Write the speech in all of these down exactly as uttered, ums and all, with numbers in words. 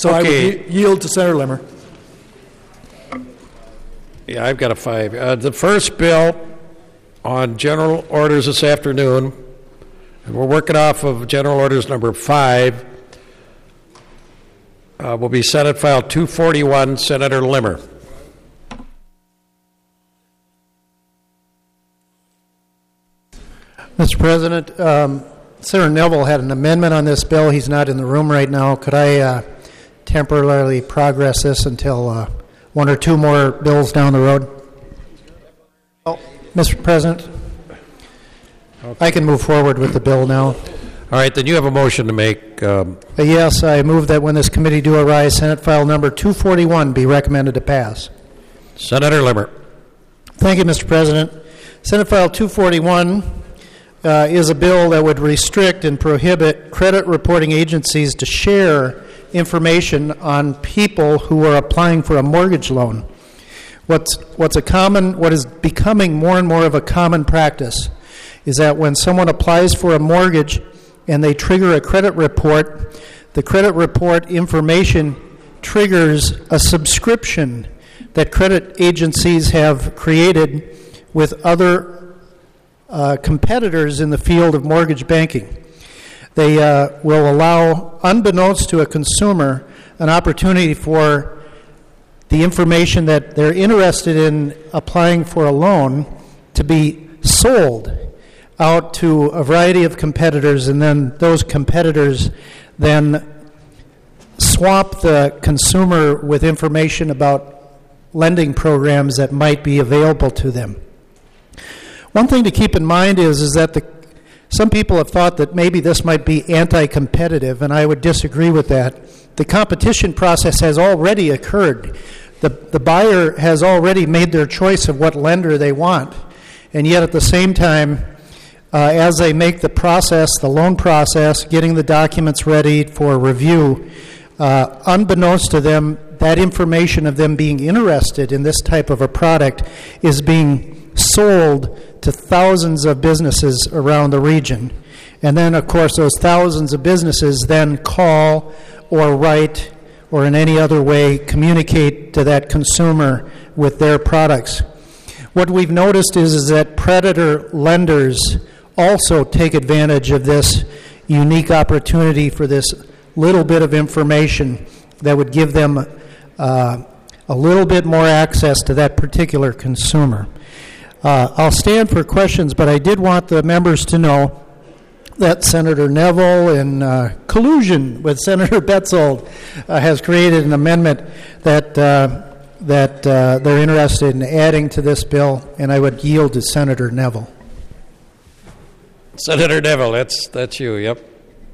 So Okay. I would yield to Senator Limmer. Yeah, I've got a five. Uh, the first bill on general orders this afternoon, and we're working off of general orders number five, uh, will be Senate File two forty-one, Senator Limmer. Mister President, um, Senator Neville had an amendment on this bill. He's not in the room right now. Could I uh, temporarily progress this until uh, one or two more bills down the road? Oh, Mister President, okay. I can move forward with the bill now. All right, then you have a motion to make. Um, uh, yes, I move that when this committee do arise, Senate File number two forty-one be recommended to pass. Senator Limmer. Thank you, Mister President. Senate File two forty-one uh, is a bill that would restrict and prohibit credit reporting agencies to share information on people who are applying for a mortgage loan. What's what's a common, what is becoming more and more of a common practice is that when someone applies for a mortgage and they trigger a credit report, the credit report information triggers a subscription that credit agencies have created with other uh, competitors in the field of mortgage banking. They uh, will allow, unbeknownst to a consumer, an opportunity for the information that they're interested in applying for a loan to be sold out to a variety of competitors, and then those competitors then swap the consumer with information about lending programs that might be available to them. One thing to keep in mind is, is that the, some people have thought that maybe this might be anti-competitive, and I would disagree with that. The competition process has already occurred. The, the buyer has already made their choice of what lender they want, and yet at the same time, uh, as they make the process, the loan process, getting the documents ready for review, uh, unbeknownst to them, that information of them being interested in this type of a product is being sold to thousands of businesses around the region. And then, of course, those thousands of businesses then call or write or in any other way communicate to that consumer with their products. What we've noticed is, is that predator lenders also take advantage of this unique opportunity for this little bit of information that would give them uh, a little bit more access to that particular consumer. Uh, I'll stand for questions, but I did want the members to know that Senator Neville, in uh, collusion with Senator Betzold, uh, has created an amendment that uh, that uh, they're interested in adding to this bill, and I would yield to Senator Neville. Senator Neville, that's that's you. Yep.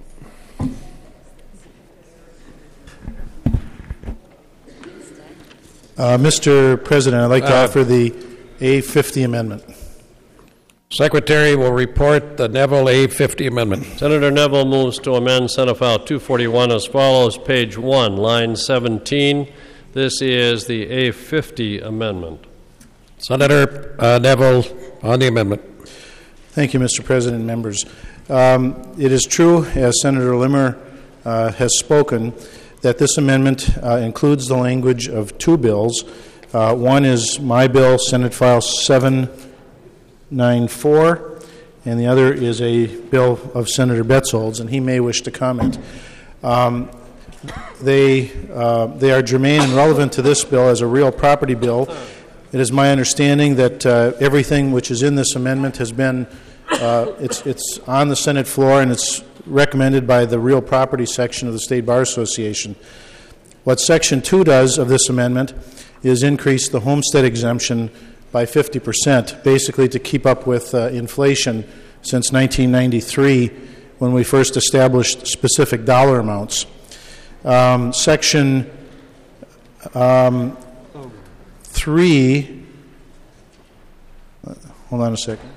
Uh, Mister President, I'd like to Uh, offer the A fifty amendment. Secretary will report the Neville A fifty amendment. Senator Neville moves to amend Senate File two forty-one as follows, page one, line seventeen. This is the A fifty amendment. Senator uh, Neville on the amendment. Thank you, Mister President and members. Um, it is true, as Senator Limmer uh, has spoken, that this amendment uh, includes the language of two bills. Uh, one is my bill, Senate File seven ninety-four, and the other is a bill of Senator Betzold's, and he may wish to comment. Um, they, uh, they are germane and relevant to this bill as a real property bill. It is my understanding that uh, everything which is in this amendment has been, uh, it's, it's on the Senate floor, and it's recommended by the real property section of the State Bar Association. What Section two does of this amendment is increase the homestead exemption by fifty percent, basically to keep up with uh, inflation since nineteen ninety-three, when we first established specific dollar amounts. Um, section um, three, uh, hold on a second.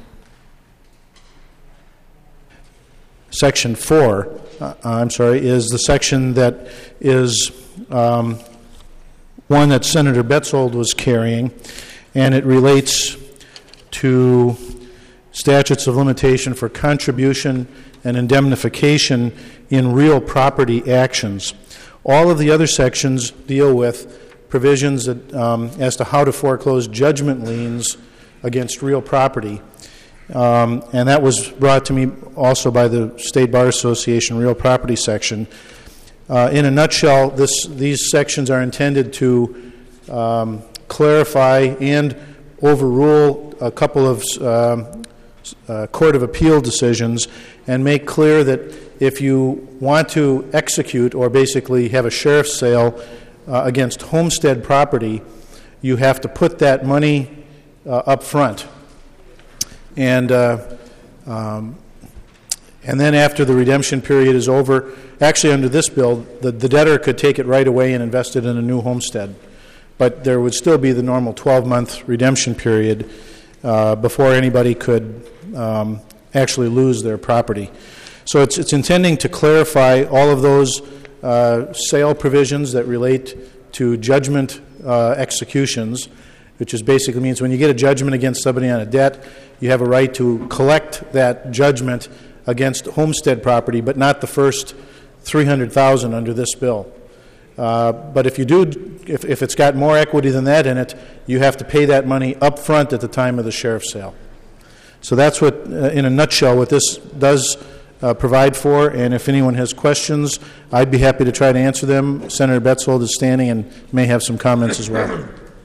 Section four, uh, I'm sorry, is the section that is um, one that Senator Betzold was carrying, and it relates to statutes of limitation for contribution and indemnification in real property actions. All of the other sections deal with provisions that, um, as to how to foreclose judgment liens against real property. Um, and that was brought to me also by the State Bar Association Real Property section. Uh, in a nutshell, this, these sections are intended to um, clarify and overrule a couple of um, uh, Court of Appeal decisions and make clear that if you want to execute or basically have a sheriff's sale uh, against homestead property, you have to put that money uh, up front. And uh, um, and then after the redemption period is over, actually under this bill, the, the debtor could take it right away and invest it in a new homestead. But there would still be the normal twelve-month redemption period uh, before anybody could um, actually lose their property. So it's, it's intending to clarify all of those uh, sale provisions that relate to judgment uh, executions, which is basically means when you get a judgment against somebody on a debt, you have a right to collect that judgment against homestead property, but not the first three hundred thousand dollars under this bill. Uh, but if you do, if, if it's got more equity than that in it, you have to pay that money up front at the time of the sheriff's sale. So that's what, uh, in a nutshell, what this does uh, provide for. And if anyone has questions, I'd be happy to try to answer them. Senator Betzold is standing and may have some comments as well.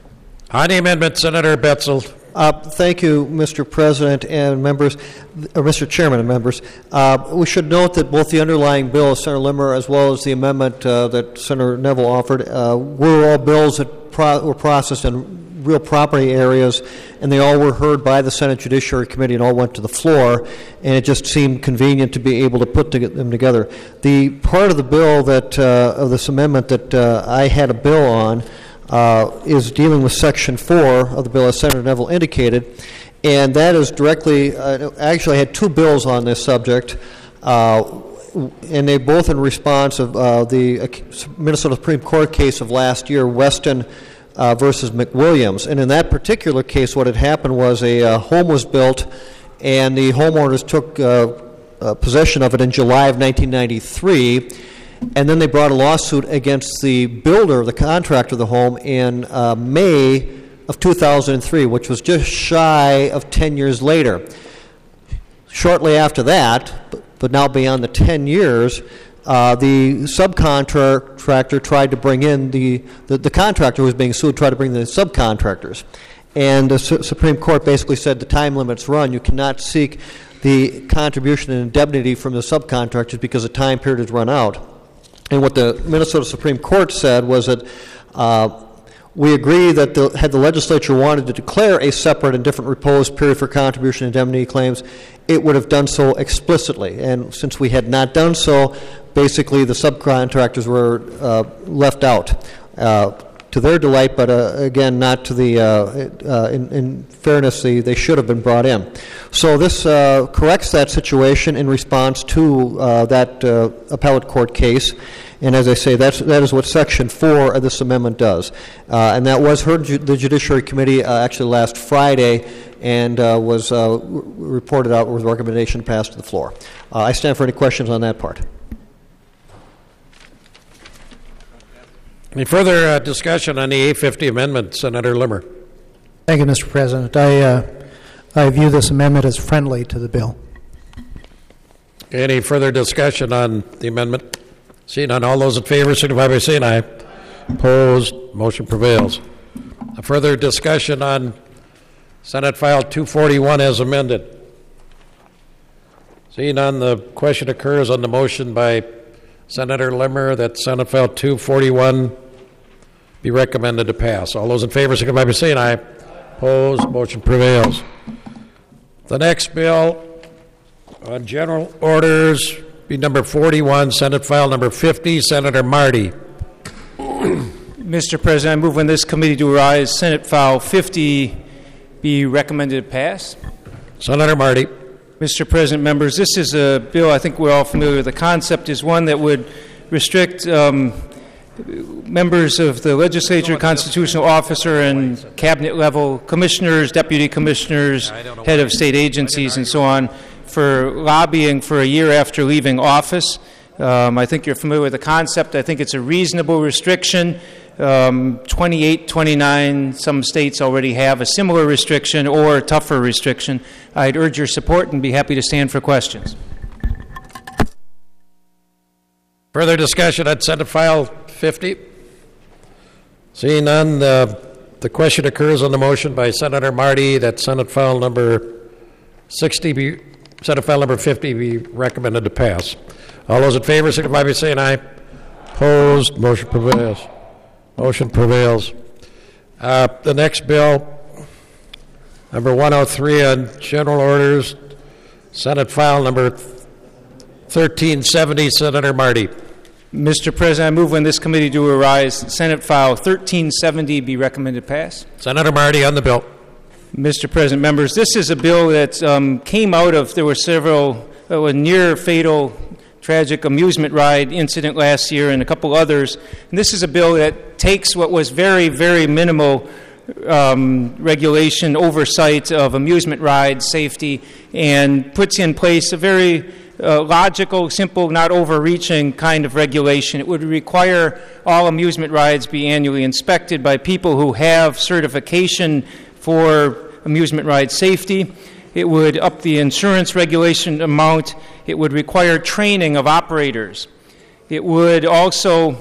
On the amendment, Senator Betzold. Uh, thank you, Mister President and members, or Mister Chairman and members. Uh, we should note that both the underlying bill of Senator Limmer as well as the amendment uh, that Senator Neville offered uh, were all bills that pro- were processed in real property areas, and they all were heard by the Senate Judiciary Committee and all went to the floor, and it just seemed convenient to be able to put to them together. The part of the bill that, uh, of this amendment that uh, I had a bill on Uh, is dealing with Section four of the bill, as Senator Neville indicated, and that is directly, uh, actually I had two bills on this subject, uh, and they both in response of uh, the Minnesota Supreme Court case of last year, Weston uh, versus McWilliams. And in that particular case, what had happened was a uh, home was built, and the homeowners took uh, uh, possession of it in July of nineteen ninety-three, and then they brought a lawsuit against the builder, the contractor of the home, in uh, May of two thousand three, which was just shy of ten years later. Shortly after that, but now beyond the ten years, uh, the subcontractor tried to bring in the, the, the contractor who was being sued, tried to bring the subcontractors. And the Su- Supreme Court basically said the time limit's run. You cannot seek the contribution and indemnity from the subcontractors because the time period has run out. And what the Minnesota Supreme Court said was that uh, we agree that the, had the legislature wanted to declare a separate and different repose period for contribution and indemnity claims, it would have done so explicitly. And since we had not done so, basically the subcontractors were uh, left out. Uh, to their delight, but uh, again, not to the, uh, uh, in, in fairness, the, they should have been brought in. So this uh, corrects that situation in response to uh, that uh, appellate court case. And as I say, that's, that is what Section four of this amendment does. Uh, and that was heard in the Judiciary Committee uh, actually last Friday and uh, was uh, r- reported out with recommendation passed to the floor. Uh, I stand for any questions on that part. Any further uh, discussion on the eight fifty amendment, Senator Limmer? Thank you, Mister President. I, uh, I view this amendment as friendly to the bill. Any further discussion on the amendment? Seeing none, all those in favor signify by saying aye. Opposed, motion prevails. A further discussion on Senate File two forty-one as amended. Seeing none, the question occurs on the motion by Senator Limmer that Senate File two forty-one be recommended to pass. All those in favor signify by saying aye. Opposed, motion prevails. The next bill on general orders be number forty-one, Senate File number fifty, Senator Marty. Mister President, I move when this committee to rise, Senate File fifty be recommended to pass. Senator Marty. Mister President, members, this is a bill I think we're all familiar with. The concept is one that would restrict um, members of the legislature, constitutional officer, and cabinet level commissioners, deputy commissioners, head of state agencies, and so on, for lobbying for a year after leaving office. Um, I think you're familiar with the concept. I think it's a reasonable restriction. Um, twenty-eight, twenty-nine, some states already have a similar restriction or a tougher restriction. I'd urge your support and be happy to stand for questions. Further discussion on Senate File fifty? Seeing none, the, the question occurs on the motion by Senator Marty that Senate File number sixty be, Senate File number fifty be recommended to pass. All those in favor signify by saying aye. Opposed, motion prevails. Motion prevails. Uh, the next bill, number one oh three on general orders, Senate File number thirteen seventy, Senator Marty. Mister President, I move when this committee do arise, Senate File thirteen seventy be recommended pass. Senator Marty on the bill. Mister President, members, this is a bill that um, came out of, there were several, uh, a near fatal, tragic amusement ride incident last year and a couple others. And this is a bill that takes what was very, very minimal um, regulation, oversight of amusement ride safety, and puts in place a very uh, logical, simple, not overreaching kind of regulation. It would require all amusement rides be annually inspected by people who have certification for amusement ride safety. It would up the insurance regulation amount. It would require training of operators. It would also,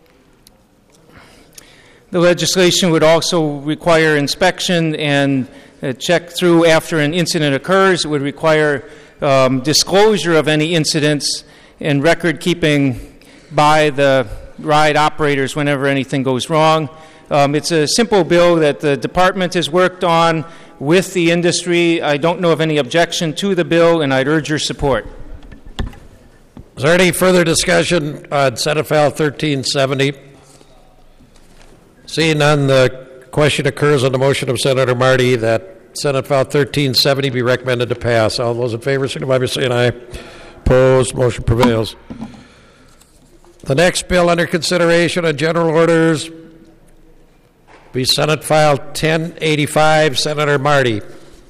the legislation would also require inspection and uh, check through after an incident occurs. It would require um, disclosure of any incidents and record keeping by the ride operators whenever anything goes wrong. Um, it's a simple bill that the department has worked on with the industry. I don't know of any objection to the bill, and I'd urge your support. Is there any further discussion on Senate File thirteen seventy? Seeing none, the question occurs on the motion of Senator Marty that Senate File thirteen seventy be recommended to pass. All those in favor signify by saying aye. Opposed, motion prevails. The next bill under consideration on general orders be Senate File ten eighty-five, Senator Marty.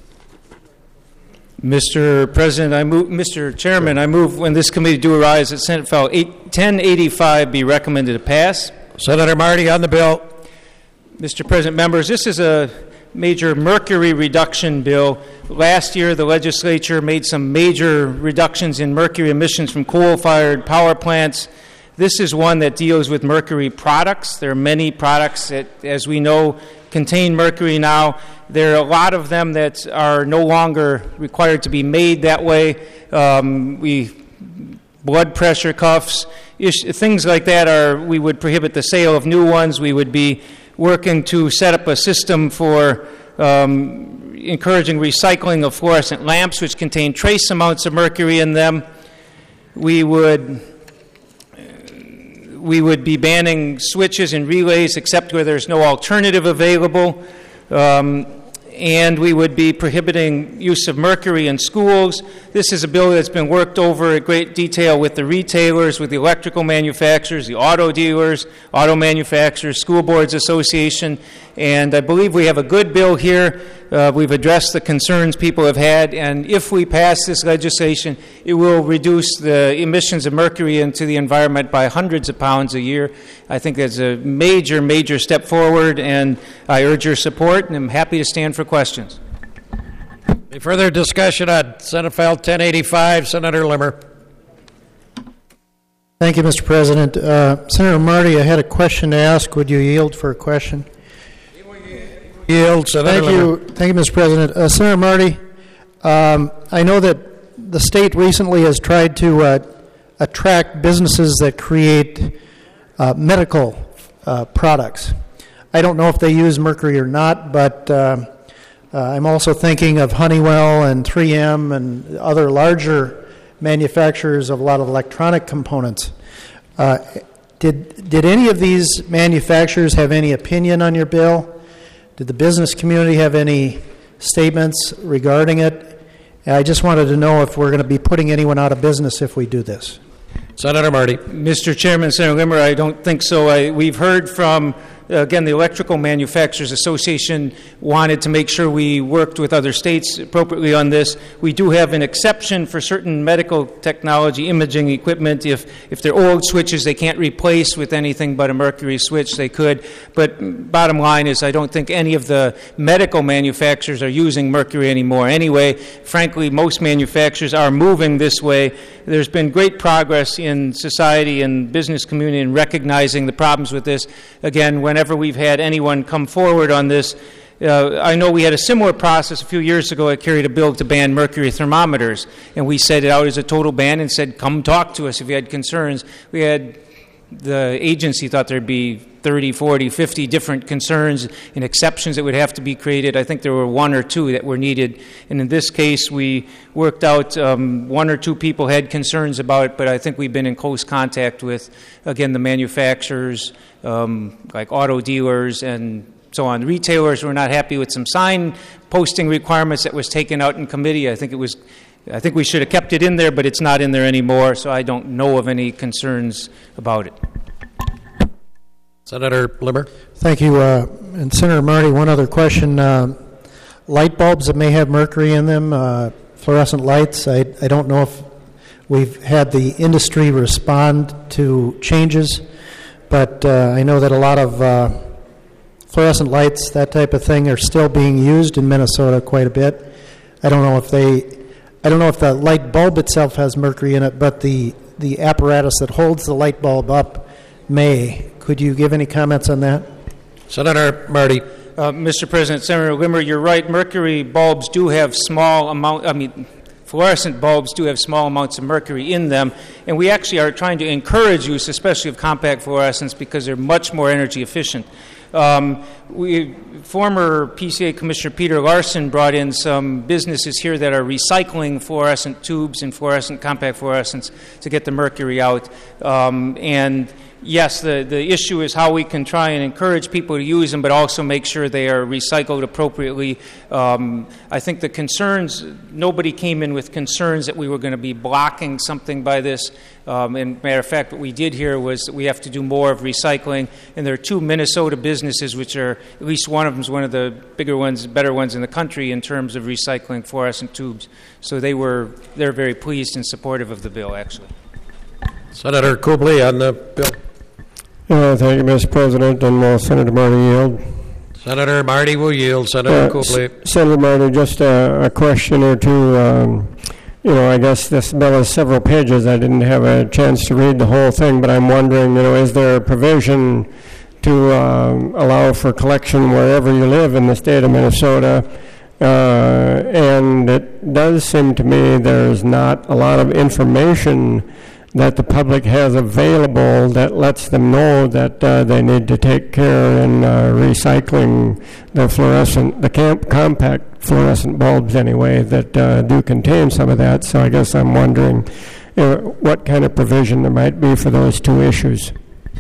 Mister President, I move, Mister Chairman, I move when this committee do arise that Senate File ten eighty-five be recommended to pass. Senator Marty on the bill. Mister President, members, this is a major mercury reduction bill. Last year, the legislature made some major reductions in mercury emissions from coal-fired power plants. This is one that deals with mercury products. There are many products that, as we know, contain mercury now. There are a lot of them that are no longer required to be made that way. Um, we blood pressure cuffs, ish, things like that are, we would prohibit the sale of new ones. We would be working to set up a system for um, encouraging recycling of fluorescent lamps, which contain trace amounts of mercury in them. We would we would be banning switches and relays except where there's no alternative available. Um, and we would be prohibiting use of mercury in schools. This is a bill that's been worked over in great detail with the retailers, with the electrical manufacturers, the auto dealers, auto manufacturers, School Boards Association, and I believe we have a good bill here. Uh, we've addressed the concerns people have had, and if we pass this legislation, it will reduce the emissions of mercury into the environment by hundreds of pounds a year. I think that's a major, major step forward, and I urge your support, and I'm happy to stand for questions. Any further discussion on Senate File ten eighty-five, Senator Limmer? Thank you, Mister President. Uh, Senator Marty, I had a question to ask. Would you yield for a question? Yield, Senator Thank Limmer. you, thank you, Mister President. Uh, Senator Marty, um, I know that the state recently has tried to uh, attract businesses that create uh, medical uh, products. I don't know if they use mercury or not, but uh, uh, I'm also thinking of Honeywell and three M and other larger manufacturers of a lot of electronic components. Uh, did did any of these manufacturers have any opinion on your bill? Did the business community have any statements regarding it? I just wanted to know if we're going to be putting anyone out of business if we do this. Senator Marty. Mister Chairman, Senator Limmer, I don't think so. I, we've heard from again, the Electrical Manufacturers Association wanted to make sure we worked with other states appropriately on this. We do have an exception for certain medical technology imaging equipment. If, if they're old switches they can't replace with anything but a mercury switch, they could. But bottom line is I don't think any of the medical manufacturers are using mercury anymore. Anyway, frankly, most manufacturers are moving this way. There's been great progress in society and business community in recognizing the problems with this. Again, whenever we've had anyone come forward on this, uh, I know we had a similar process a few years ago. I carried a bill to ban mercury thermometers, and we set it out as a total ban and said, come talk to us if you had concerns. We had the agency thought there'd be thirty, forty, fifty different concerns and exceptions that would have to be created. I think there were one or two that were needed. And in this case, we worked out um, one or two people had concerns about it, but I think we've been in close contact with, again, the manufacturers, um, like auto dealers and so on. Retailers were not happy with some sign posting requirements that was taken out in committee. I think it was I think we should have kept it in there, but it's not in there anymore, so I don't know of any concerns about it. Senator Limmer. Thank you. Uh, and Senator Marty, one other question. Uh, light bulbs that may have mercury in them, uh, fluorescent lights, I, I don't know if we've had the industry respond to changes, but uh, I know that a lot of uh, fluorescent lights, that type of thing, are still being used in Minnesota quite a bit. I don't know if they... I don't know if the light bulb itself has mercury in it, but the, the apparatus that holds the light bulb up may. Could you give any comments on that? Senator Marty. Uh, Mister President, Senator Limmer, you're right. Mercury bulbs do have small amount. I mean, fluorescent bulbs do have small amounts of mercury in them, and we actually are trying to encourage use, especially of compact fluorescents, because they're much more energy efficient. Um, we, former P C A Commissioner Peter Larson brought in some businesses here that are recycling fluorescent tubes and fluorescent compact fluorescents to get the mercury out. Um, and yes, the, the issue is how we can try and encourage people to use them, but also make sure they are recycled appropriately. Um, I think the concerns, nobody came in with concerns that we were going to be blocking something by this. Um, and matter of fact, what we did here was that we have to do more of recycling. And there are two Minnesota businesses, which are, at least one of them is one of the bigger ones, better ones in the country in terms of recycling fluorescent tubes. So they were, they're very pleased and supportive of the bill, actually. Senator Kubley on the bill. Uh, thank you, Mister President, and will Senator Marty yield? Senator Marty will yield. Senator Uh, Kubley. S- Senator Marty, just a, a question or two. Um, you know, I guess this bill is several pages. I didn't have a chance to read the whole thing, but I'm wondering, you know, is there a provision to um, allow for collection wherever you live in the state of Minnesota? Uh, and it does seem to me there's not a lot of information that the public has available that lets them know that uh, they need to take care in uh, recycling the fluorescent, the camp, compact fluorescent bulbs anyway that uh, do contain some of that. So I guess I'm wondering uh, what kind of provision there might be for those two issues.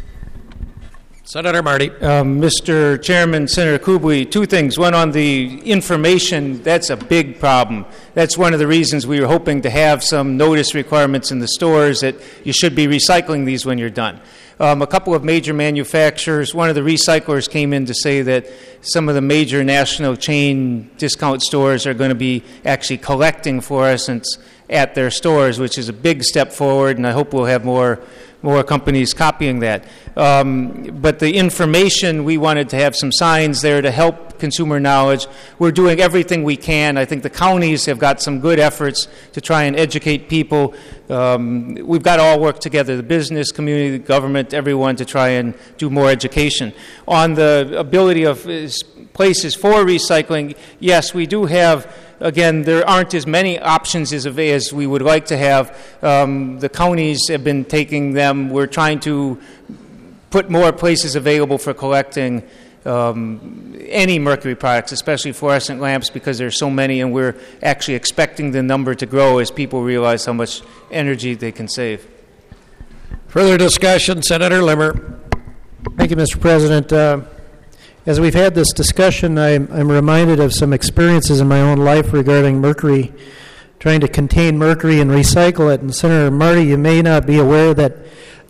Senator Marty. Um, Mister Chairman, Senator Kubley, two things. One on the information, that's a big problem. That's one of the reasons we were hoping to have some notice requirements in the stores that you should be recycling these when you're done. Um, a couple of major manufacturers, one of the recyclers came in to say that some of the major national chain discount stores are going to be actually collecting fluorescents at their stores, which is a big step forward, and I hope we'll have more more companies copying that. Um, but the information, we wanted to have some signs there to help consumer knowledge. We're doing everything we can. I think the counties have got some good efforts to try and educate people. Um, we've got to all work together, the business community, the government, everyone, to try and do more education. On the ability of places for recycling, yes, we do have. Again, there aren't as many options as, as we would like to have. Um, the counties have been taking them. We're trying to put more places available for collecting um, any mercury products, especially fluorescent lamps, because there's so many, and we're actually expecting the number to grow as people realize how much energy they can save. Further discussion, Senator Limmer. Thank you, Mister President. Uh, As we've had this discussion, I'm, I'm reminded of some experiences in my own life regarding mercury, trying to contain mercury and recycle it. And Senator Marty, you may not be aware that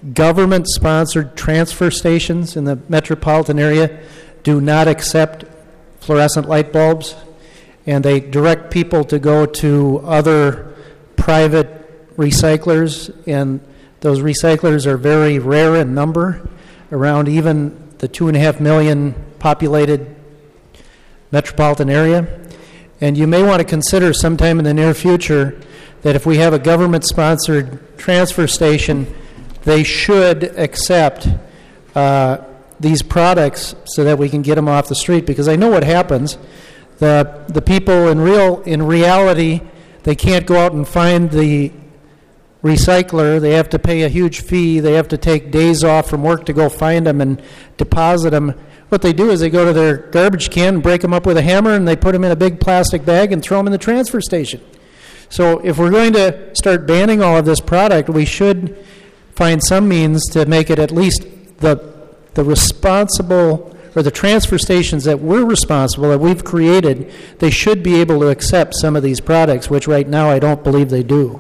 government-sponsored transfer stations in the metropolitan area do not accept fluorescent light bulbs, and they direct people to go to other private recyclers, and those recyclers are very rare in number, around even the two and a half million populated metropolitan area. And you may want to consider sometime in the near future that if we have a government-sponsored transfer station, they should accept uh, these products so that we can get them off the street. Because I know what happens. The the people in real in reality, they can't go out and find the recycler. They have to pay a huge fee. They have to take days off from work to go find them and deposit them. What they do is they go to their garbage can and break them up with a hammer, and they put them in a big plastic bag and throw them in the transfer station. So if we're going to start banning all of this product, we should find some means to make it at least the the responsible, or the transfer stations that we're responsible, that we've created, they should be able to accept some of these products, which right now I don't believe they do.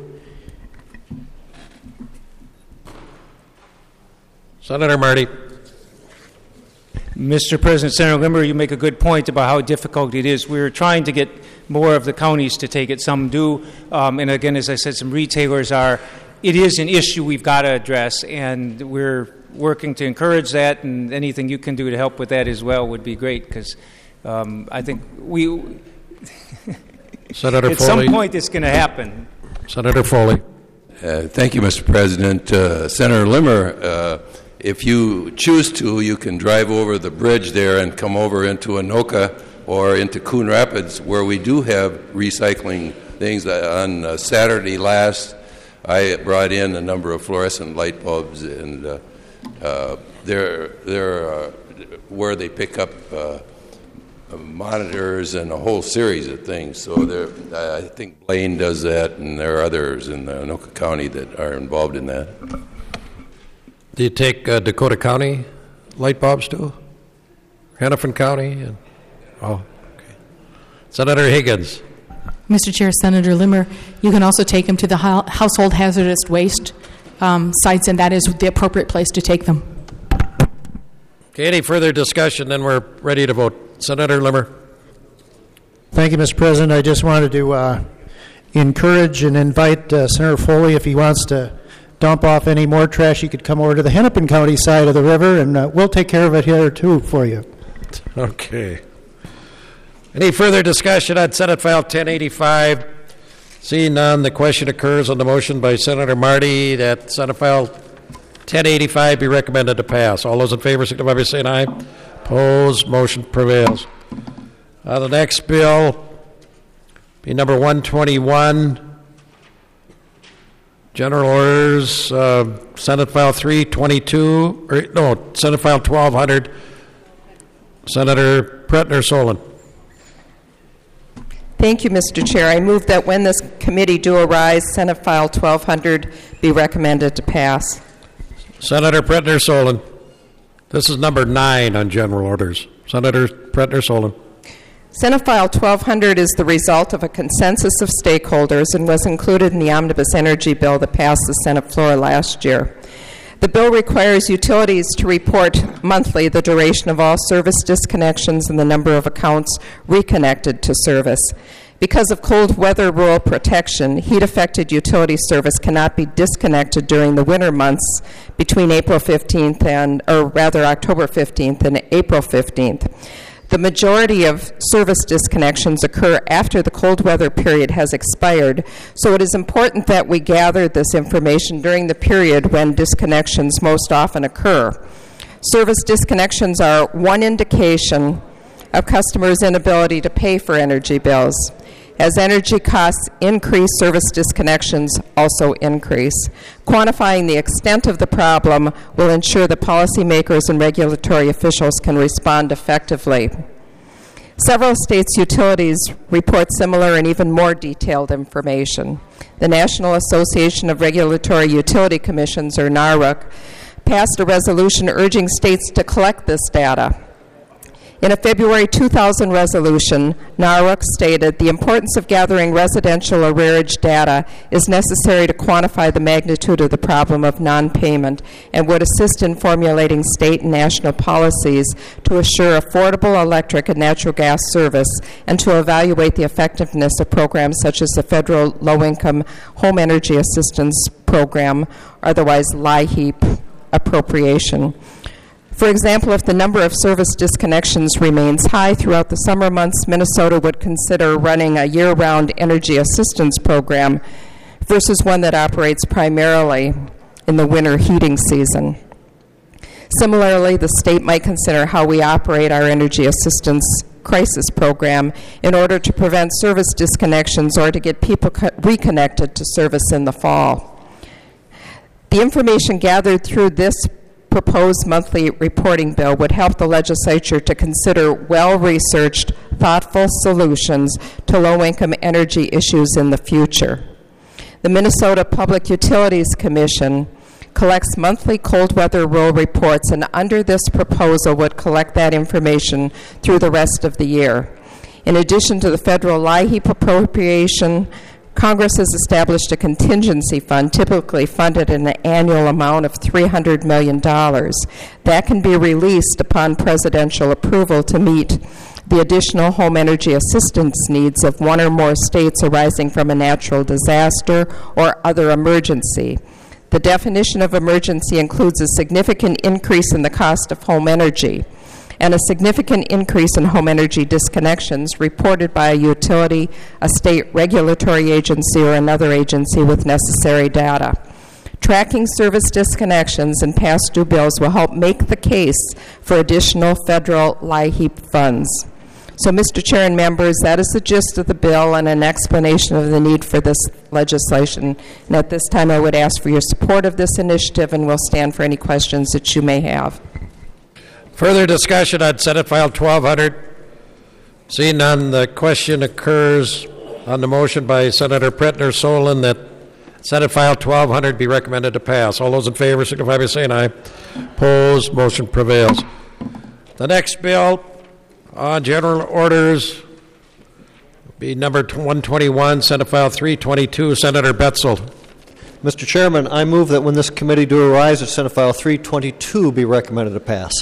Senator Marty. Mister President, Senator Limmer, you make a good point about how difficult it is. We're trying to get more of the counties to take it. Some do. Um, and again, as I said, some retailers are. It is an issue we've got to address, and we're working to encourage that, and anything you can do to help with that as well would be great, because um, I think we... Senator At Foley. some point it's going to happen. Senator Foley. Uh, thank you, Mister President. Uh, Senator Limmer, uh, if you choose to, you can drive over the bridge there and come over into Anoka or into Coon Rapids, where we do have recycling things. On uh, Saturday last, I brought in a number of fluorescent light bulbs, and uh, uh, they're, they're uh, where they pick up uh, monitors and a whole series of things. So there, I think Blaine does that, and there are others in the Anoka County that are involved in that. Do you take uh, Dakota County light bulbs too? Hennepin County? And, oh, okay. Senator Higgins. Mister Chair, Senator Limmer, you can also take them to the household hazardous waste um, sites, and that is the appropriate place to take them. Okay, any further discussion? Then we're ready to vote. Senator Limmer. Thank you, Mister President. I just wanted to uh, encourage and invite uh, Senator Foley, if he wants to dump off any more trash, he could come over to the Hennepin County side of the river, and uh, we'll take care of it here, too, for you. Okay. Any further discussion on Senate File ten eighty-five? Seeing none, the question occurs on the motion by Senator Marty that Senate File ten eighty-five be recommended to pass. All those in favor signify by saying aye. Opposed, motion prevails. Uh, the next bill be number one twenty-one. General orders, uh, Senate File three twenty-two, or no, Senate File twelve hundred. Senator Pretner-Solon. Thank you, Mister Chair. I move that when this committee do arise, Senate File twelve hundred be recommended to pass. Senator Pretner-Solon. This is number nine on general orders. Senator Pretner-Solon. Senate File twelve hundred is the result of a consensus of stakeholders and was included in the Omnibus Energy Bill that passed the Senate floor last year. The bill requires utilities to report monthly the duration of all service disconnections and the number of accounts reconnected to service. Because of cold weather rule protection, heat-affected utility service cannot be disconnected during the winter months between April fifteenth and, or rather October fifteenth and April fifteenth. The majority of service disconnections occur after the cold weather period has expired, so it is important that we gather this information during the period when disconnections most often occur. Service disconnections are one indication of customers' inability to pay for energy bills. As energy costs increase, service disconnections also increase. Quantifying the extent of the problem will ensure that policymakers and regulatory officials can respond effectively. Several states' utilities report similar and even more detailed information. The National Association of Regulatory Utility Commissions, or NARUC, passed a resolution urging states to collect this data. In a February two thousand resolution, NARUC stated the importance of gathering residential arrearage data is necessary to quantify the magnitude of the problem of non-payment and would assist in formulating state and national policies to assure affordable electric and natural gas service and to evaluate the effectiveness of programs such as the Federal Low-Income Home Energy Assistance Program, otherwise LIHEAP appropriation. For example, if the number of service disconnections remains high throughout the summer months, Minnesota would consider running a year-round energy assistance program versus one that operates primarily in the winter heating season. Similarly, the state might consider how we operate our energy assistance crisis program in order to prevent service disconnections or to get people co- reconnected to service in the fall. The information gathered through this proposed monthly reporting bill would help the legislature to consider well-researched, thoughtful solutions to low-income energy issues in the future. The Minnesota Public Utilities Commission collects monthly cold weather roll reports, and under this proposal would collect that information through the rest of the year. In addition to the federal LIHEAP appropriation, Congress has established a contingency fund, typically funded in an annual amount of three hundred million dollars. That can be released upon presidential approval to meet the additional home energy assistance needs of one or more states arising from a natural disaster or other emergency. The definition of emergency includes a significant increase in the cost of home energy and a significant increase in home energy disconnections reported by a utility, a state regulatory agency, or another agency with necessary data. Tracking service disconnections and past due bills will help make the case for additional federal LIHEAP funds. So, Mister Chair and members, that is the gist of the bill and an explanation of the need for this legislation. And at this time, I would ask for your support of this initiative, and will stand for any questions that you may have. Further discussion on Senate File twelve hundred? Seeing none, the question occurs on the motion by Senator Pretner Solon that Senate File twelve hundred be recommended to pass. All those in favor signify by saying aye. Opposed, motion prevails. The next bill on general orders will be number one twenty-one, Senate File three twenty-two, Senator Betzel. Mister Chairman, I move that when this committee do arise, that Senate File three twenty-two be recommended to pass.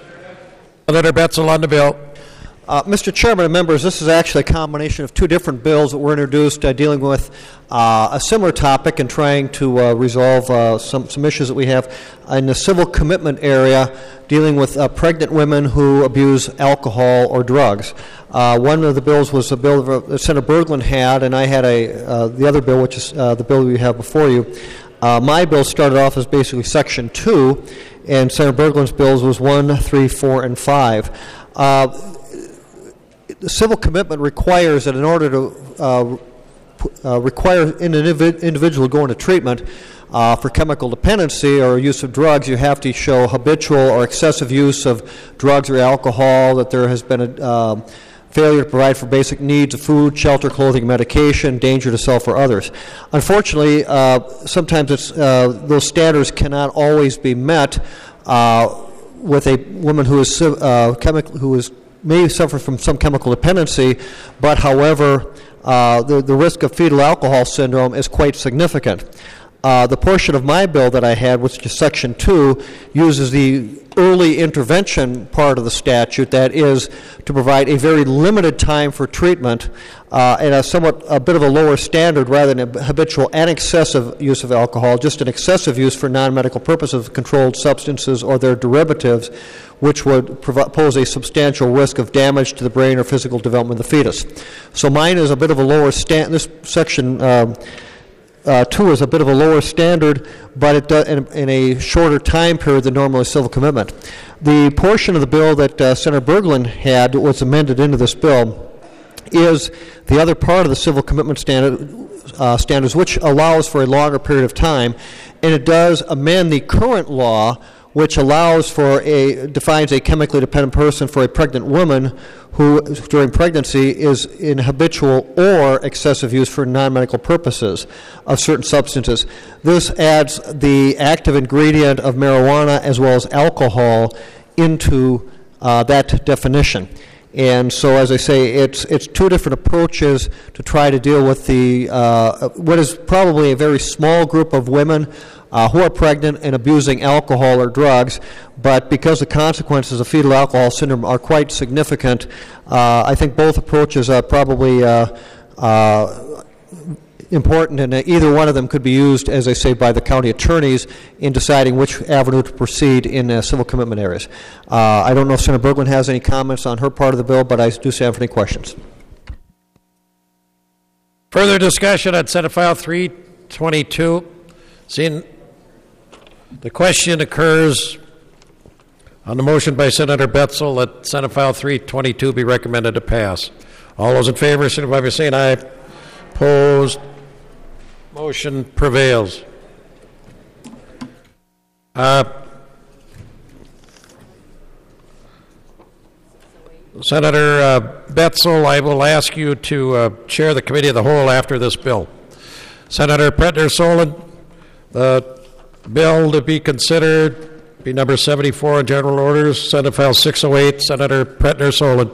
Senator Betzel on the bill. Uh, Mister Chairman and members, this is actually a combination of two different bills that were introduced uh, dealing with uh, a similar topic and trying to uh, resolve uh, some, some issues that we have in the civil commitment area dealing with uh, pregnant women who abuse alcohol or drugs. Uh, one of the bills was a bill that Senator Berglund had, and I had a uh, the other bill, which is uh, the bill we have before you. Uh, my bill started off as basically Section two, and Senator Berglund's bills was one, three, four, and five. Uh, the civil commitment requires that in order to uh, uh, require an individ- individual to go into treatment uh, for chemical dependency or use of drugs, you have to show habitual or excessive use of drugs or alcohol, that there has been a uh, failure to provide for basic needs of food, shelter, clothing, medication, danger to self or others. Unfortunately, uh, sometimes it's, uh, those standards cannot always be met uh, with a woman who is uh, chemical, who is may suffer from some chemical dependency, but however, uh, the, the risk of fetal alcohol syndrome is quite significant. Uh, the portion of my bill that I had, which is Section two, uses the early intervention part of the statute, that is to provide a very limited time for treatment uh, and a somewhat a bit of a lower standard rather than a habitual and excessive use of alcohol, just an excessive use for non-medical purposes of controlled substances or their derivatives, which would provo- pose a substantial risk of damage to the brain or physical development of the fetus. So mine is a bit of a lower standard. This section um, Uh, two is a bit of a lower standard, but it does in, in a shorter time period than normally civil commitment. The portion of the bill that uh, Senator Berglund had, was amended into this bill, is the other part of the civil commitment standard, uh, standards, which allows for a longer period of time, and it does amend the current law, which allows for a defines a chemically dependent person for a pregnant woman who, during pregnancy, is in habitual or excessive use for non-medical purposes of certain substances. This adds the active ingredient of marijuana as well as alcohol into uh, that definition. And so, as I say, it's it's two different approaches to try to deal with the uh, what is probably a very small group of women uh, who are pregnant and abusing alcohol or drugs, but because the consequences of fetal alcohol syndrome are quite significant, uh, I think both approaches are probably uh, uh, important, and either one of them could be used, as I say, by the county attorneys in deciding which avenue to proceed in uh, civil commitment areas. Uh, I don't know if Senator Bergman has any comments on her part of the bill, but I do have any questions. Further discussion on Senate File three twenty-two. Seeing the question occurs on the motion by Senator Betzel that Senate File three twenty-two be recommended to pass. All those in favor, signify by saying aye. Opposed? Motion prevails. Uh, Senator uh, Betzel, I will ask you to uh, chair the committee of the whole after this bill. Senator Pretner-Solin, the bill to be considered be number seventy-four in general orders, Senate File six oh eight. Senator Pretner-Solin.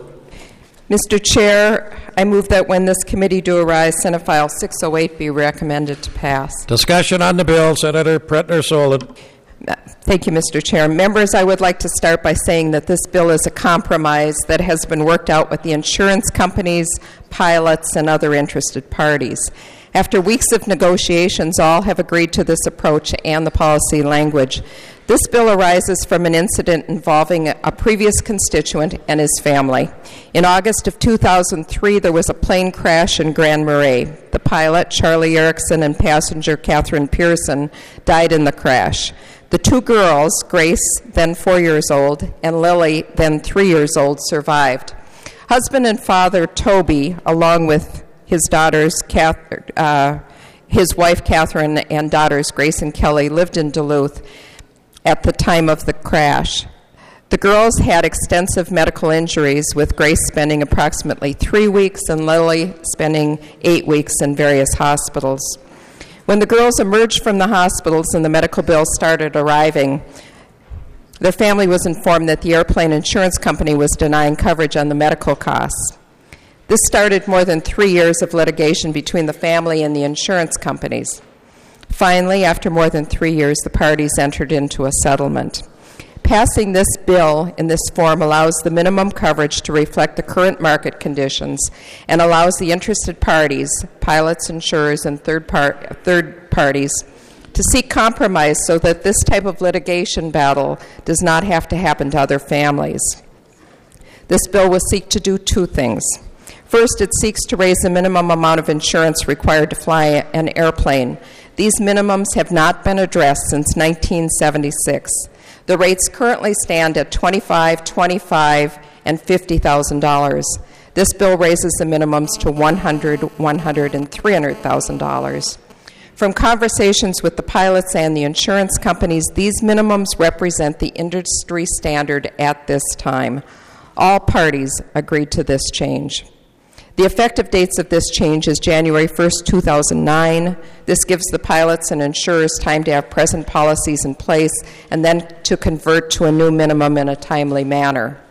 Mister Chair, I move that when this committee do arise, Senate File six oh eight be recommended to pass. Discussion on the bill. Senator Pretner-Solin. Thank you, Mister Chair. Members, I would like to start by saying that this bill is a compromise that has been worked out with the insurance companies, pilots, and other interested parties. After weeks of negotiations, all have agreed to this approach and the policy language. This bill arises from an incident involving a previous constituent and his family. In August of two thousand three, there was a plane crash in Grand Marais. The pilot, Charlie Erickson, and passenger Catherine Pearson died in the crash. The two girls, Grace, then four years old, and Lily, then three years old, survived. Husband and father Toby, along with his daughters, Kath, uh, his wife Catherine, and daughters Grace and Kelly, lived in Duluth at the time of the crash. The girls had extensive medical injuries, with Grace spending approximately three weeks and Lily spending eight weeks in various hospitals. When the girls emerged from the hospitals and the medical bills started arriving, their family was informed that the airplane insurance company was denying coverage on the medical costs. This started more than three years of litigation between the family and the insurance companies. Finally, after more than three years, the parties entered into a settlement. Passing this bill in this form allows the minimum coverage to reflect the current market conditions and allows the interested parties, pilots, insurers, and third, part, third parties, to seek compromise so that this type of litigation battle does not have to happen to other families. This bill will seek to do two things. First, it seeks to raise the minimum amount of insurance required to fly an airplane. These minimums have not been addressed since nineteen seventy-six. The rates currently stand at twenty-five thousand dollars, twenty-five thousand dollars, and fifty thousand dollars. This bill raises the minimums to one hundred thousand dollars, one hundred thousand dollars, and three hundred thousand dollars. From conversations with the pilots and the insurance companies, these minimums represent the industry standard at this time. All parties agreed to this change. The effective dates of this change is January first, two thousand nine. This gives the pilots and insurers time to have present policies in place and then to convert to a new minimum in a timely manner.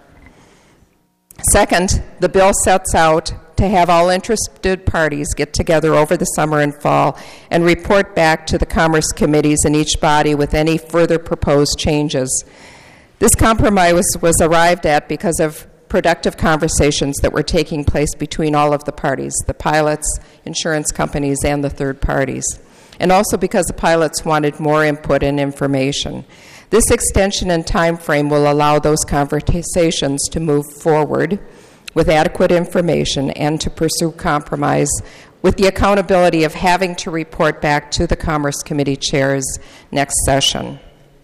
Second, the bill sets out to have all interested parties get together over the summer and fall and report back to the Commerce Committees in each body with any further proposed changes. This compromise was arrived at because of productive conversations that were taking place between all of the parties, the pilots, insurance companies, and the third parties, and also because the pilots wanted more input and information. This extension in time frame will allow those conversations to move forward with adequate information and to pursue compromise with the accountability of having to report back to the Commerce Committee chairs next session.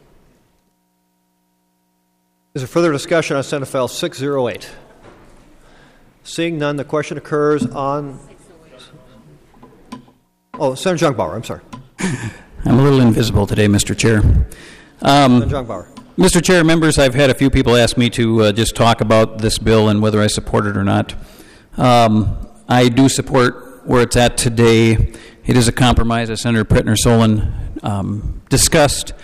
Is there further discussion on Senate File six oh eight? Seeing none, the question occurs on... Oh, Senator Jungbauer, I'm sorry. I'm a little invisible today, Mister Chair. Um, Senator Jungbauer. Mister Chair, members, I've had a few people ask me to uh, just talk about this bill and whether I support it or not. Um, I do support where it's at today. It is a compromise, as Senator Pretner-Solin um, discussed.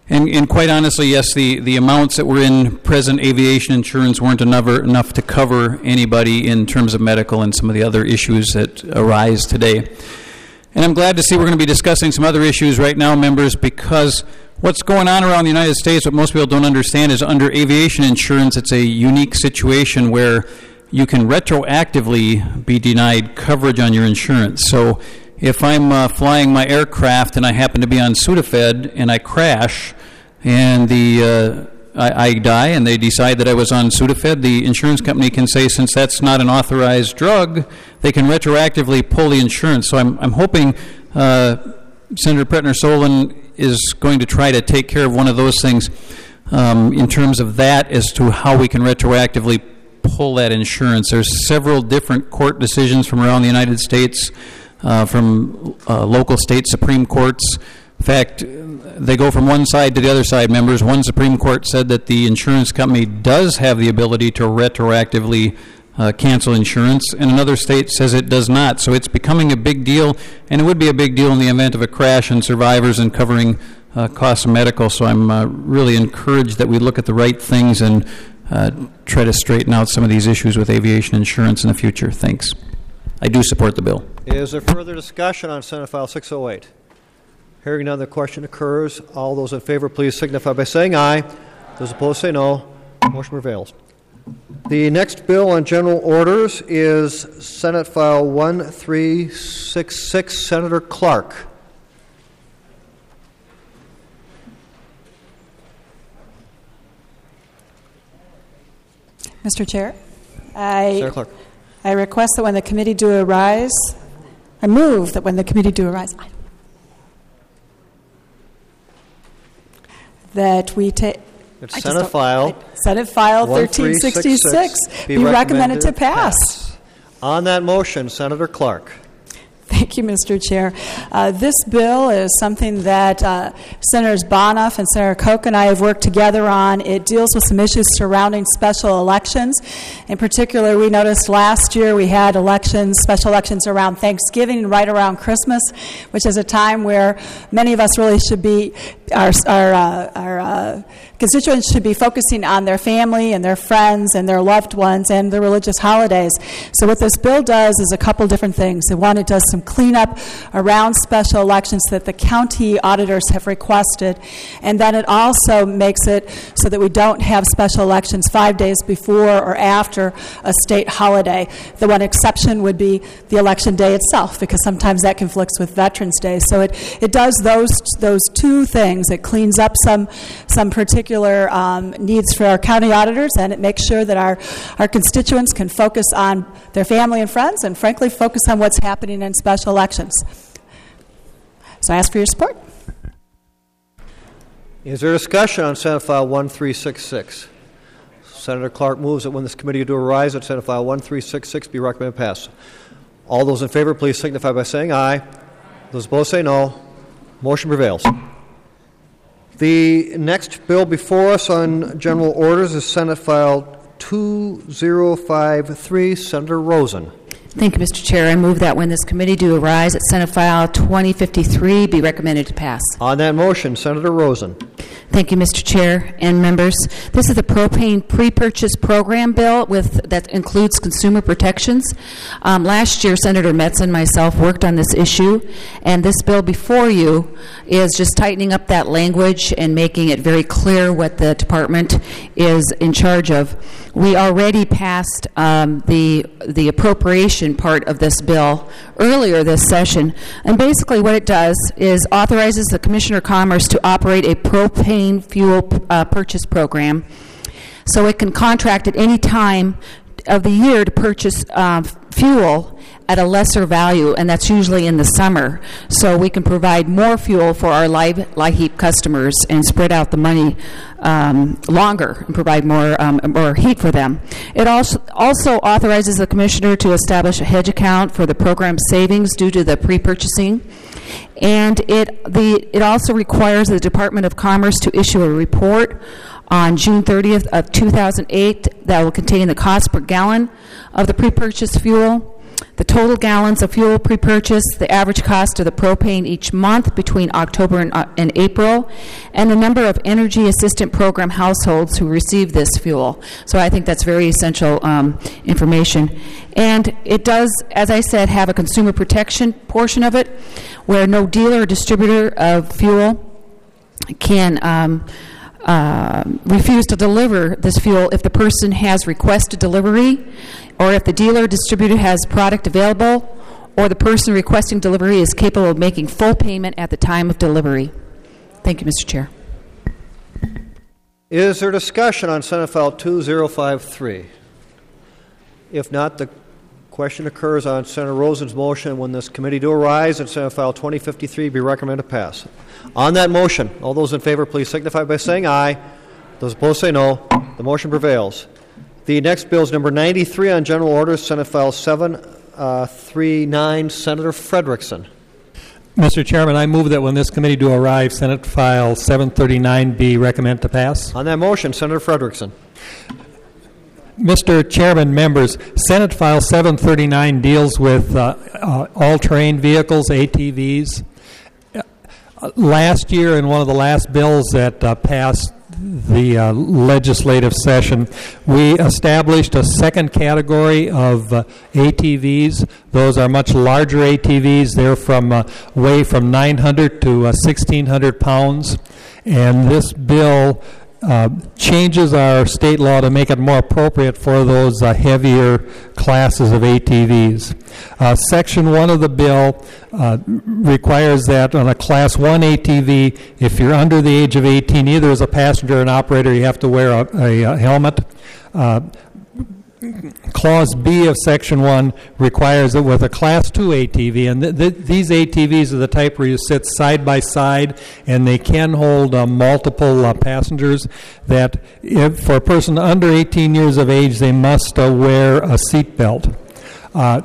And, and quite honestly, yes, the, the amounts that were in present aviation insurance weren't enough, enough to cover anybody in terms of medical and some of the other issues that arise today. And I'm glad to see we're going to be discussing some other issues right now, members, because what's going on around the United States, what most people don't understand, is under aviation insurance, it's a unique situation where you can retroactively be denied coverage on your insurance. So if I'm uh, flying my aircraft and I happen to be on Sudafed and I crash and the uh, I, I die and they decide that I was on Sudafed, the insurance company can say, since that's not an authorized drug, they can retroactively pull the insurance. So I'm, I'm hoping uh, Senator Pretner-Solon is going to try to take care of one of those things um, in terms of that as to how we can retroactively pull that insurance. There's several different court decisions from around the United States, uh, from uh, local state Supreme Courts. In fact, they go from one side to the other side, members. One Supreme Court said that the insurance company does have the ability to retroactively uh, cancel insurance, and another state says it does not. So it's becoming a big deal, and it would be a big deal in the event of a crash and survivors and covering uh, costs of medical. So I'm uh, really encouraged that we look at the right things and uh, try to straighten out some of these issues with aviation insurance in the future. Thanks. I do support the bill. Is there further discussion on Senate File six oh eight? Hearing none, the question occurs. All those in favor, please signify by saying aye. Those opposed, say no. Motion prevails. The next bill on general orders is Senate File one three six six, Senator Clark. Mister Chair, I, Senator Clark. I request that when the committee do arise, I move that when the committee do arise, that we take It's Senate File. Senate File thirteen sixty-six be, be recommended to pass. pass. On that motion, Senator Clark. Thank you, Mister Chair. Uh, this bill is something that uh, Senators Bonoff and Senator Koch and I have worked together on. It deals with some issues surrounding special elections. In particular, we noticed last year we had elections, special elections around Thanksgiving and right around Christmas, which is a time where many of us really should be, our, our, uh, our uh, constituents should be focusing on their family and their friends and their loved ones and the religious holidays. So what this bill does is a couple different things. One, it does some cleanup around special elections that the county auditors have requested, and then it also makes it so that we don't have special elections five days before or after a state holiday. The one exception would be the election day itself, because sometimes that conflicts with Veterans Day. So it, it does those those two things. It cleans up some some particular um, needs for our county auditors, and it makes sure that our, our constituents can focus on their family and friends, and frankly focus on what's happening in special elections. So I ask for your support. Is there discussion on Senate File one three six six? Senator Clark moves that when this committee do arise that Senate File one three six six be recommended pass. All those in favor, please signify by saying aye. Those opposed, say no. Motion prevails. The next bill before us on general orders is Senate File two zero five three, Senator Rosen. Thank you, Mister Chair. I move that when this committee do arise that Senate File twenty fifty-three be recommended to pass. On that motion, Senator Rosen. Thank you, Mister Chair and members. This is the propane pre-purchase program bill with that includes consumer protections. Um, last year, Senator Metz and myself worked on this issue, and this bill before you is just tightening up that language and making it very clear what the department is in charge of. We already passed um, the the appropriation part of this bill earlier this session, and basically what it does is authorizes the Commissioner of Commerce to operate a propane fuel uh, purchase program, so it can contract at any time of the year to purchase uh, fuel at a lesser value, and that's usually in the summer. So we can provide more fuel for our LIHEAP customers and spread out the money um, longer and provide more um, more heat for them. It also also authorizes the Commissioner to establish a hedge account for the program savings due to the pre-purchasing. And it the it also requires the Department of Commerce to issue a report on June thirtieth of two thousand eight that will contain the cost per gallon of the pre-purchased fuel. the total gallons of fuel pre-purchase, the average cost of the propane each month between October and, uh, and April, and the number of Energy Assistant Program households who receive this fuel. So I think that's very essential um, information. And it does, as I said, have a consumer protection portion of it, where no dealer or distributor of fuel can um, uh, refuse to deliver this fuel if the person has requested delivery, or if the dealer or distributor has product available, or the person requesting delivery is capable of making full payment at the time of delivery. Thank you, Mister Chair. Is there discussion on Senate File two thousand fifty-three? If not, the question occurs on Senator Rosen's motion. When this committee do arise, and Senate File twenty fifty-three be recommended to pass. On that motion, all those in favor, please signify by saying aye. Those opposed say no. The motion prevails. The next bill is number ninety-three on general orders, Senate File seven thirty-nine, Senator Frederickson. Mister Chairman, I move that when this committee do arrive, Senate File seven thirty-nine be recommended to pass. On that motion, Senator Frederickson. Mister Chairman, members, Senate File seven thirty-nine deals with uh, uh, all-terrain vehicles, A T Vs. Uh, last year, in one of the last bills that uh, passed the uh, legislative session, we established a second category of uh, A T Vs. Those are much larger A T Vs. They're from uh, weigh from nine hundred to uh, sixteen hundred pounds, and this bill Uh, changes our state law to make it more appropriate for those uh, heavier classes of A T Vs. Uh, Section one of the bill uh, requires that on a Class one A T V, if you're under the age of eighteen, either as a passenger or an operator, you have to wear a, a, a helmet. Uh, Clause B of Section one requires that with a Class two A T V, and th- th- these A T Vs are the type where you sit side by side and they can hold uh, multiple uh, passengers, that if, for a person under eighteen years of age, they must uh, wear a seatbelt. Uh,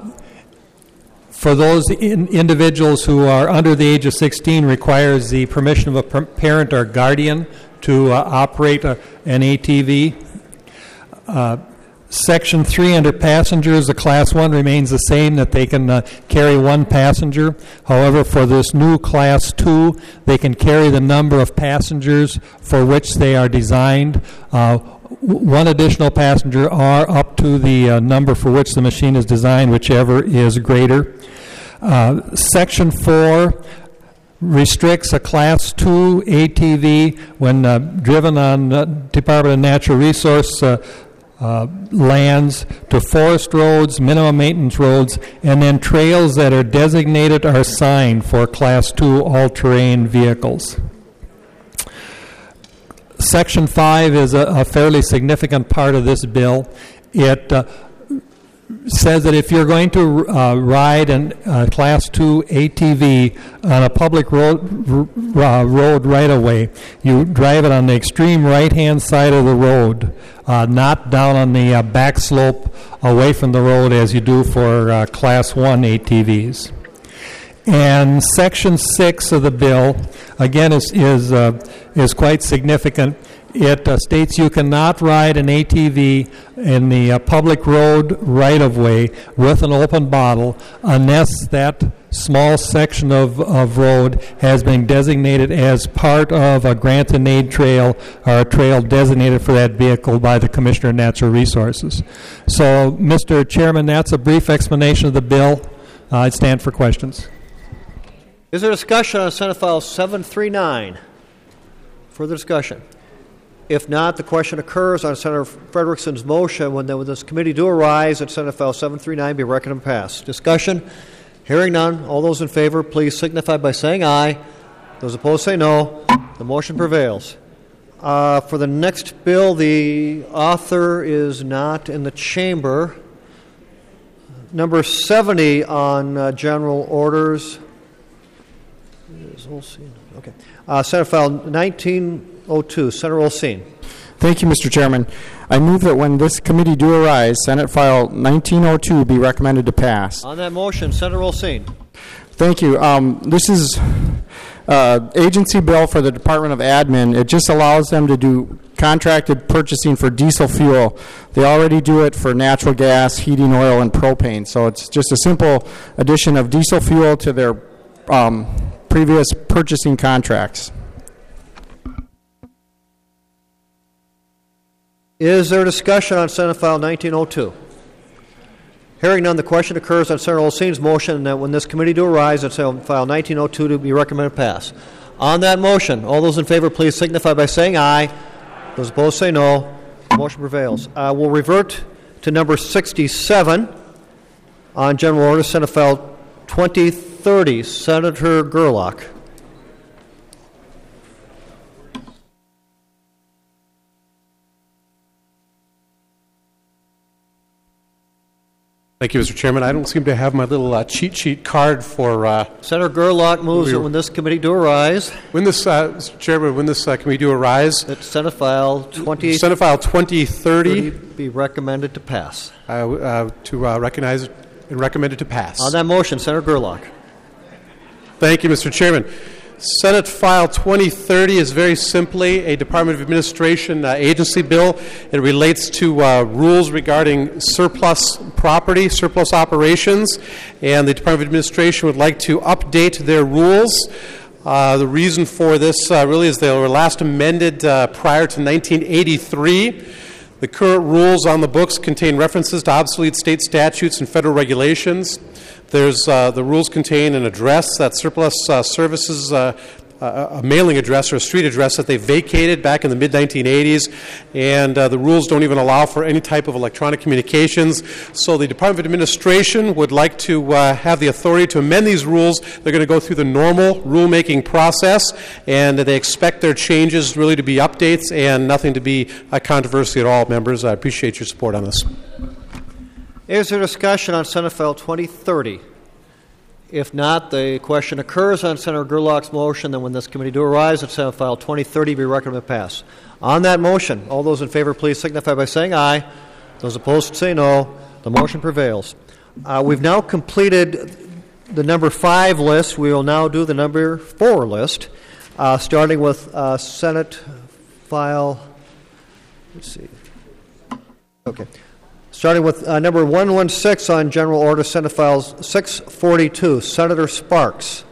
for those in individuals who are under the age of sixteen, requires the permission of a per- parent or guardian to uh, operate a, an A T V. Uh, Section three under passengers, the Class one remains the same, that they can uh, carry one passenger. However, for this new Class two, they can carry the number of passengers for which they are designed. Uh, one additional passenger or up to the uh, number for which the machine is designed, whichever is greater. Uh, Section four restricts a Class two A T V when uh, driven on uh, Department of Natural Resource uh, Uh, lands to forest roads, minimum maintenance roads, and then trails that are designated or assigned for Class two all-terrain vehicles. Section five is a, a fairly significant part of this bill. It uh, says that if you're going to uh, ride a uh, Class two A T V on a public road, r- uh, road right-of-way, you drive it on the extreme right-hand side of the road, uh, not down on the uh, back slope away from the road as you do for uh, Class one A T Vs. And Section six of the bill, again, is is, uh, is quite significant. It uh, states you cannot ride an A T V in the uh, public road right-of-way with an open bottle unless that small section of, of road has been designated as part of a grant and aid trail or a trail designated for that vehicle by the Commissioner of Natural Resources. So, Mister Chairman, that's a brief explanation of the bill. Uh, I'd stand for questions. Is there discussion on Senate File seven thirty-nine? Further discussion? If not, the question occurs on Senator Frederickson's motion. When, the, when this committee do arise, that Senate File seven thirty-nine be recommended and passed. Discussion? Hearing none. All those in favor, please signify by saying aye. Those opposed say no. The motion prevails. Uh, for the next bill, the author is not in the chamber. Number seventy on uh, general orders. Okay. Uh, Senate File nineteen oh two, Senator Olsine. Thank you, Mister Chairman. I move that when this committee do arise, Senate File nineteen oh two be recommended to pass. On that motion, Senator Olsine. Thank you. Um, this is uh, agency bill for the Department of Admin. It just allows them to do contracted purchasing for diesel fuel. They already do it for natural gas, heating oil, and propane. So it's just a simple addition of diesel fuel to their um, previous purchasing contracts. Is there discussion on Senate File nineteen oh two? Hearing none, the question occurs on Senator Olstein's motion that when this committee do arise, that Senate File nineteen oh two to be recommended pass. On that motion, all those in favor please signify by saying aye. Those opposed say no. The motion prevails. Uh, we'll revert to number sixty-seven on General Order, Senate File twenty thirty. Senator Gerlach. Thank you, Mister Chairman. I don't seem to have my little uh, cheat sheet card for... Uh, Senator Gerlach moves that when this committee do arise... When this, uh, Mister Chairman, when this uh, committee do arise... That Senate File twenty... Senate File twenty thirty... be recommended to pass. Uh, uh, to uh, recognize and recommend it to pass. On that motion, Senator Gerlach. Thank you, Mister Chairman. Senate File twenty thirty is very simply a Department of Administration uh, agency bill. It relates to uh, rules regarding surplus property, surplus operations, and the Department of Administration would like to update their rules. Uh, the reason for this uh, really is they were last amended uh, prior to nineteen eighty-three. The current rules on the books contain references to obsolete state statutes and federal regulations. There's uh, the rules contain an address that surplus uh, services, uh, uh, a mailing address or a street address that they vacated back in the mid nineteen eighties, and uh, the rules don't even allow for any type of electronic communications. So the Department of Administration would like to uh, have the authority to amend these rules. They're going to go through the normal rulemaking process, and they expect their changes really to be updates and nothing to be a controversy at all. Members, I appreciate your support on this. Is there discussion on Senate File twenty thirty? If not, the question occurs on Senator Gerlach's motion that when this committee do arise, that Senate File twenty thirty be recommended pass. On that motion, all those in favor please signify by saying aye. Those opposed say no. The motion prevails. Uh, we've now completed the number five list. We will now do the number four list, uh, starting with uh, Senate File, let's see, okay. Starting with uh, number one sixteen on General Order, Senate Files six forty-two. Senator Sparks.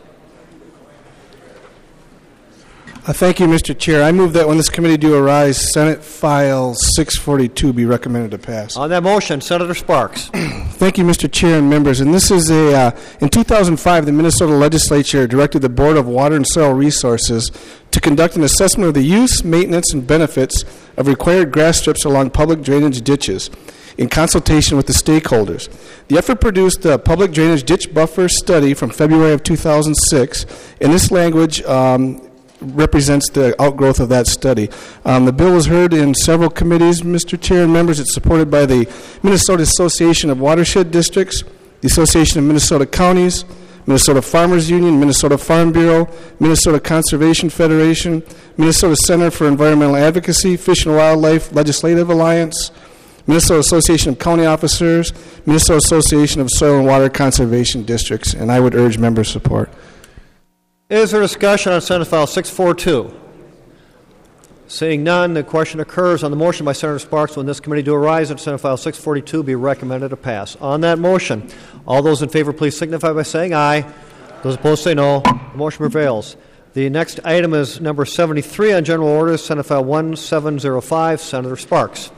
Uh, thank you, Mister Chair. I move that when this committee do arise, Senate File six forty-two be recommended to pass. On that motion, Senator Sparks. Thank you, Mister Chair and members. And this is a, uh, in two thousand five, the Minnesota Legislature directed the Board of Water and Soil Resources to conduct an assessment of the use, maintenance, and benefits of required grass strips along public drainage ditches in consultation with the stakeholders. The effort produced the Public Drainage Ditch Buffer Study from February of two thousand six, and this language um, represents the outgrowth of that study. Um, the bill was heard in several committees, Mister Chair and members. It's supported by the Minnesota Association of Watershed Districts, the Association of Minnesota Counties, Minnesota Farmers Union, Minnesota Farm Bureau, Minnesota Conservation Federation, Minnesota Center for Environmental Advocacy, Fish and Wildlife Legislative Alliance, Minnesota Association of County Officers, Minnesota Association of Soil and Water Conservation Districts, and I would urge member support. Is there discussion on Senate File six forty-two? Seeing none, the question occurs on the motion by Senator Sparks when this committee do arise that Senate File six forty-two be recommended to pass. On that motion, all those in favor please signify by saying aye. Those opposed say no. The motion prevails. The next item is number seventy-three on General Orders, Senate File seventeen oh five. Senator Sparks.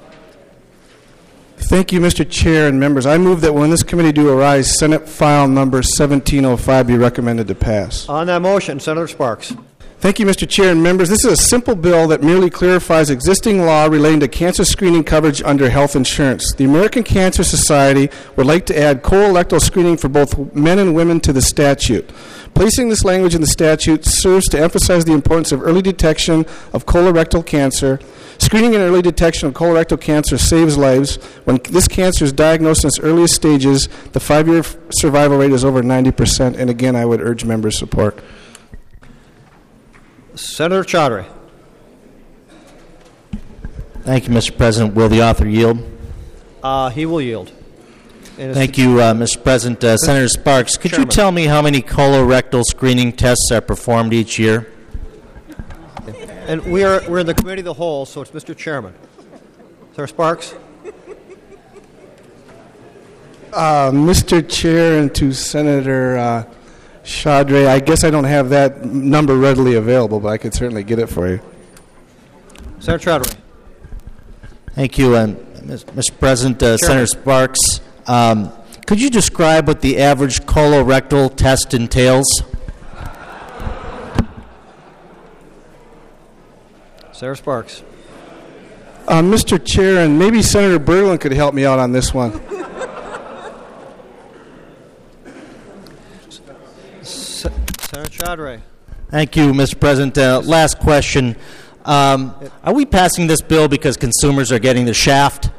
Thank you, Mister Chair and members. I move that when this committee do arise, Senate File number seventeen oh five be recommended to pass. On that motion, Senator Sparks. Thank you, Mister Chair and members. This is a simple bill that merely clarifies existing law relating to cancer screening coverage under health insurance. The American Cancer Society would like to add colorectal screening for both men and women to the statute. Placing this language in the statute serves to emphasize the importance of early detection of colorectal cancer. Screening and early detection of colorectal cancer saves lives. When this cancer is diagnosed in its earliest stages, the five-year survival rate is over ninety percent. And again, I would urge members' support. Senator Chaudhary. Thank you, Mister President. Will the author yield? Uh, he will yield. And Thank you, uh, Mister President. Uh, Senator Sparks, could Chairman. you tell me how many colorectal screening tests are performed each year? And we are, we're in the committee of the whole, so it's Mister Chairman. Senator Sparks? Uh, Mister Chair, and to Senator uh, Chaudhry, I guess I don't have that number readily available, but I could certainly get it for you. Senator Chaudhry. Thank you, um, Mister President. Uh, Senator Sparks, um, could you describe what the average colorectal test entails? Senator Sparks. Uh, Mister Chair, and maybe Senator Berglund could help me out on this one. Se- Senator Chaudhry. Thank you, Mister President. Uh, last question. Um, are we passing this bill because consumers are getting the shaft?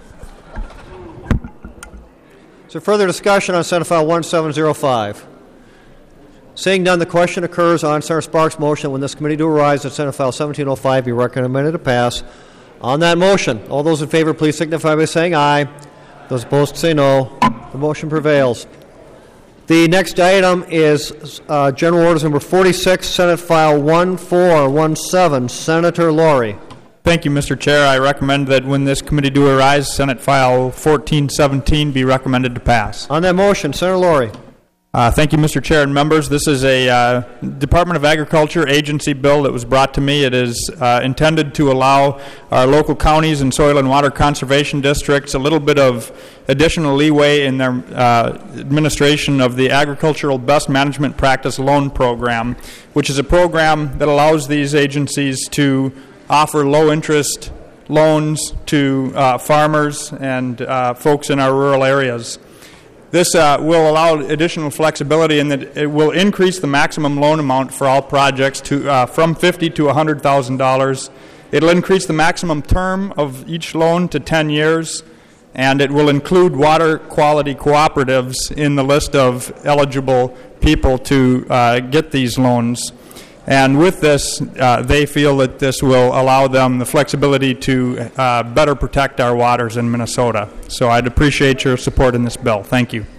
Is there further discussion on Senate File one seven zero five? Seeing none, the question occurs on Senator Sparks' motion when this committee do arise that Senate File seventeen oh five be recommended to pass. On that motion, all those in favor please signify by saying aye. Those opposed say no. The motion prevails. The next item is uh, General Orders Number forty-six, Senate File one four one seven. Senator Laurie. Thank you, Mister Chair. I recommend that when this committee do arise, Senate File fourteen seventeen be recommended to pass. On that motion, Senator Laurie. Uh, thank you, Mister Chair and members. This is a uh, Department of Agriculture agency bill that was brought to me. It is uh, intended to allow our local counties and soil and water conservation districts a little bit of additional leeway in their uh, administration of the Agricultural Best Management Practice Loan Program, which is a program that allows these agencies to offer low-interest loans to uh, farmers and uh, folks in our rural areas. This uh, will allow additional flexibility in that it will increase the maximum loan amount for all projects to uh, from fifty thousand dollars to one hundred thousand dollars. It will increase the maximum term of each loan to ten years, and it will include water quality cooperatives in the list of eligible people to uh, get these loans. And with this, uh, they feel that this will allow them the flexibility to uh, better protect our waters in Minnesota. So I'd appreciate your support in this bill. Thank you.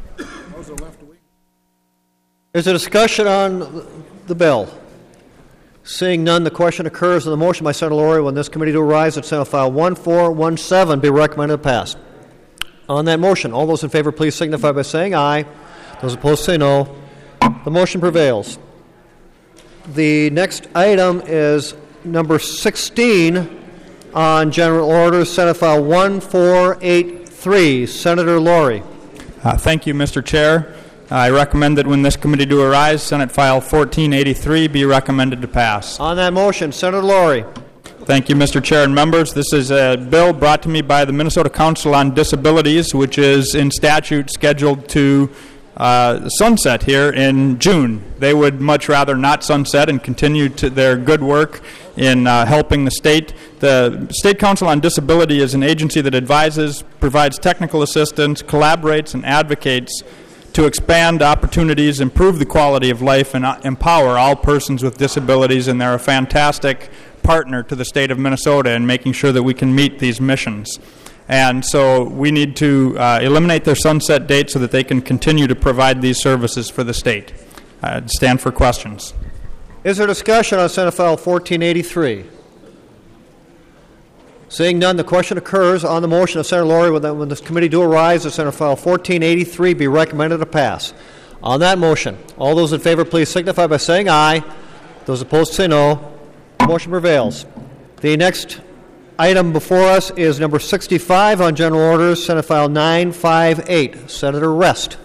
Is there discussion on the bill? Seeing none, the question occurs on the motion by Senator Laurie when this committee to arise that Senate File one four one seven be recommended to pass. On that motion, all those in favor please signify by saying aye. Those opposed say no. The motion prevails. The next item is number sixteen on General Orders, Senate File one four eight three. Senator Laurie. Uh, thank you, Mister Chair. I recommend that when this committee do arise, Senate File fourteen eighty-three be recommended to pass. On that motion, Senator Laurie. Thank you, Mister Chair and members. This is a bill brought to me by the Minnesota Council on Disabilities, which is in statute scheduled to Uh, sunset here in June. They would much rather not sunset and continue to their good work in uh, helping the state. The State Council on Disability is an agency that advises, provides technical assistance, collaborates, and advocates to expand opportunities, improve the quality of life, and uh, empower all persons with disabilities, and they're a fantastic partner to the state of Minnesota in making sure that we can meet these missions. And so we need to uh, eliminate their sunset date so that they can continue to provide these services for the state. I stand for questions. Is there discussion on Senate File fourteen eighty-three? Seeing none, the question occurs on the motion of Senator Laurie when, when this committee do arise that Senate File fourteen eighty-three be recommended to pass. On that motion, all those in favor please signify by saying aye. Those opposed say no. The motion prevails. The next item before us is number sixty-five on General Orders, Senate File nine five eight. Senator Rest.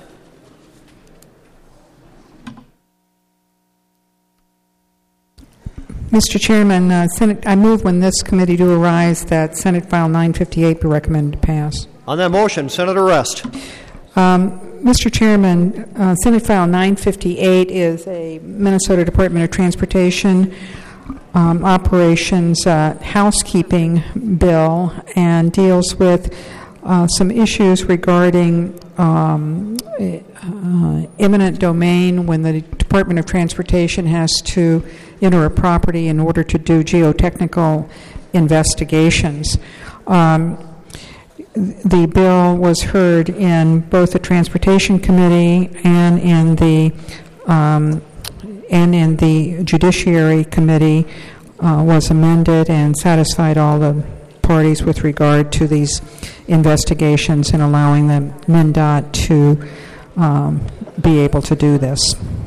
Mister Chairman, uh, Senate, I move when this committee do arise that Senate File nine fifty-eight be recommended to pass. On that motion, Senator Rest. Um, Mister Chairman, uh, Senate File nine fifty-eight is a Minnesota Department of Transportation Um, operations uh, housekeeping bill and deals with uh, some issues regarding um, uh, eminent domain when the Department of Transportation has to enter a property in order to do geotechnical investigations. Um, the bill was heard in both the Transportation Committee and in the um, and in the Judiciary Committee, uh, was amended and satisfied all the parties with regard to these investigations and allowing the MnDOT to um, be able to do this.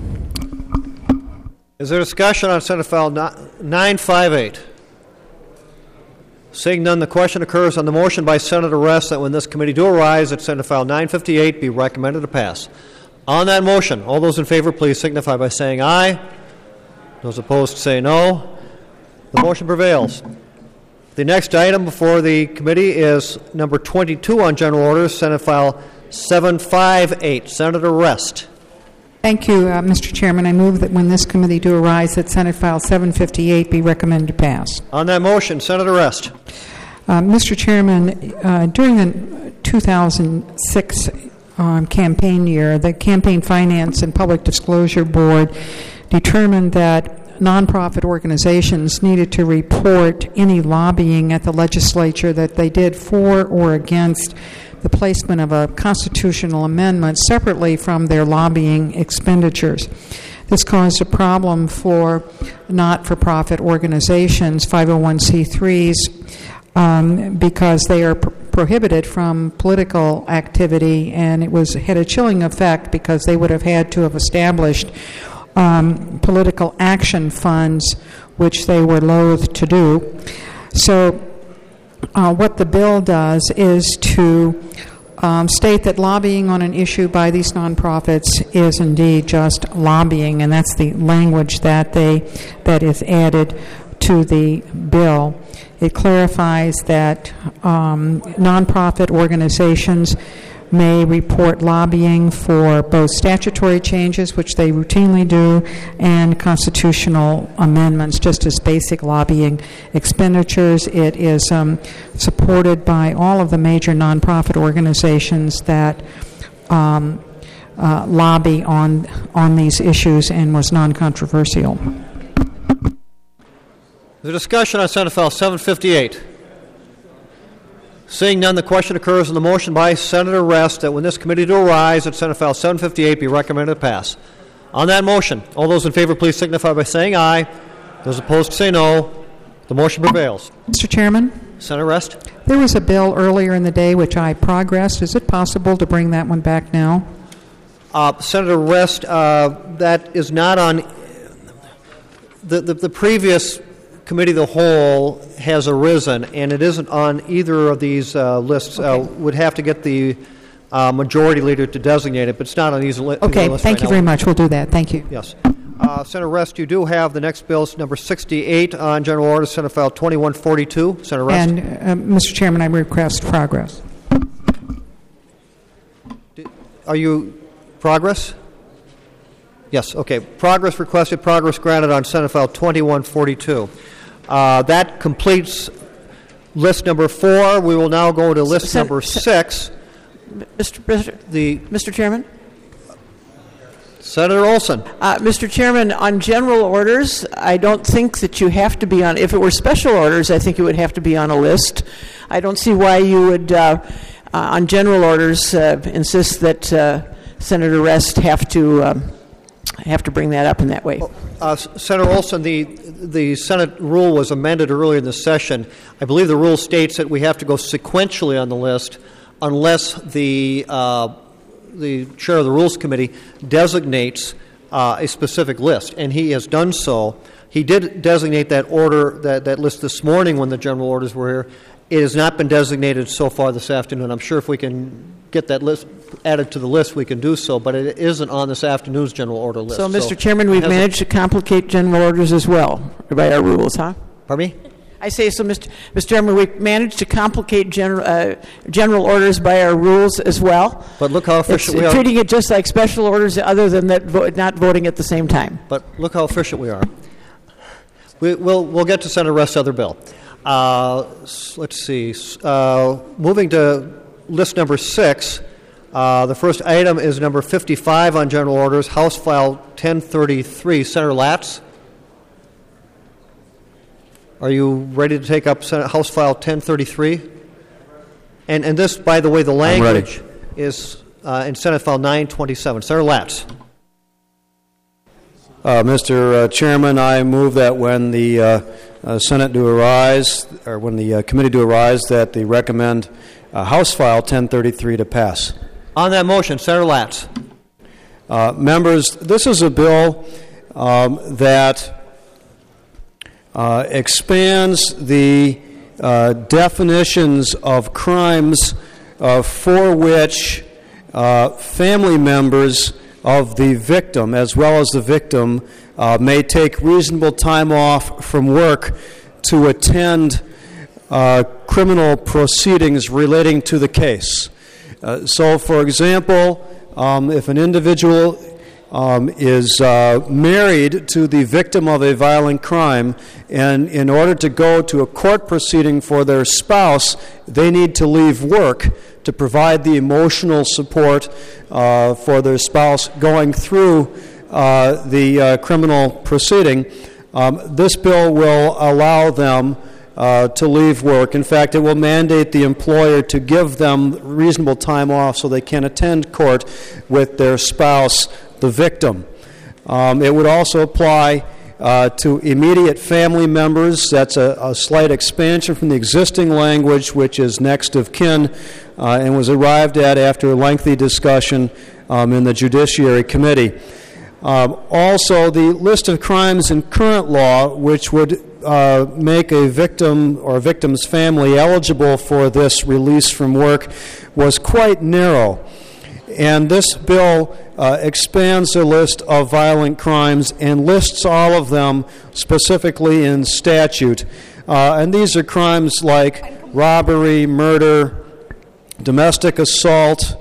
Is there discussion on Senate File nine fifty-eight? Seeing none, the question occurs on the motion by Senator Rest that when this committee do arise, that Senate File nine fifty-eight be recommended to pass. On that motion, all those in favor, please signify by saying aye. Those opposed say no. The motion prevails. The next item before the committee is number twenty-two on general orders, Senate File seven fifty-eight. Senator Rest. Thank you, uh, Mister Chairman. I move that when this committee do arise, that Senate File seven fifty-eight be recommended to pass. On that motion, Senator Rest. Uh, Mister Chairman, uh, during the two thousand six um, campaign year, the Campaign Finance and Public Disclosure Board determined that nonprofit organizations needed to report any lobbying at the legislature that they did for or against the placement of a constitutional amendment separately from their lobbying expenditures. This caused a problem for not-for-profit organizations, five oh one c threes, um, because they are pr- prohibited from political activity, and it was had a chilling effect because they would have had to have established um, political action funds, which they were loath to do. So Uh, what the bill does is to um, state that lobbying on an issue by these nonprofits is indeed just lobbying, and that's the language that they that is added to the bill. It clarifies that um, nonprofit organizations may report lobbying for both statutory changes, which they routinely do, and constitutional amendments, just as basic lobbying expenditures. It is um, supported by all of the major nonprofit organizations that um, uh, lobby on on these issues, and was non-controversial. The discussion on Senate File seven fifty-eight. Seeing none, the question occurs on the motion by Senator Rest that when this committee do arise, that Senate File seven fifty-eight be recommended to pass. On that motion, all those in favor, please signify by saying aye. Those opposed say no. The motion prevails. Mister Chairman? Senator Rest? There was a bill earlier in the day which I progressed. Is it possible to bring that one back now? Uh, Senator Rest, uh, that is not on the, the, the previous committee of the whole has arisen, and it isn't on either of these uh, lists. Okay. Uh, would have to get the uh, majority leader to designate it, but it's not on these li- okay, lists. Okay, thank right you now. very much. We'll do that. Thank you. Yes. Uh, Senator Rest, you do have the next bill, number sixty-eight on general order, Senate File twenty-one forty-two. Senator Rest. And, uh, Mister Chairman, I request progress. Are you progress? Yes, okay. Progress requested, progress granted on Senate File twenty-one forty-two. Uh, that completes list number four. We will now go to list Sen- number six. Mister Mister The Mister Chairman? Senator Olson. Uh, Mister Chairman, on general orders, I don't think that you have to be on, if it were special orders, I think it would have to be on a list. I don't see why you would, uh, uh, on general orders, uh, insist that uh, Senator Rest have to um, have to bring that up in that way. Uh, Senator Olson, the the Senate rule was amended earlier in the session. I believe the rule states that we have to go sequentially on the list unless the uh, the chair of the Rules Committee designates uh, a specific list, and he has done so. He did designate that order, that, that list this morning when the general orders were here. It has not been designated so far this afternoon. I'm sure if we can get that list added to the list, we can do so, but it isn't on this afternoon's general order list. So, Mister So Chairman, we've managed to complicate general orders as well by our rules, huh? Pardon me? I say so, Mister Mister Chairman, we've managed to complicate general uh, general orders by our rules as well. But look how efficient it's, we are. Treating it just like special orders, other than that, vo- not voting at the same time. But look how efficient we are. We, we'll we'll get to Senator Rest's other bill. Uh, let's see. Uh, moving to list number six. Uh, the first item is number fifty-five on general orders, House File ten thirty-three. Senator Latz, are you ready to take up Senate House File ten thirty-three? And, and this, by the way, the ready. language is uh, in Senate File nine twenty-seven. Senator Latz. Uh, Mister Uh, Chairman, I move that when the uh, uh, Senate do arise, or when the uh, committee do arise, that they recommend uh, House File ten thirty-three to pass. On that motion, Senator Latz. Uh, members, this is a bill um, that uh, expands the uh, definitions of crimes uh, for which uh, family members of the victim, as well as the victim, uh, may take reasonable time off from work to attend uh, criminal proceedings relating to the case. Uh, so, for example, um, if an individual um, is uh, married to the victim of a violent crime, and in order to go to a court proceeding for their spouse, they need to leave work to provide the emotional support uh, for their spouse going through uh, the uh, criminal proceeding. Um, this bill will allow them uh, to leave work. In fact, it will mandate the employer to give them reasonable time off so they can attend court with their spouse, the victim. Um, it would also apply Uh, to immediate family members. That's a, a slight expansion from the existing language, which is next of kin, uh, and was arrived at after a lengthy discussion um, in the Judiciary Committee. Um, also, the list of crimes in current law, which would uh, make a victim or a victim's family eligible for this release from work, was quite narrow. And this bill uh, expands the list of violent crimes and lists all of them specifically in statute. Uh, and these are crimes like robbery, murder, domestic assault,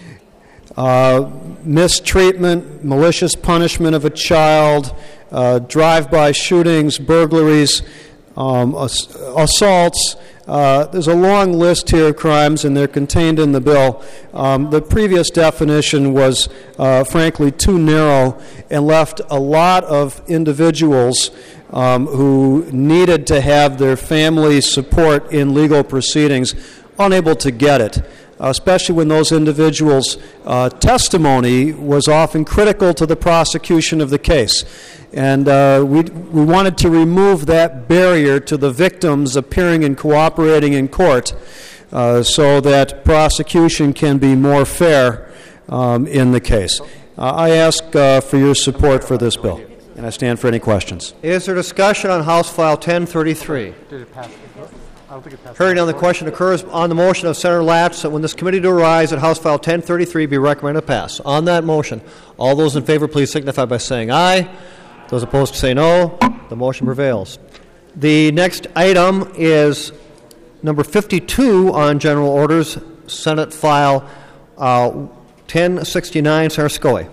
uh, mistreatment, malicious punishment of a child, uh, drive-by shootings, burglaries, um, ass- assaults. Uh, there's a long list here of crimes, and they're contained in the bill. Um, the previous definition was, uh, frankly, too narrow and left a lot of individuals um, who needed to have their family support in legal proceedings unable to get it, uh, especially when those individuals' uh, testimony was often critical to the prosecution of the case. And uh, we we wanted to remove that barrier to the victims appearing and cooperating in court uh, so that prosecution can be more fair um, in the case. Uh, I ask uh, for your support for this bill, and I stand for any questions. Is there discussion on House File ten thirty-three? Did it pass? I don't think it passed. Hearing none, the question occurs on the motion of Senator Latz that when this committee to arise that House File ten thirty-three be recommended to pass. On that motion, all those in favor please signify by saying aye. Those opposed say no. The motion prevails. The next item is number fifty-two on general orders, Senate File uh, ten sixty-nine, Senator Scully.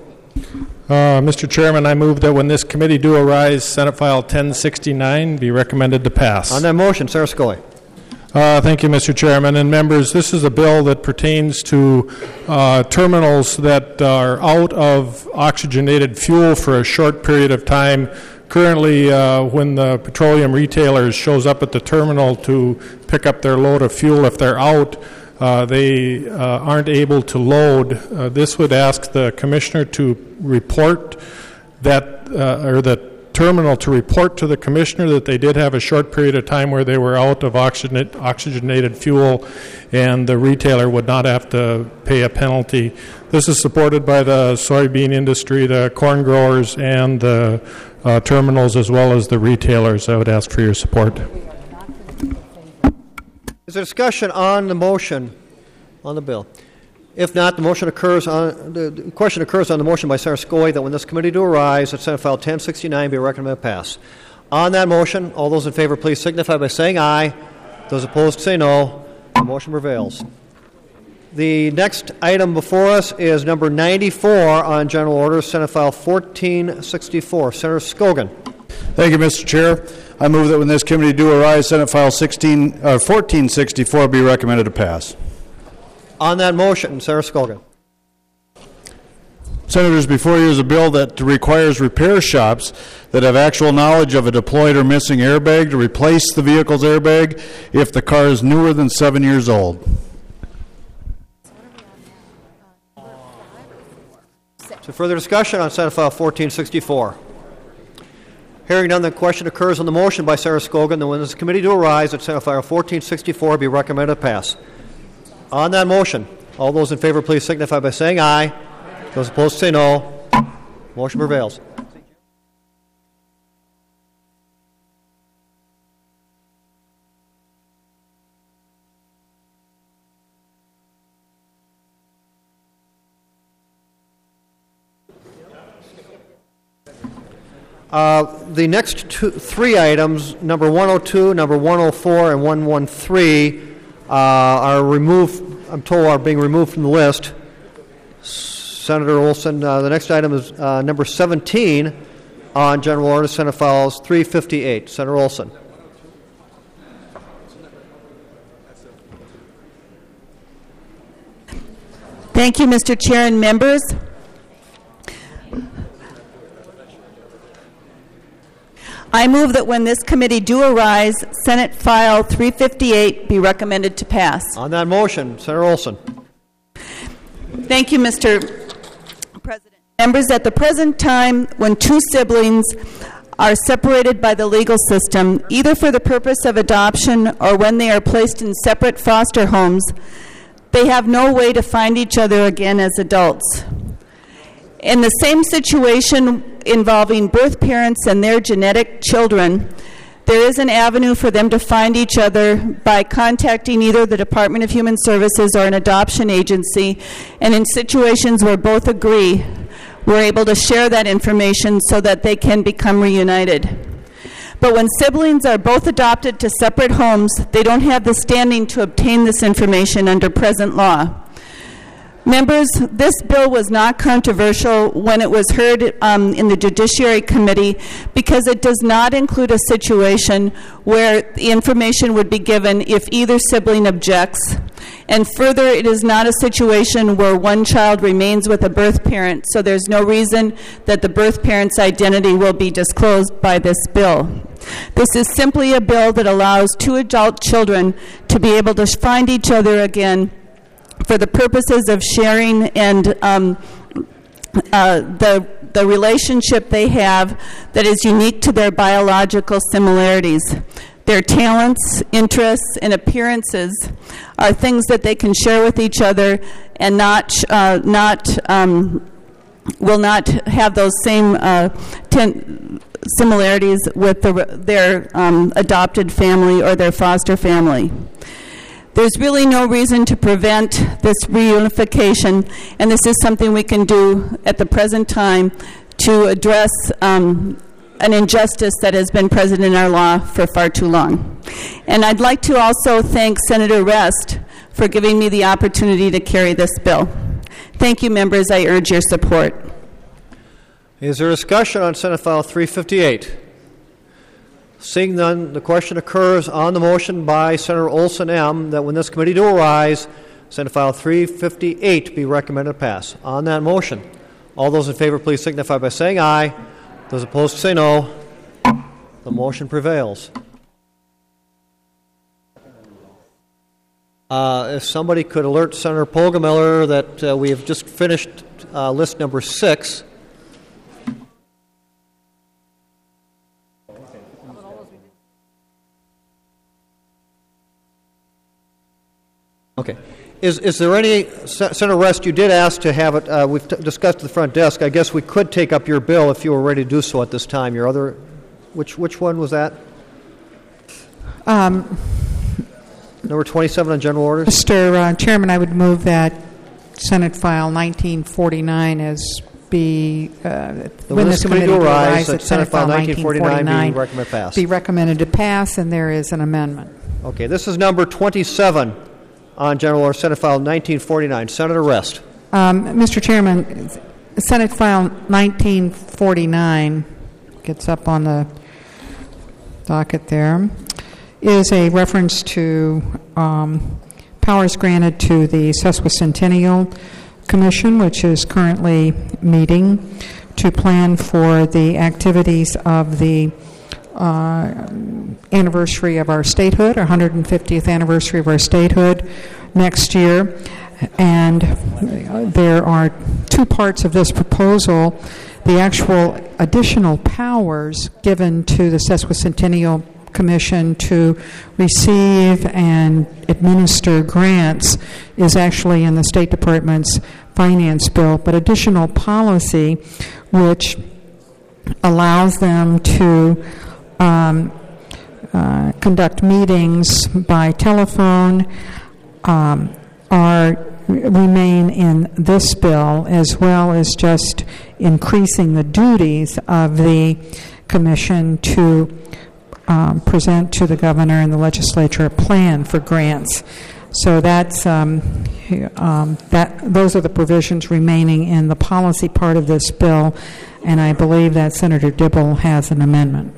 Uh, Mister Chairman, I move that when this committee do arise, Senate File ten sixty-nine be recommended to pass. On that motion, Senator Scully. Uh, thank you, Mister Chairman. And members, this is a bill that pertains to uh, terminals that are out of oxygenated fuel for a short period of time. Currently, uh, when the petroleum retailer shows up at the terminal to pick up their load of fuel, if they're out, uh, they uh, aren't able to load. Uh, this would ask the commissioner to report that, uh, or the terminal to report to the commissioner that they did have a short period of time where they were out of oxygenate, oxygenated fuel, and the retailer would not have to pay a penalty. This is supported by the soybean industry, the corn growers, and the uh, terminals, as well as the retailers. I would ask for your support. Is there discussion on the motion on the bill? If not, the motion occurs on the question occurs on the motion by Senator Scully that when this committee do arise, that Senate File ten sixty-nine be recommended to pass. On that motion, all those in favor please signify by saying aye. Those opposed say no. The motion prevails. The next item before us is number ninety-four on general orders, Senate File fourteen sixty-four. Senator Scogan. Thank you, Mister Chair. I move that when this committee do arise, Senate File sixteen, uh, fourteen sixty-four be recommended to pass. On that motion, Senator Scogan. Senators, before you is a bill that requires repair shops that have actual knowledge of a deployed or missing airbag to replace the vehicle's airbag if the car is newer than seven years old. there further discussion on Senate File fourteen sixty-four? Hearing none, the question occurs on the motion by Senator Scogan that when this committee to arise that Senate File fourteen sixty-four be recommended to pass. On that motion, all those in favor please signify by saying aye. Aye. Those opposed say no. Motion prevails. Uh, the next two, three items, number one oh two, number one oh four, and one thirteen, uh, are removed, I'm told are being removed from the list. Senator Olson, uh, the next item is uh, number seventeen on General Order, Senate Files three fifty-eight. Senator Olson. Thank you, Mister Chair and members. I move that when this committee do arise, Senate File three fifty-eight be recommended to pass. On that motion, Senator Olson. Thank you, Mister President. Members, at the present time, when two siblings are separated by the legal system, either for the purpose of adoption or when they are placed in separate foster homes, they have no way to find each other again as adults. In the same situation involving birth parents and their genetic children, there is an avenue for them to find each other by contacting either the Department of Human Services or an adoption agency, and in situations where both agree, we're able to share that information so that they can become reunited. But when siblings are both adopted to separate homes, they don't have the standing to obtain this information under present law. Members, this bill was not controversial when it was heard um, in the Judiciary Committee because it does not include a situation where the information would be given if either sibling objects. And further, it is not a situation where one child remains with a birth parent, so there's no reason that the birth parent's identity will be disclosed by this bill. This is simply a bill that allows two adult children to be able to find each other again for the purposes of sharing and um, uh, the the relationship they have that is unique to their biological similarities. Their talents, interests, and appearances are things that they can share with each other, and not uh, not um, will not have those same uh, ten similarities with the, their um, adopted family or their foster family. There's really no reason to prevent this reunification, and this is something we can do at the present time to address um, an injustice that has been present in our law for far too long. And I'd like to also thank Senator Rest for giving me the opportunity to carry this bill. Thank you, members. I urge your support. Is there discussion on Senate File three fifty-eight? Seeing none, the question occurs on the motion by Senator Olson M. that when this committee do arise, Senate File three fifty-eight be recommended to pass. On that motion, all those in favor please signify by saying aye. Those opposed say no. The motion prevails. Uh, if somebody could alert Senator Poggemiller that uh, we have just finished uh, list number six. Okay. Is is there any, Senator Rest, you did ask to have it, uh, we've t- discussed at the front desk. I guess we could take up your bill if you were ready to do so at this time. Your other, which which one was that? Um, Number twenty-seven on general orders? Mister Uh, Chairman, I would move that Senate File nineteen forty-nine as be, uh, when this committee to arise, that Senate File nineteen forty-nine be recommended to pass. Be recommended to pass, and there is an amendment. Okay, this is number twenty-seven on General Order, Senate File nineteen forty-nine. Senator Rest. Um, Mister Chairman, Senate File nineteen forty-nine gets up on the docket there, is a reference to um, powers granted to the Sesquicentennial Commission, which is currently meeting to plan for the activities of the Uh, anniversary of our statehood, our one hundred fiftieth anniversary of our statehood next year. and there are two parts of this proposal. The actual additional powers given to the Sesquicentennial Commission to receive and administer grants is actually in the State Department's finance bill, but additional policy which allows them to um, uh, conduct meetings by telephone um, are remain in this bill, as well as just increasing the duties of the commission to um, present to the governor and the legislature a plan for grants. So that's um, um, that. Those are the provisions remaining in the policy part of this bill, and I believe that Senator Dibble has an amendment.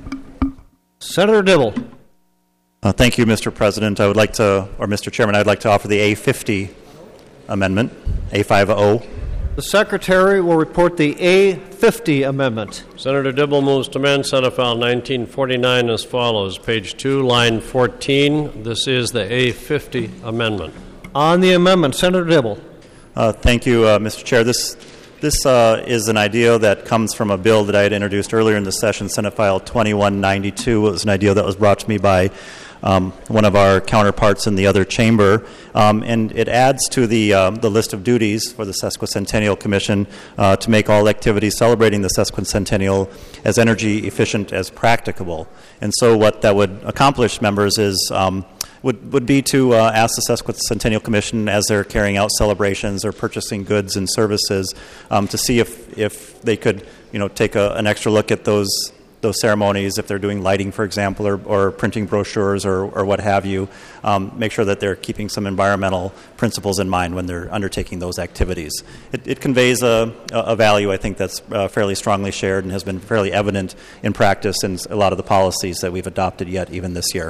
Senator Dibble. Uh, thank you, Mister President. I would like to, or Mister Chairman, I'd like to offer the A fifty amendment, A fifty. The Secretary will report the A fifty amendment. Senator Dibble moves to amend Senate File nineteen forty-nine as follows. Page two, line fourteen. This is the A fifty amendment. On the amendment, Senator Dibble. Uh, thank you, uh, Mister Chair. This this uh, is an idea that comes from a bill that I had introduced earlier in the session, Senate File twenty-one ninety-two. It was an idea that was brought to me by Um, one of our counterparts in the other chamber, um, and it adds to the um, the list of duties for the Sesquicentennial Commission uh, to make all activities celebrating the sesquicentennial as energy efficient as practicable. And so, what that would accomplish, members, is um, would would be to uh, ask the Sesquicentennial Commission, as they're carrying out celebrations or purchasing goods and services, um, to see if if they could, you know, take a, an extra look at those. those ceremonies, if they're doing lighting, for example, or, or printing brochures or, or what have you, um, make sure that they're keeping some environmental principles in mind when they're undertaking those activities. It, it conveys a, a value, I think, that's uh, fairly strongly shared and has been fairly evident in practice in a lot of the policies that we've adopted yet even this year.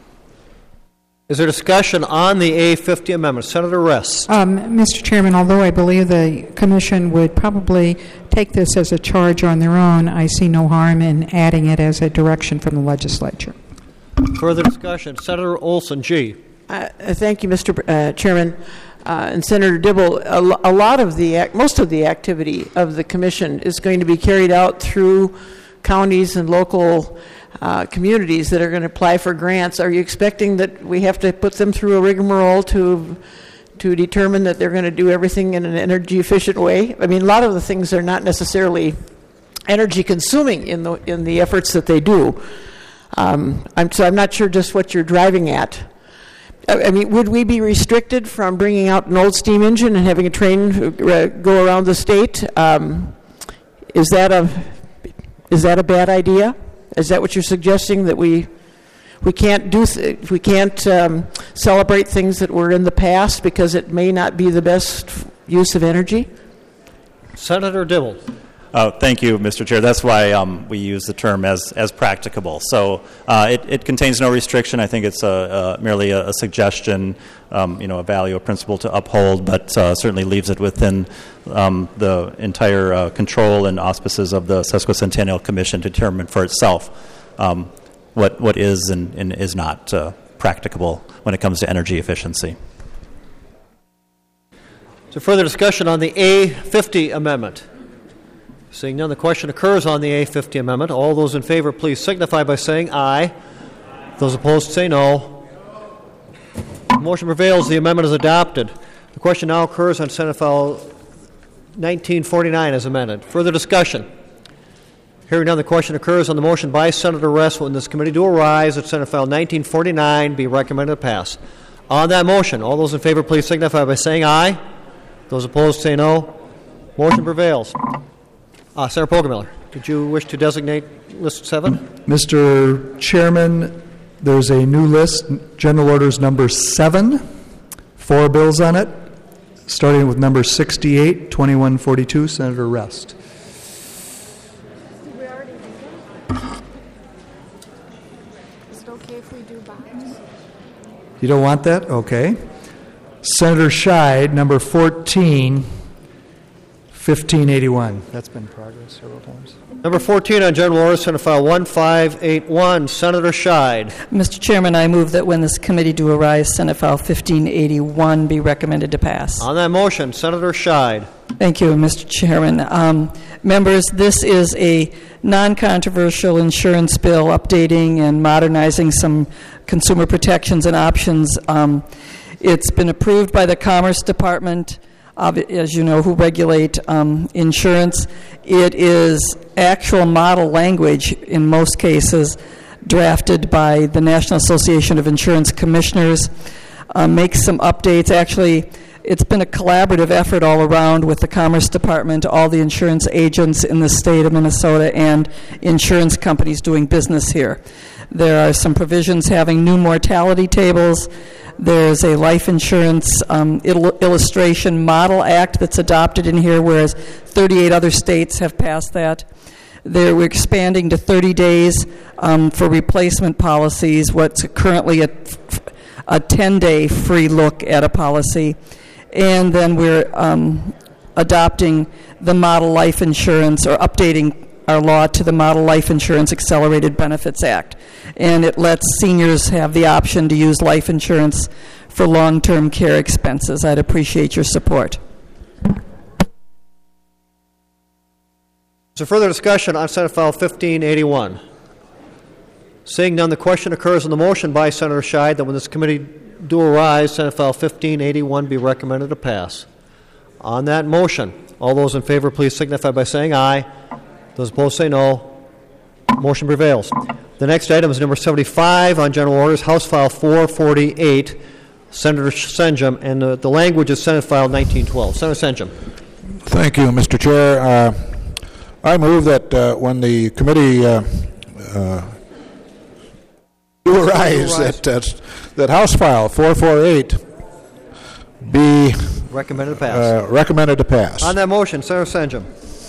Is there discussion on the A fifty amendment? Senator Rest. Um, Mister Chairman, although I believe the Commission would probably take this as a charge on their own, I see no harm in adding it as a direction from the legislature. Further discussion. Senator Olson, G. Uh, thank you, Mister Uh, Chairman. Uh, and Senator Dibble, a, lo- a lot of the, ac- most of the activity of the Commission is going to be carried out through counties and local Uh, communities that are going to apply for grants. Are you expecting that we have to put them through a rigmarole to to determine that they're going to do everything in an energy efficient way? I mean, a lot of the things are not necessarily energy consuming in the in the efforts that they do. Um, I'm, so I'm not sure just what you're driving at. I, I mean, would we be restricted from bringing out an old steam engine and having a train uh, go around the state? Um, is that a is that a bad idea? Is that what you're suggesting, that we we can't do th- we can't um, celebrate things that were in the past because it may not be the best f- use of energy? Senator Dibble. Uh, thank you, Mister Chair. That's why um, we use the term as as practicable. So uh, it, it contains no restriction. I think it's a, a, merely a, a suggestion, um, you know, a value, a principle to uphold, but uh, certainly leaves it within um, the entire uh, control and auspices of the Sesquicentennial Commission to determine for itself um, what what is and, and is not uh, practicable when it comes to energy efficiency. So further discussion on the A fifty amendment. Seeing none, the question occurs on the A fifty amendment. All those in favor, please signify by saying aye. Those opposed, say no. Motion prevails. The amendment is adopted. The question now occurs on Senate File nineteen forty-nine as amended. Further discussion. Hearing none, the question occurs on the motion by Senator Rest when this committee do arise that Senate File nineteen forty-nine be recommended to pass. On that motion, all those in favor, please signify by saying aye. Those opposed, say no. Motion prevails. Uh, Senator Poggemiller, did you wish to designate list seven? Mister Chairman, there's a new list, General Orders number seven, four bills on it, starting with number sixty-eight, twenty-one forty-two, Senator Rest. Is it okay if we do box? You don't want that? Okay. Senator Scheid, number fourteen, fifteen eighty-one. That's been progress several times. Number fourteen on General Orders, Senate File one five eight one, Senator Scheid. Mister Chairman, I move that when this committee do arise, Senate File fifteen eighty-one be recommended to pass. On that motion, Senator Scheid. Thank you, Mister Chairman. Um, members, this is a non-controversial insurance bill updating and modernizing some consumer protections and options. Um, it's been approved by the Commerce Department, uh, as you know, who regulate um, insurance. It is actual model language in most cases drafted by the National Association of Insurance Commissioners, uh, makes some updates. Actually, it's been a collaborative effort all around with the Commerce Department, all the insurance agents in the state of Minnesota, and insurance companies doing business here. There are some provisions having new mortality tables. There's a life insurance um, il- illustration model act that's adopted in here, whereas thirty-eight other states have passed that. They're we're expanding to thirty days um, for replacement policies, what's currently a, a ten-day free look at a policy. And then we're um, adopting the Model Life Insurance, or updating our law to the Model Life Insurance Accelerated Benefits Act. And it lets seniors have the option to use life insurance for long-term care expenses. I'd appreciate your support. Is there further discussion on Senate File fifteen eighty-one? Seeing none, the question occurs on the motion by Senator Scheid that when this committee do arise, Senate File fifteen eighty-one be recommended to pass. On that motion, all those in favor please signify by saying aye. Those opposed say no. Motion prevails. The next item is number seventy-five on General Orders, House File four forty-eight, Senator Senjum, and the, the language is Senate File nineteen twelve. Senator Senjum. Thank you, Mister Chair. Uh, I move that uh, when the committee uh, uh, do arise, that, uh, that House File four forty-eight be recommended to pass. Uh, recommended to pass. On that motion, Senator Senjum.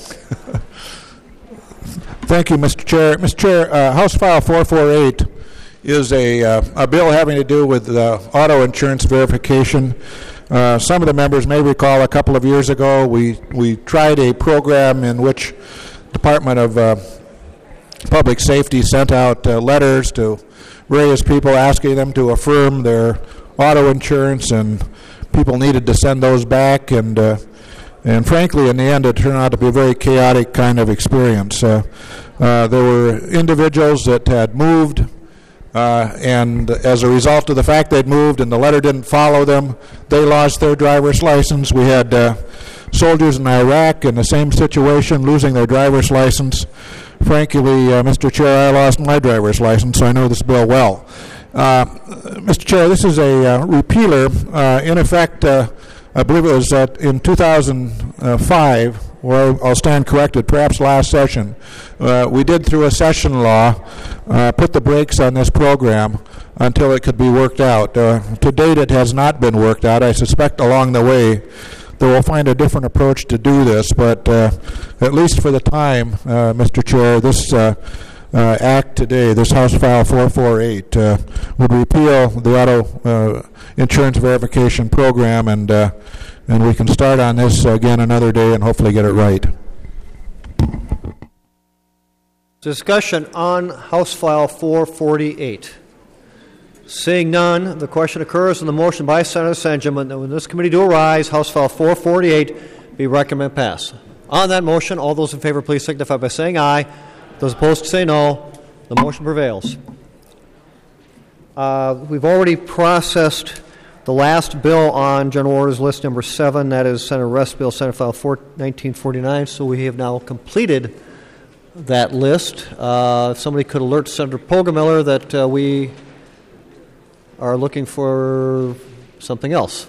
Thank you, Mister Chair. Mister Chair, uh, House File four forty-eight is a, uh, a bill having to do with uh, auto insurance verification. Uh, some of the members may recall a couple of years ago we, we tried a program in which Department of uh, Public Safety sent out uh, letters to various people asking them to affirm their auto insurance, and people needed to send those back, and uh, and frankly, in the end, it turned out to be a very chaotic kind of experience. Uh, uh, there were individuals that had moved, uh, and as a result of the fact they'd moved and the letter didn't follow them, they lost their driver's license. We had uh, soldiers in Iraq in the same situation, losing their driver's license. Frankly, uh, Mister Chair, I lost my driver's license, so I know this bill well. Uh, Mister Chair, this is a uh, repealer. Uh, in effect, uh, I believe it was uh, in two thousand five, or I'll stand corrected, perhaps last session, uh, we did through a session law uh, put the brakes on this program until it could be worked out. Uh, to date, it has not been worked out. I suspect along the way that we'll find a different approach to do this, but uh, at least for the time, uh, Mister Chair, this uh, uh, act today, this House File four forty-eight, uh, would repeal the auto uh, insurance verification program, and uh, and we can start on this again another day and hopefully get it right. Discussion on House File four forty-eight. Seeing none, the question occurs on the motion by Senator Senjum that when this committee do arise, House File four forty-eight be recommended pass. On that motion, all those in favor please signify by saying aye. Those opposed say no. The motion prevails. Uh, we've already processed the last bill on General Orders List number seven, that is Senator Rest Bill, Senate File nineteen forty-nine, so we have now completed that list. Uh, if somebody could alert Senator Poggemiller that uh, we are looking for something else.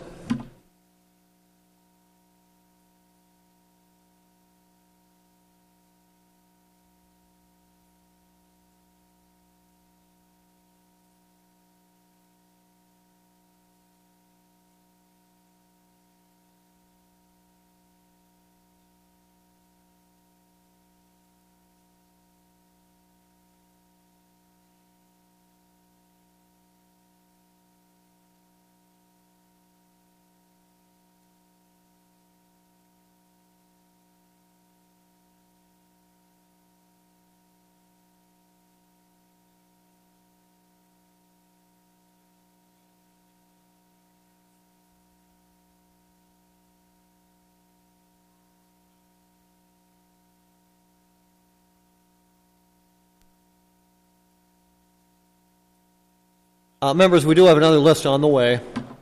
Uh, members, we do have another list on the way.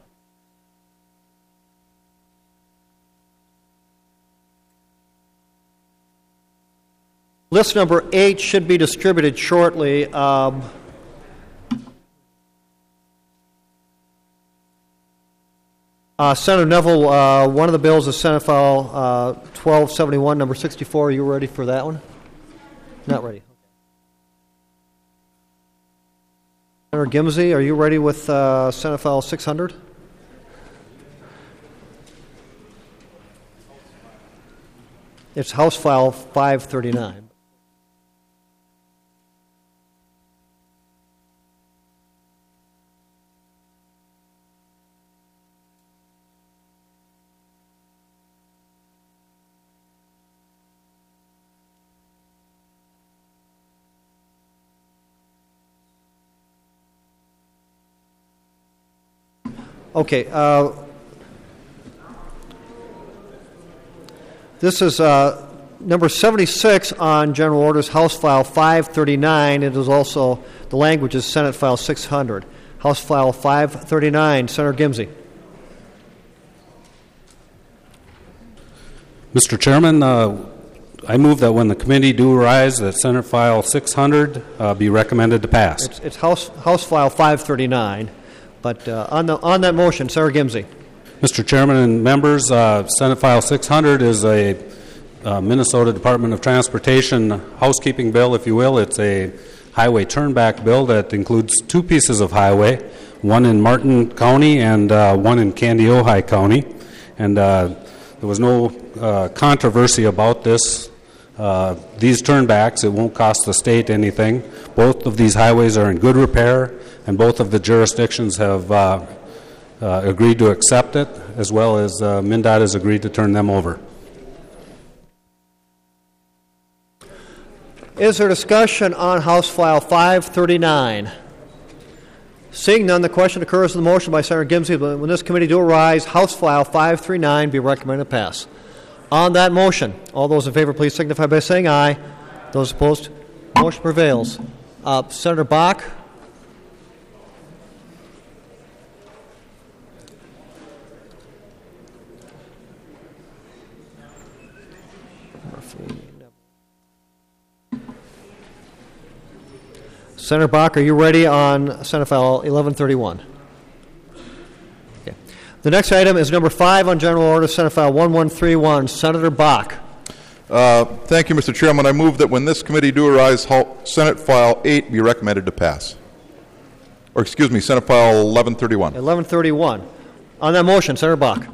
List number eight should be distributed shortly. Um, uh, Senator Neville, uh, one of the bills is Senate File uh, twelve seventy-one, number sixty-four. Are you ready for that one? Not ready. Senator Gimsey, are you ready with uh, Senate File six hundred? It's House File five thirty-nine. Okay. Uh, this is uh, number seventy-six on General Orders, House File five thirty-nine. It is also, the language is Senate File six hundred. House File five thirty-nine. Senator Gimsey. Mister Chairman, uh, I move that when the committee do rise, that Senate File six hundred uh, be recommended to pass. It's, it's House, House File five thirty-nine. But uh, on, the, on that motion, Senator Gimsey. Mister Chairman and members, uh, Senate File six hundred is a uh, Minnesota Department of Transportation housekeeping bill, if you will. It's a highway turnback bill that includes two pieces of highway, one in Martin County and uh, one in Candy-Ojai County. And uh, there was no uh, controversy about this. Uh, these turnbacks, it won't cost the state anything. Both of these highways are in good repair, and both of the jurisdictions have uh, uh, agreed to accept it, as well as uh, MnDOT has agreed to turn them over. Is there discussion on House File five thirty-nine? Seeing none, the question occurs in the motion by Senator Gimsey. When this committee do arise, House File five thirty-nine be recommended to pass. On that motion, all those in favor, please signify by saying aye. Those opposed, motion prevails. Uh, Senator Bach. Senator Bach, are you ready on Senate File eleven thirty-one? Okay. The next item is number five on General Order, Senate File eleven thirty-one. Senator Bach. Uh, thank you, Mister Chairman. I move that when this committee do arise, Senate File eight be recommended to pass. Or excuse me, Senate File eleven thirty-one. eleven thirty-one. On that motion, Senator Bach.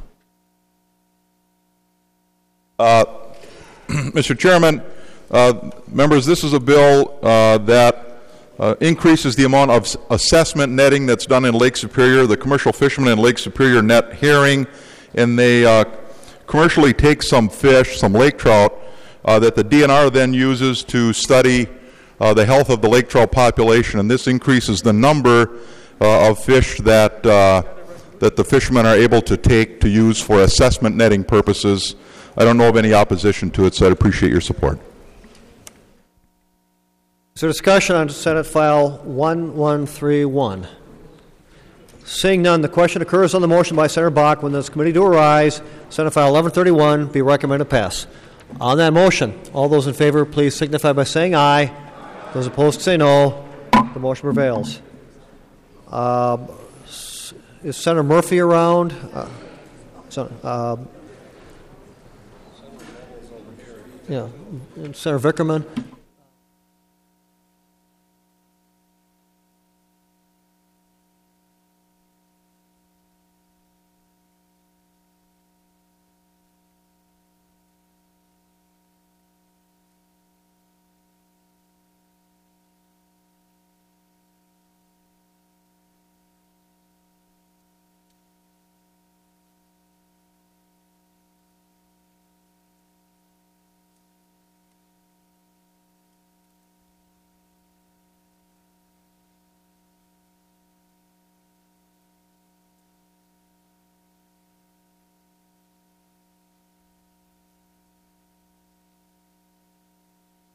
Uh, Mister Chairman, uh, members, this is a bill uh, that Uh, increases the amount of assessment netting that's done in Lake Superior. The commercial fishermen in Lake Superior net herring, and they uh, commercially take some fish, some lake trout, uh, that the D N R then uses to study uh, the health of the lake trout population, and this increases the number uh, of fish that uh, that the fishermen are able to take to use for assessment netting purposes. I don't know of any opposition to it, so I'd appreciate your support. Is there discussion on Senate File eleven thirty-one? Seeing none, the question occurs on the motion by Senator Bach. When this committee do arise, Senate File eleven thirty-one be recommended to pass. On that motion, all those in favor, please signify by saying aye. Those opposed say no. The motion prevails. Uh, is Senator Murphy around? Uh, so, uh, yeah, and Senator Vickerman.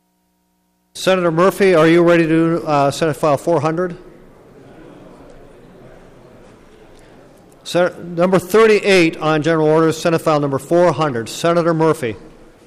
Senator Murphy, are you ready to do uh, Senate File four hundred? Sen- number thirty-eight on general orders, Senate file number four hundred. Senator Murphy.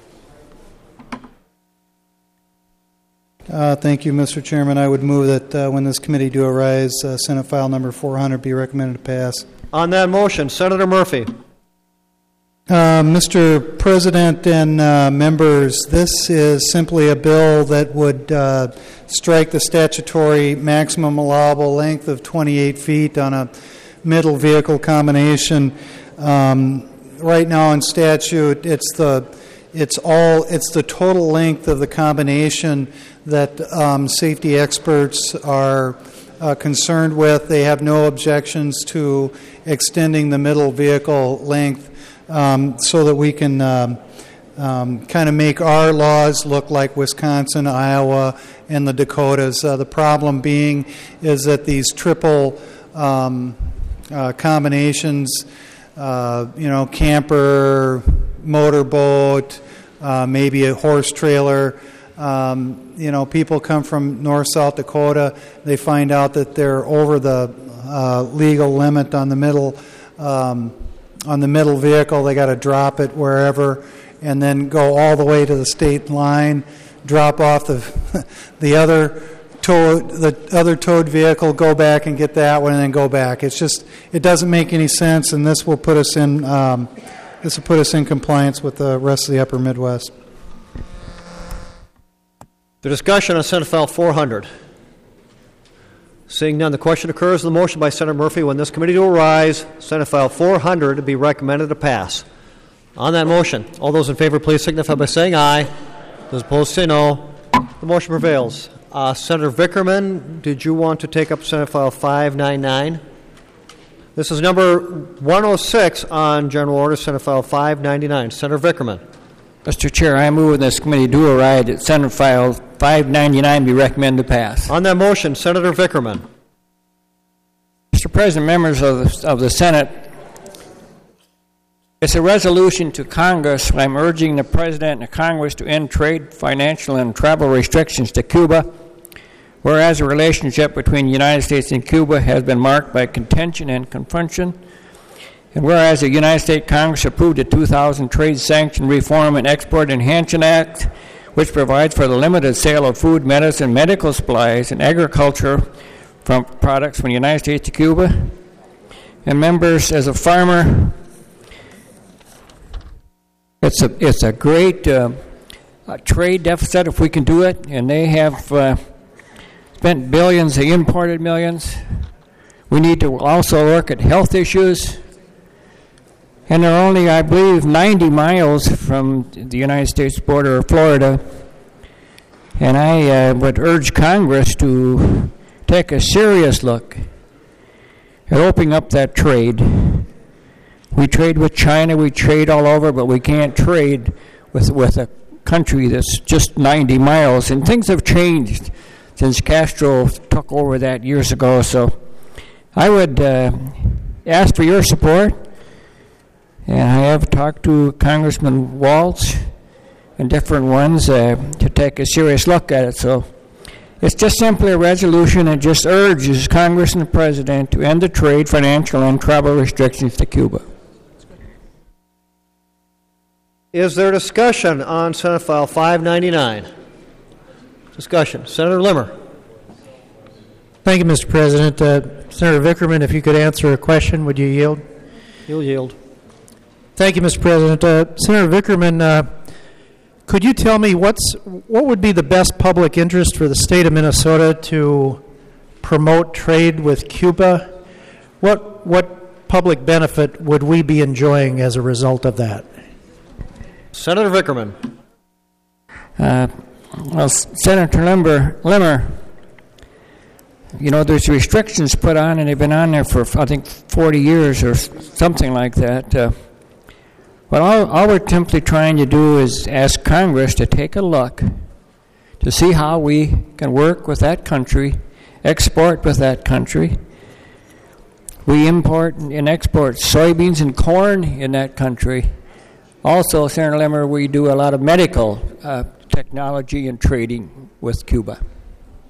Uh, thank you, Mister Chairman. I would move that uh, when this committee do arise, uh, Senate file number four hundred be recommended to pass. On that motion, Senator Murphy. Uh, Mister President and uh, members, this is simply a bill that would uh, strike the statutory maximum allowable length of twenty-eight feet on a middle vehicle combination. Um, right now in statute, it's the it's all it's the total length of the combination that um, safety experts are uh, concerned with. They have no objections to extending the middle vehicle length. Um, so that we can um, um, kind of make our laws look like Wisconsin, Iowa, and the Dakotas. Uh, the problem being is that these triple um, uh, combinations, uh, you know, camper, motorboat, uh, maybe a horse trailer, um, you know, people come from North South Dakota. They find out that they're over the uh, legal limit on the middle um on the middle vehicle. They got to drop it wherever and then go all the way to the state line, drop off the the other towed the other towed vehicle, go back and get that one, and then go back. It's just it doesn't make any sense, and this will put us in um, this will put us in compliance with the rest of the Upper Midwest. The discussion on Senate file four hundred. Seeing none, the question occurs. The motion by Senator Murphy, when this committee to arise, Senate file four hundred to be recommended to pass. On that motion, all those in favor please signify by saying aye. Those opposed say no. The motion prevails. Uh, Senator Vickerman, did you want to take up Senate file five ninety-nine? This is number one oh six on general order, Senate file five ninety-nine. Senator Vickerman. Mister Chair, I move in this committee do arise that Senate file five ninety-nine be recommended to pass. On that motion, Senator Vickerman. Mister President, members of the, of the Senate, it's a resolution to Congress. I'm urging the President and the Congress to end trade, financial, and travel restrictions to Cuba, whereas the relationship between the United States and Cuba has been marked by contention and confrontation, and whereas the United States Congress approved the two thousand Trade Sanction Reform and Export Enhancement Act, which provides for the limited sale of food, medicine, medical supplies, and agriculture from products from the United States to Cuba. And members, as a farmer, it's a it's a great uh, uh, trade deficit if we can do it, and they have uh, spent billions, they imported millions. We need to also look at health issues. And they're only, I believe, ninety miles from the United States border of Florida. And I uh, would urge Congress to take a serious look at opening up that trade. We trade with China, we trade all over, but we can't trade with, with a country that's just ninety miles. And things have changed since Castro took over that years ago. So I would uh, ask for your support. And I have talked to Congressman Waltz and different ones uh, to take a serious look at it. So it's just simply a resolution that just urges Congress and the President to end the trade, financial, and travel restrictions to Cuba. Is there discussion on Senate file five ninety-nine? Discussion. Senator Limmer. Thank you, Mister President. Uh, Senator Vickerman, if you could answer a question, would you yield? You'll yield. Thank you, Mister President. Uh, Senator Vickerman, uh, could you tell me what's what would be the best public interest for the state of Minnesota to promote trade with Cuba? What what public benefit would we be enjoying as a result of that? Senator Vickerman. Uh, well, Senator Limber, Limmer, you know, there's restrictions put on, and they've been on there for, I think, forty years or something like that. Uh, Well, all, all we're simply trying to do is ask Congress to take a look to see how we can work with that country, export with that country. We import and export soybeans and corn in that country. Also, Senator Limmer, we do a lot of medical uh, technology and trading with Cuba.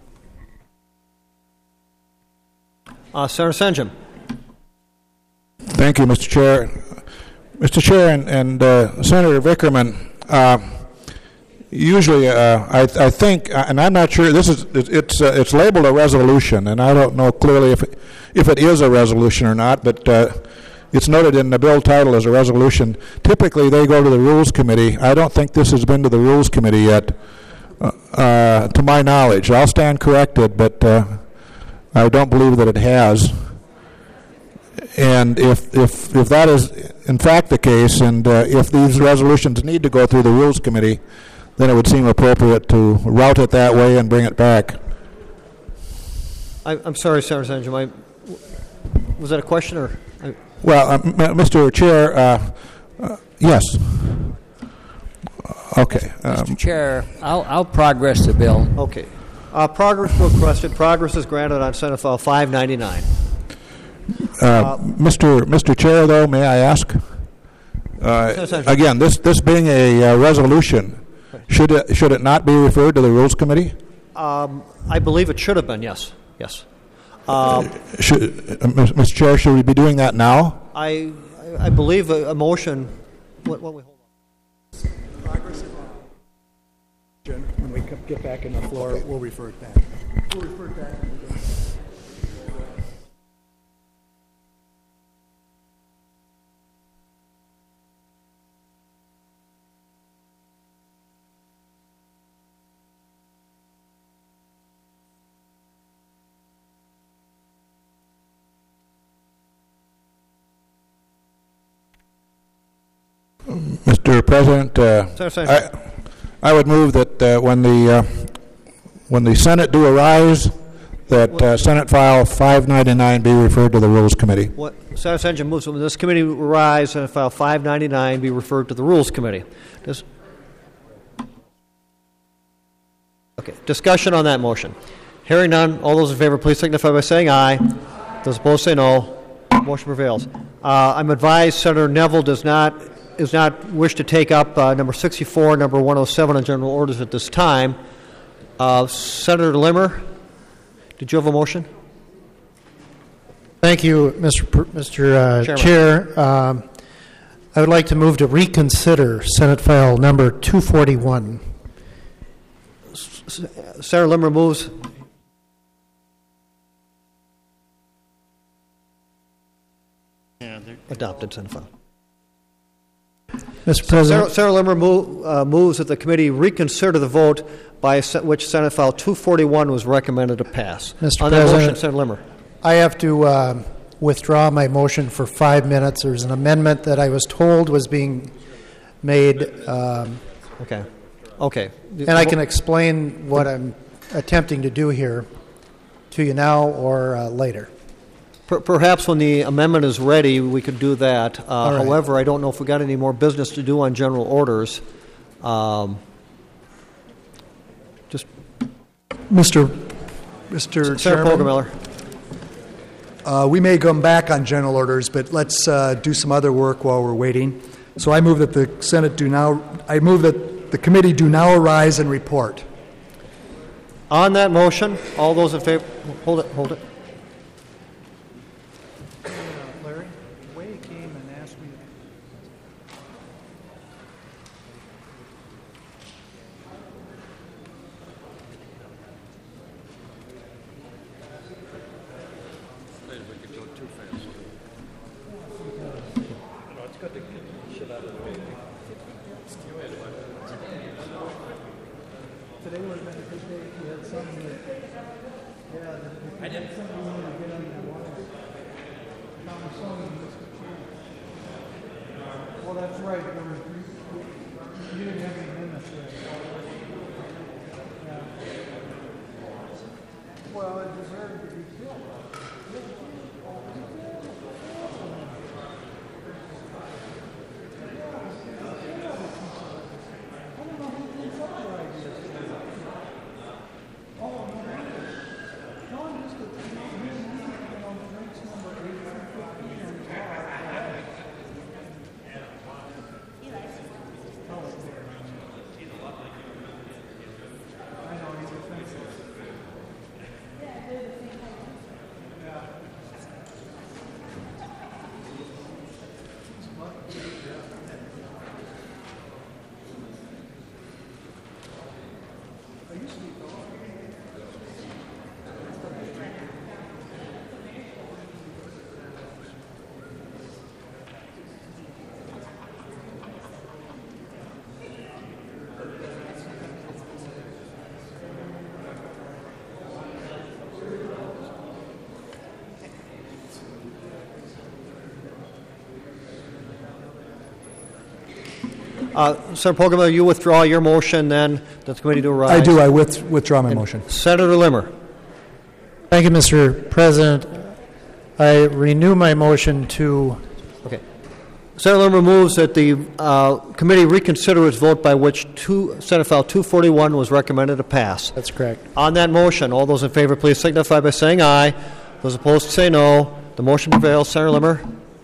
Uh, Senator Senjum. Thank you, Mister Chair. Mister Chair and, and uh, Senator Vickerman, uh, usually uh, I, I think, uh, and I'm not sure, this is it's uh, it's labeled a resolution, and I don't know clearly if it, if it is a resolution or not, but uh, it's noted in the bill title as a resolution. Typically, they go to the Rules Committee. I don't think this has been to the Rules Committee yet, uh, uh, to my knowledge. I'll stand corrected, but uh, I don't believe that it has. And if if if that is in fact the case, and uh, if these resolutions need to go through the Rules Committee, then it would seem appropriate to route it that way and bring it back. I, I'm sorry, Senator Sanjum. I, was that a question or? I, well, uh, m- Mister Chair, uh, uh, yes. Okay. Um, Mister Chair, I'll, I'll progress the bill. Okay. Uh, progress requested. Progress is granted on Senate File five ninety-nine. Uh, uh, Mister Mister Chair, though, may I ask? Uh, again, this this being a uh, resolution, should it should it not be referred to the Rules Committee? Um, I believe it should have been. Yes. Yes. Um, uh, should, uh, Mister Chair, should we be doing that now? I I believe a, a motion. What, what we hold on. Progress when we get back in the floor, okay. We'll refer it back. We'll refer it back. Mister President, uh, Sorry, sorry. I, I would move that uh, when the uh, when the Senate do arise, that uh, Senate File five ninety-nine be referred to the Rules Committee. What Senator Sanjum moves when this committee will arise, Senate File five ninety-nine be referred to the Rules Committee. Does, okay. Discussion on that motion. Hearing none, all those in favor, please signify by saying aye. Those opposed, say no. Motion prevails. Uh, I'm advised Senator Neville does not. does not wish to take up uh, number sixty-four, number one oh seven on general orders at this time. Uh, Senator Limmer, did you have a motion? Thank you, Mister Pr- Mister Uh, Chair. Um, I would like to move to reconsider Senate File number two forty-one. S- Senator Limmer moves. Yeah, adopted Senate File. Mister President. Senator, Senator Limmer move, uh, moves that the committee reconsider the vote by se- which Senate File two forty-one was recommended to pass. Mister On President, that motion, Senator Limmer. I have to uh, withdraw my motion for five minutes. There's an amendment that I was told was being made. Um, okay. Okay. And I can explain what I'm attempting to do here to you now or uh, later. Perhaps when the amendment is ready, we could do that. Uh, right. However, I don't know if we got any more business to do on general orders. Um, just, Mister Mister Senator Chairman, Poggemiller. Uh, we may come back on general orders, but let's uh, do some other work while we're waiting. So I move that the Senate do now. I move that the committee do now arise and report. On that motion, all those in favor, hold it, hold it. Uh, Senator Poggemiller, you withdraw your motion then that the committee do arise? I do. I with, withdraw my And motion. Senator Limmer. Thank you, Mister President. I renew my motion to... Okay. Senator Limmer moves that the uh, committee reconsider its vote by which two, Senate File two forty-one was recommended to pass. That's correct. On that motion, all those in favor please signify by saying aye. Those opposed say no. The motion prevails. Senator Limmer.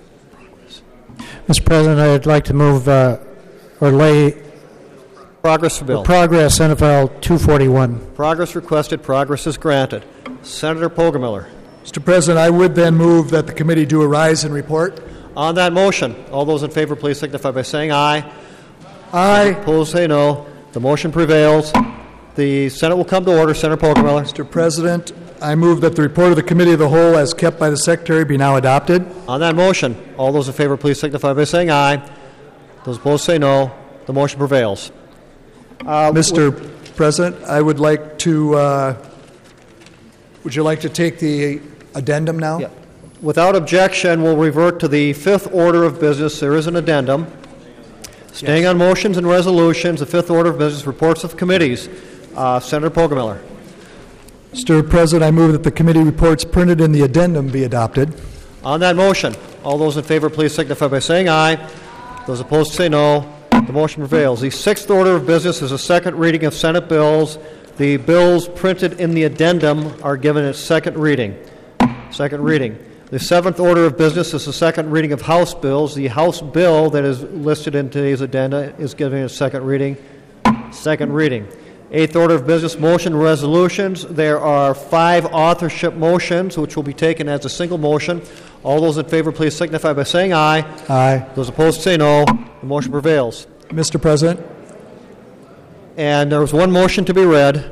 Mister President, I'd like to move uh, or lay Progress bill. progress Senate File two forty-one. Progress requested. Progress is granted. Senator Poggemiller. Mister President, I would then move that the committee do arise and report. On that motion, all those in favor please signify by saying aye. Aye. Opposed say no. The motion prevails. The Senate will come to order. Senator Poggemiller. Mister President, I move that the report of the Committee of the Whole as kept by the Secretary be now adopted. On that motion, all those in favor please signify by saying aye. Those opposed say no. The motion prevails. Uh, Mister President, I would like to, uh, would you like to take the addendum now? Yeah. Without objection, we'll revert to the fifth order of business. There is an addendum. Staying Yes. on motions and resolutions, the fifth order of business, reports of committees. Uh, Senator Poggemiller. Mister President, I move that the committee reports printed in the addendum be adopted. On that motion, all those in favor please signify by saying aye. Those opposed say no. The motion prevails. The sixth order of business is a second reading of Senate bills. The bills printed in the addendum are given its second reading. Second reading. The seventh order of business is the second reading of House bills. The House bill that is listed in today's addenda is given its second reading. Second reading. Eighth order of business, motion resolutions. There are five authorship motions, which will be taken as a single motion. All those in favor, please signify by saying aye. Aye. Those opposed say no. The motion prevails. Mister President. And there was one motion to be read.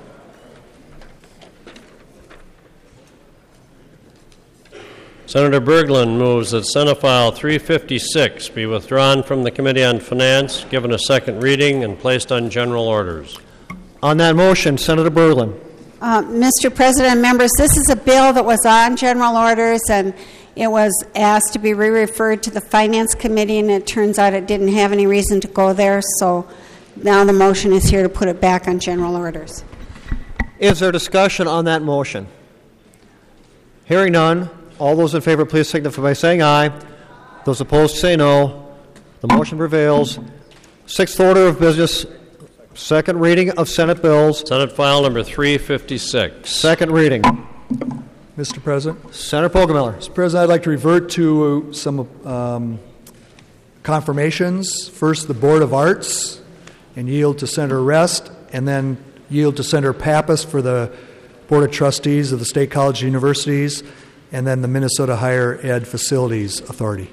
Senator Berglund moves that Senate File three fifty-six be withdrawn from the Committee on Finance, given a second reading, and placed on general orders. On that motion, Senator Berglund. Uh, Mister President and members, this is a bill that was on general orders, and it was asked to be re-referred to the Finance Committee, and it turns out it didn't have any reason to go there, so now the motion is here to put it back on general orders. Is there discussion on that motion? Hearing none, all those in favor, please signify by saying aye. Those opposed say no. The motion prevails. Sixth order of business, second reading of Senate bills. Senate File number three fifty-six. Second reading. Mister President. Senator Poggemiller. Mister President, I'd like to revert to some um, confirmations. First, the Board of Arts, and yield to Senator Rest, and then yield to Senator Pappas for the Board of Trustees of the State College Universities, and then the Minnesota Higher Ed Facilities Authority.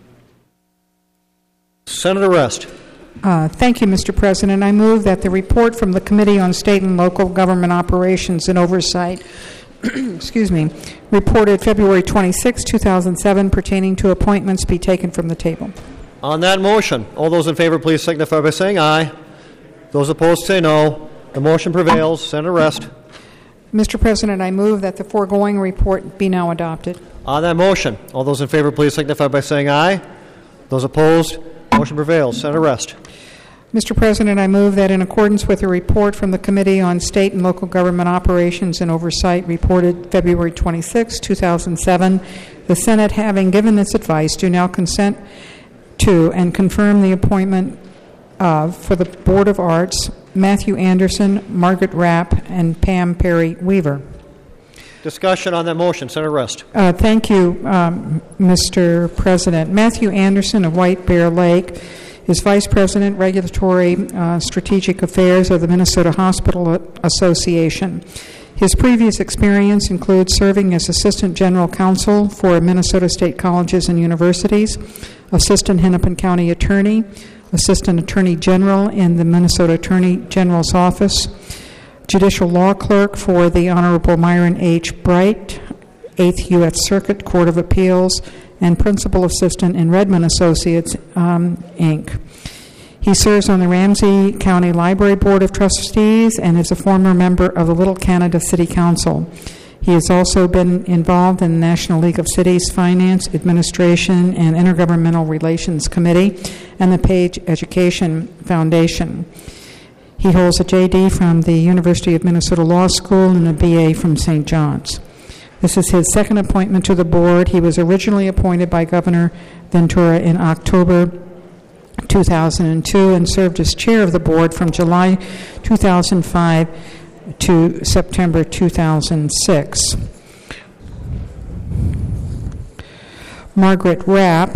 Senator Rest. Uh, thank you, Mister President. I move that the report from the Committee on State and Local Government Operations and Oversight, excuse me, reported February twenty-sixth, two thousand seven, pertaining to appointments be taken from the table. On that motion, all those in favor, please signify by saying aye. Those opposed say no. The motion prevails. Senator Rest. Mister President, I move that the foregoing report be now adopted. On that motion, all those in favor, please signify by saying aye. Those opposed, motion prevails. Senator Rest. Mister President, I move that in accordance with a report from the Committee on State and Local Government Operations and Oversight reported February twenty-sixth, two thousand seven, the Senate, having given this advice, do now consent to and confirm the appointment of, for the Board of Arts, Matthew Anderson, Margaret Rapp, and Pam Perry Weaver. Discussion on that motion. Senator Rest. Uh, thank you, um, Mister President. Matthew Anderson of White Bear Lake is Vice President, Regulatory uh, Strategic Affairs of the Minnesota Hospital Association. His previous experience includes serving as Assistant General Counsel for Minnesota State Colleges and Universities, Assistant Hennepin County Attorney, Assistant Attorney General in the Minnesota Attorney General's Office, Judicial Law Clerk for the Honorable Myron H. Bright, eighth U S Circuit Court of Appeals, and Principal Assistant in Redmond Associates, um, Incorporated. He serves on the Ramsey County Library Board of Trustees and is a former member of the Little Canada City Council. He has also been involved in the National League of Cities Finance, Administration, and Intergovernmental Relations Committee, and the Page Education Foundation. He holds a J D from the University of Minnesota Law School and a B A from Saint John's. This is his second appointment to the board. He was originally appointed by Governor Ventura in October two thousand two and served as chair of the board from July two thousand five to September two thousand six. Margaret Rapp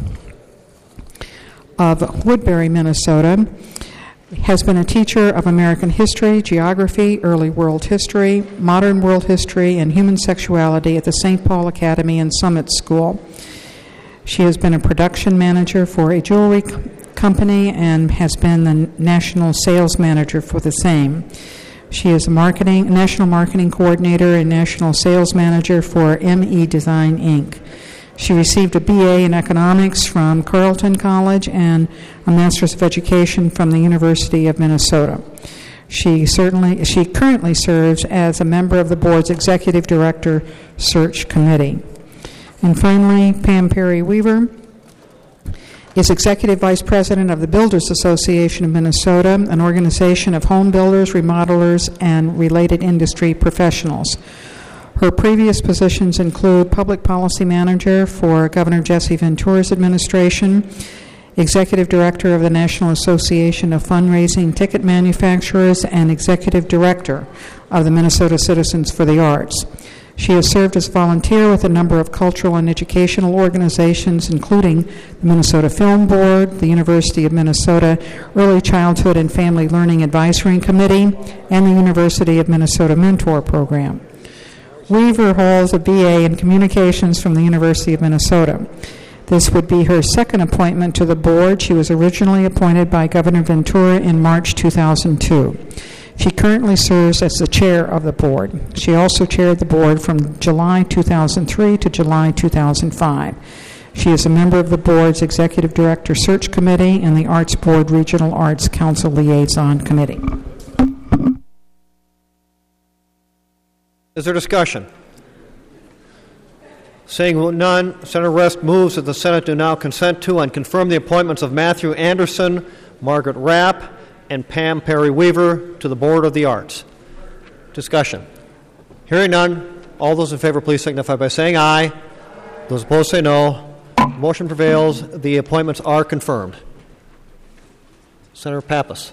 of Woodbury, Minnesota, has been a teacher of American history, geography, early world history, modern world history, and human sexuality at the Saint Paul Academy and Summit School. She has been a production manager for a jewelry c- company and has been the national sales manager for the same. She is a marketing, national marketing coordinator and national sales manager for M E Design, Incorporated. She received a B A in economics from Carleton College and a Master's of Education from the University of Minnesota. She certainly, she currently serves as a member of the board's Executive Director Search Committee. And finally, Pam Perry Weaver is Executive Vice President of the Builders Association of Minnesota, an organization of home builders, remodelers, and related industry professionals. Her previous positions include Public Policy Manager for Governor Jesse Ventura's administration, Executive Director of the National Association of Fundraising Ticket Manufacturers, and Executive Director of the Minnesota Citizens for the Arts. She has served as volunteer with a number of cultural and educational organizations, including the Minnesota Film Board, the University of Minnesota Early Childhood and Family Learning Advisory Committee, and the University of Minnesota Mentor Program. Weaver holds a B A in Communications from the University of Minnesota. This would be her second appointment to the board. She was originally appointed by Governor Ventura in March two thousand two. She currently serves as the chair of the board. She also chaired the board from July two thousand three to July two thousand five. She is a member of the board's Executive Director Search Committee and the Arts Board Regional Arts Council Liaison Committee. Is there discussion? Seeing none, Senator West moves that the Senate do now consent to and confirm the appointments of Matthew Anderson, Margaret Rapp, and Pam Perry Weaver to the Board of the Arts. Discussion. Hearing none, all those in favor please signify by saying aye. Those opposed say no. Motion prevails. The appointments are confirmed. Senator Pappas.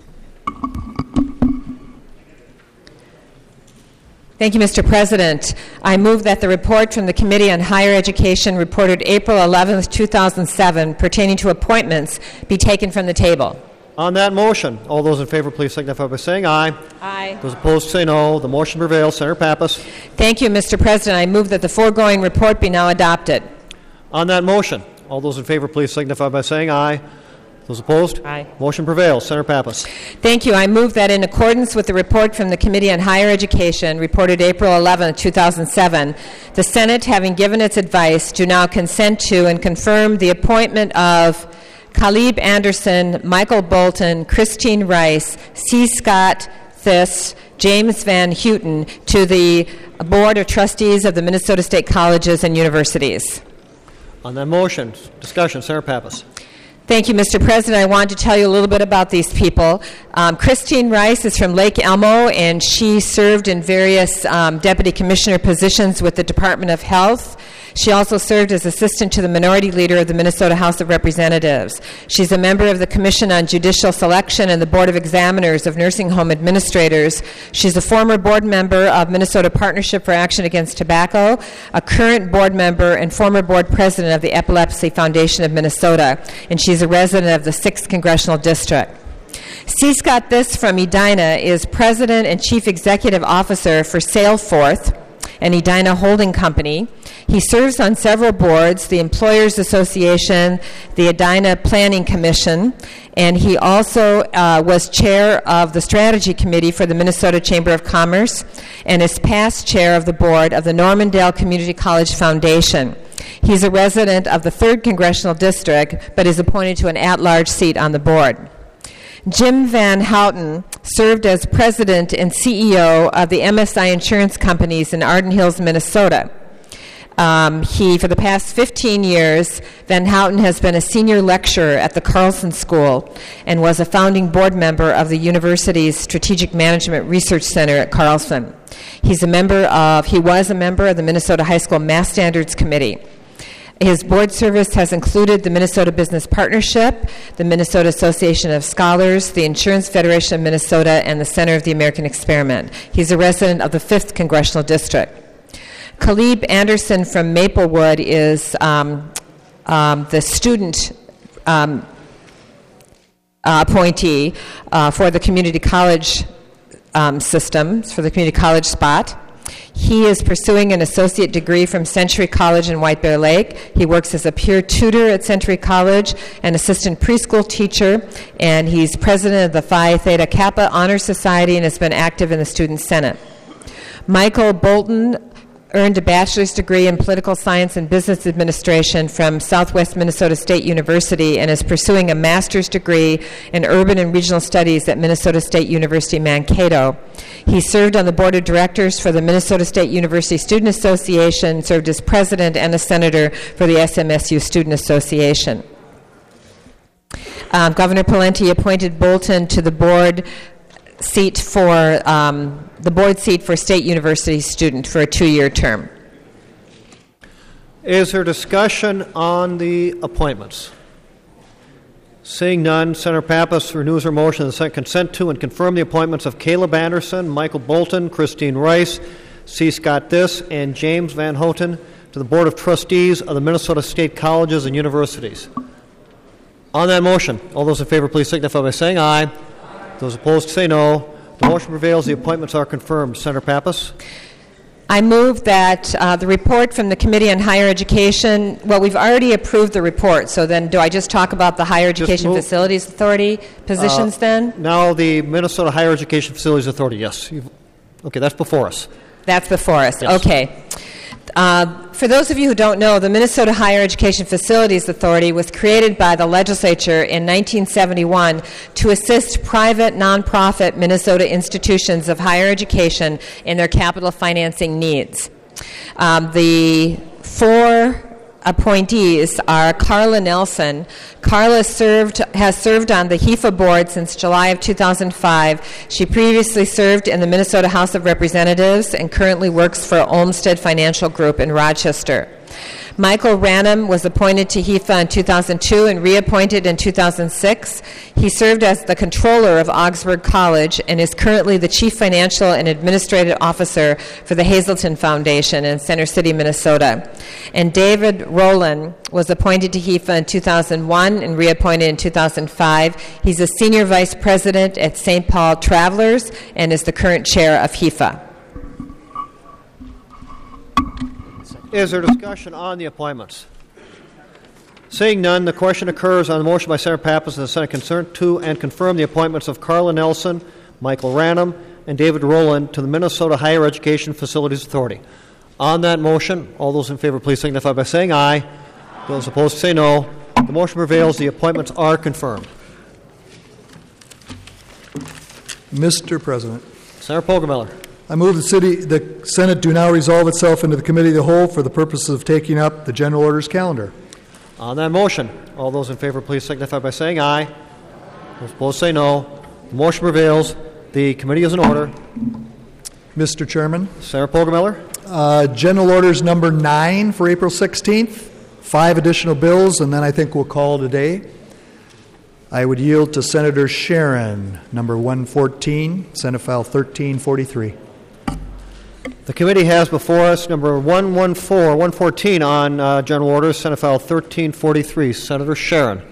Thank you, Mister President. I move that the report from the Committee on Higher Education reported April eleventh, two thousand seven, pertaining to appointments, be taken from the table. On that motion, all those in favor please signify by saying aye. Aye. Those opposed say no. The motion prevails. Senator Pappas. Thank you, Mister President. I move that the foregoing report be now adopted. On that motion, all those in favor please signify by saying aye. Those opposed? Aye. Motion prevails. Senator Pappas. Thank you. I move that in accordance with the report from the Committee on Higher Education reported April eleventh, two thousand seven, the Senate, having given its advice, do now consent to and confirm the appointment of Caleb Anderson, Michael Bolton, Christine Rice, C. Scott Thiss, James Van Houten to the Board of Trustees of the Minnesota State Colleges and Universities. On that motion, discussion. Senator Pappas. Thank you, Mister President. I wanted to tell you a little bit about these people. Um, Christine Rice is from Lake Elmo, and she served in various um, deputy commissioner positions with the Department of Health. She also served as assistant to the minority leader of the Minnesota House of Representatives. She's a member of the Commission on Judicial Selection and the Board of Examiners of Nursing Home Administrators. She's a former board member of Minnesota Partnership for Action Against Tobacco, a current board member and former board president of the Epilepsy Foundation of Minnesota, and she's a resident of the sixth Congressional District. C. Scott Thiss from Edina is president and chief executive officer for Sailforth, an Edina holding company. He serves on several boards, the Employers Association, the Edina Planning Commission, and he also uh, was chair of the Strategy Committee for the Minnesota Chamber of Commerce and is past chair of the board of the Normandale Community College Foundation. He's a resident of the third Congressional District, but is appointed to an at-large seat on the board. Jim Van Houten served as president and C E O of the M S I Insurance Companies in Arden Hills, Minnesota. Um, he, for the past fifteen years, Van Houten has been a senior lecturer at the Carlson School and was a founding board member of the university's Strategic Management Research Center at Carlson. He's a member of, he was a member of the Minnesota High School Math Standards Committee. His board service has included the Minnesota Business Partnership, the Minnesota Association of Scholars, the Insurance Federation of Minnesota, and the Center of the American Experiment. He's a resident of the fifth Congressional District. Caleb Anderson from Maplewood is um, um, the student um, uh, appointee uh, for the community college um, system, for the community college spot. He is pursuing an associate degree from Century College in White Bear Lake. He works as a peer tutor at Century College, an assistant preschool teacher, and he's president of the Phi Theta Kappa Honor Society and has been active in the Student Senate. Michael Bolton earned a bachelor's degree in political science and business administration from Southwest Minnesota State University and is pursuing a master's degree in urban and regional studies at Minnesota State University Mankato. He served on the board of directors for the Minnesota State University Student Association, served as president and a senator for the S M S U Student Association. Um, Governor Pawlenty appointed Bolton to the board seat for um, the board seat for State University student for a two-year term. Is there discussion on the appointments? Seeing none, Senator Pappas renews her motion to consent to and confirm the appointments of Caleb Anderson, Michael Bolton, Christine Rice, C. Scott Diss, and James Van Houten to the Board of Trustees of the Minnesota State Colleges and Universities. On that motion, all those in favor please signify by saying aye. Aye. Those opposed say no. The motion prevails. The appointments are confirmed. Senator Pappas? I move that uh, the report from the Committee on Higher Education, well, we've already approved the report, so then do I just talk about the Higher Education Facilities Authority positions uh, then? Now the Minnesota Higher Education Facilities Authority, yes. You've, okay, that's before us. That's before us, yes. Okay. Uh, for those of you who don't know, the Minnesota Higher Education Facilities Authority was created by the legislature in nineteen seventy-one to assist private, nonprofit Minnesota institutions of higher education in their capital financing needs. Um, the four appointees are Carla Nelson. Carla served has served on the H I F A board since July of two thousand five. She previously served in the Minnesota House of Representatives and currently works for Olmsted Financial Group in Rochester. Michael Ranum was appointed to H I F A in two thousand two and reappointed in two thousand six. He served as the controller of Augsburg College and is currently the chief financial and administrative officer for the Hazelton Foundation in Center City, Minnesota. And David Rowland was appointed to H I F A in two thousand one and reappointed in two thousand five. He's a senior vice president at Saint Paul Travelers and is the current chair of H I F A. Is there discussion on the appointments? Seeing none, the question occurs on the motion by Senator Pappas and the Senate concerned to and confirm the appointments of Carla Nelson, Michael Ranum, and David Rowland to the Minnesota Higher Education Facilities Authority. On that motion, all those in favor please signify by saying aye. Those opposed say no. The motion prevails. The appointments are confirmed. Mister President. Senator Poggemiller. I move the city, the Senate do now resolve itself into the Committee of the Whole for the purposes of taking up the General Orders calendar. On that motion, all those in favor please signify by saying aye. Those opposed say no. The motion prevails. The committee is in order. Mister Chairman. Senator Poggemiller. Uh, General Orders number nine for April sixteenth. Five additional bills, and then I think we'll call it a day. I would yield to Senator Sharon, number one fourteen, Senate File thirteen forty-three. The committee has before us number one fourteen, one fourteen on uh, General Orders, Senate File thirteen forty-three. Senator Sharon.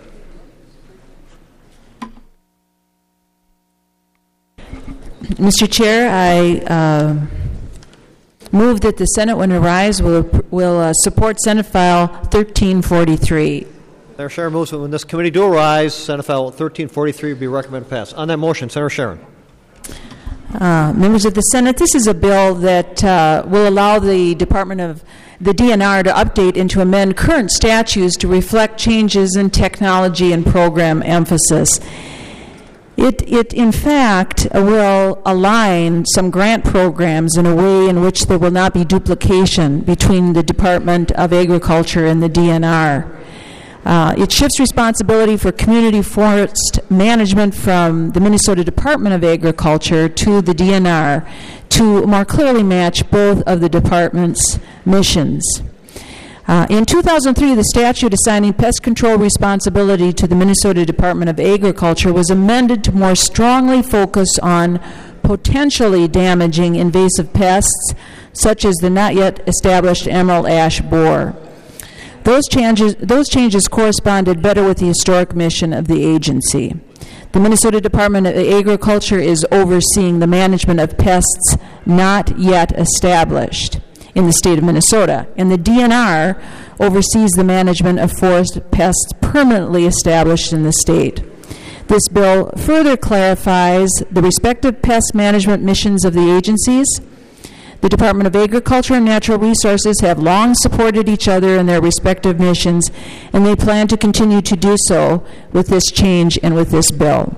Mister Chair, I uh, move that the Senate, when it arises, will, will uh, support Senate File thirteen forty-three. Senator Sharon moves that when this committee do arise, Senate File thirteen forty-three will be recommended pass. On that motion, Senator Sharon. Uh, members of the Senate, this is a bill that uh, will allow the Department of the D N R to update and to amend current statutes to reflect changes in technology and program emphasis. It, it in fact, uh, will align some grant programs in a way in which there will not be duplication between the Department of Agriculture and the D N R. Uh, it shifts responsibility for community forest management from the Minnesota Department of Agriculture to the D N R to more clearly match both of the department's missions. Uh, in two thousand three, the statute assigning pest control responsibility to the Minnesota Department of Agriculture was amended to more strongly focus on potentially damaging invasive pests, such as the not yet established emerald ash borer. Those changes, those changes corresponded better with the historic mission of the agency. The Minnesota Department of Agriculture is overseeing the management of pests not yet established in the state of Minnesota, and the D N R oversees the management of forest pests permanently established in the state. This bill further clarifies the respective pest management missions of the agencies. The Department of Agriculture and Natural Resources have long supported each other in their respective missions, and they plan to continue to do so with this change and with this bill.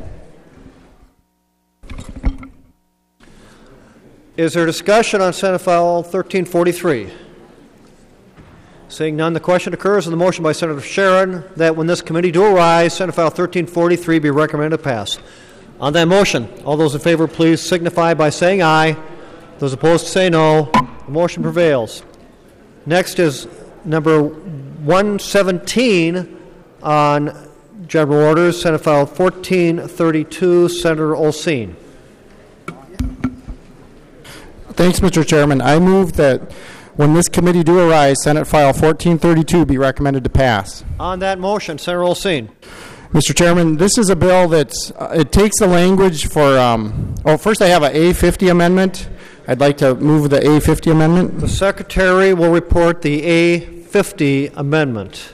Is there discussion on Senate File thirteen forty-three? Seeing none, the question occurs on the motion by Senator Sharon that when this committee do arise, Senate File thirteen forty-three be recommended to pass. On that motion, all those in favor please signify by saying aye. Those opposed say no. The motion prevails. Next is number one seventeen on general orders, Senate File fourteen thirty-two, Senator Olsine. Thanks, Mister Chairman. I move that when this committee do arise, Senate File fourteen thirty-two be recommended to pass. On that motion, Senator Olsine. Mister Chairman, this is a bill that's, uh, it takes the language for, um, oh, first I have a A fifty amendment. I'd like to move the A fifty amendment. The Secretary will report the A fifty amendment.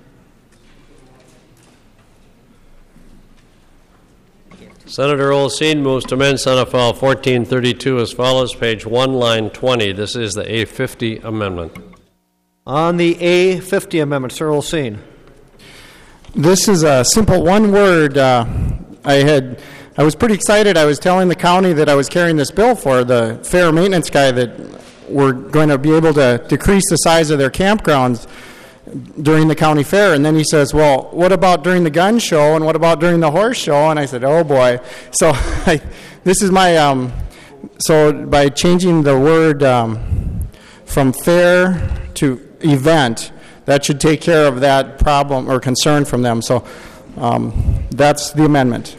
Senator Olsine moves to amend Senate File fourteen thirty-two as follows, page one, line twenty. This is the A fifty amendment. On the A fifty amendment, Senator Olsine. This is a simple one word. Uh, I had, I was pretty excited. I was telling the county that I was carrying this bill for the fair maintenance guy that we're going to be able to decrease the size of their campgrounds during the county fair. And then he says, well, what about during the gun show and what about during the horse show? And I said, oh boy. So I, this is my, um, so by changing the word um, from fair to event, that should take care of that problem or concern from them. So um, that's the amendment.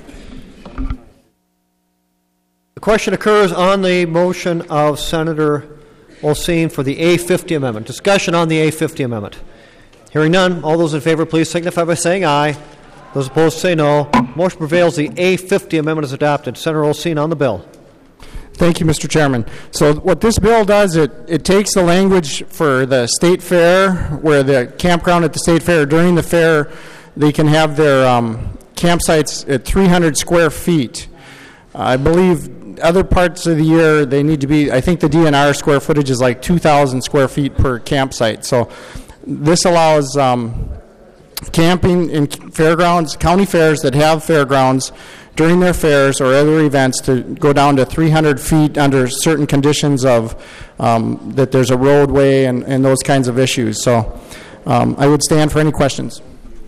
The question occurs on the motion of Senator Olsine for the A fifty amendment. Discussion on the A fifty amendment. Hearing none, all those in favor please signify by saying aye. Those opposed say no. Motion prevails. The A fifty amendment is adopted. Senator Olsine on the bill. Thank you, Mister Chairman. So what this bill does, it, it takes the language for the state fair, where the campground at the state fair, during the fair, they can have their um, campsites at three hundred square feet. I believe other parts of the year, they need to be, I think the D N R square footage is like two thousand square feet per campsite. So this allows um, camping in fairgrounds, county fairs that have fairgrounds, during their fairs or other events to go down to three hundred feet under certain conditions of um, that there's a roadway and, and those kinds of issues. So um, I would stand for any questions.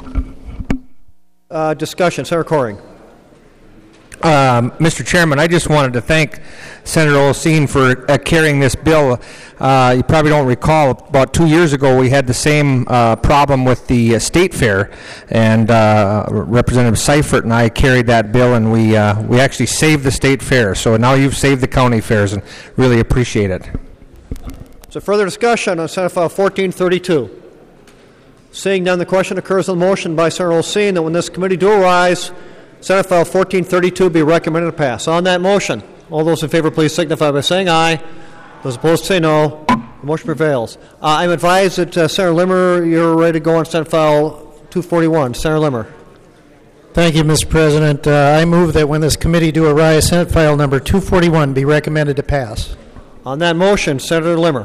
Uh, discussion. Senator Coring. Um, Mister Chairman, I just wanted to thank Senator Olsine for uh, carrying this bill. Uh, you probably don't recall, about two years ago we had the same uh, problem with the uh, state fair, and uh, Representative Seifert and I carried that bill, and we uh, we actually saved the state fair. So now you've saved the county fairs, and really appreciate it. So further discussion on Senate File fourteen thirty-two. Seeing none, the question occurs on the motion by Senator Olsine that when this committee do arise, Senate File fourteen thirty-two be recommended to pass. On that motion, all those in favor please signify by saying aye. Those opposed say no. The motion prevails. Uh, I'm advised that uh, Senator Limmer, you're ready to go on Senate File two forty-one. Senator Limmer. Thank you, Mister President. Uh, I move that when this committee do arise, Senate File number two forty-one be recommended to pass. On that motion, Senator Limmer.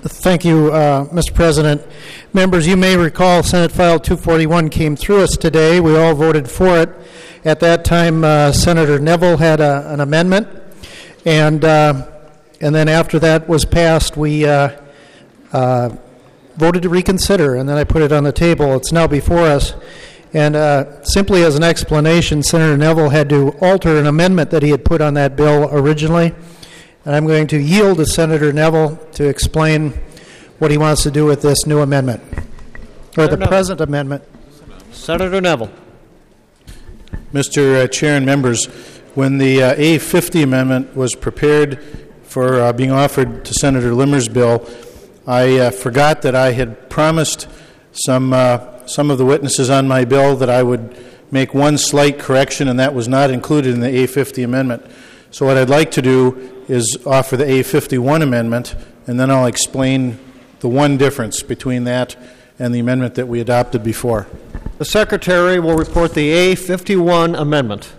Thank you, uh, Mister President. Members, you may recall Senate File two forty-one came through us today. We all voted for it. At that time, uh, Senator Neville had a, an amendment, and uh, and then after that was passed, we uh, uh, voted to reconsider, and then I put it on the table. It's now before us. And uh, simply as an explanation, Senator Neville had to alter an amendment that he had put on that bill originally. And I'm going to yield to Senator Neville to explain what he wants to do with this new amendment, or Senator the Neville. present amendment. Senator Neville. Mister Uh, Chair and members, when the uh, A fifty amendment was prepared for uh, being offered to Senator Limmer's bill, I uh, forgot that I had promised some uh, some of the witnesses on my bill that I would make one slight correction, and that was not included in the A fifty amendment. So what I'd like to do is offer the A fifty-one amendment, and then I'll explain the one difference between that and the amendment that we adopted before. The Secretary will report the A fifty-one amendment.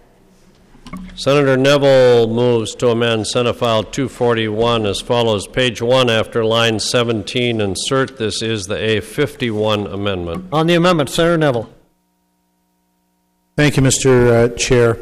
Senator Neville moves to amend Senate File two forty-one as follows. Page one, after line seventeen, insert this is the A fifty-one amendment. On the amendment, Senator Neville. Thank you, Mister Uh, Chair.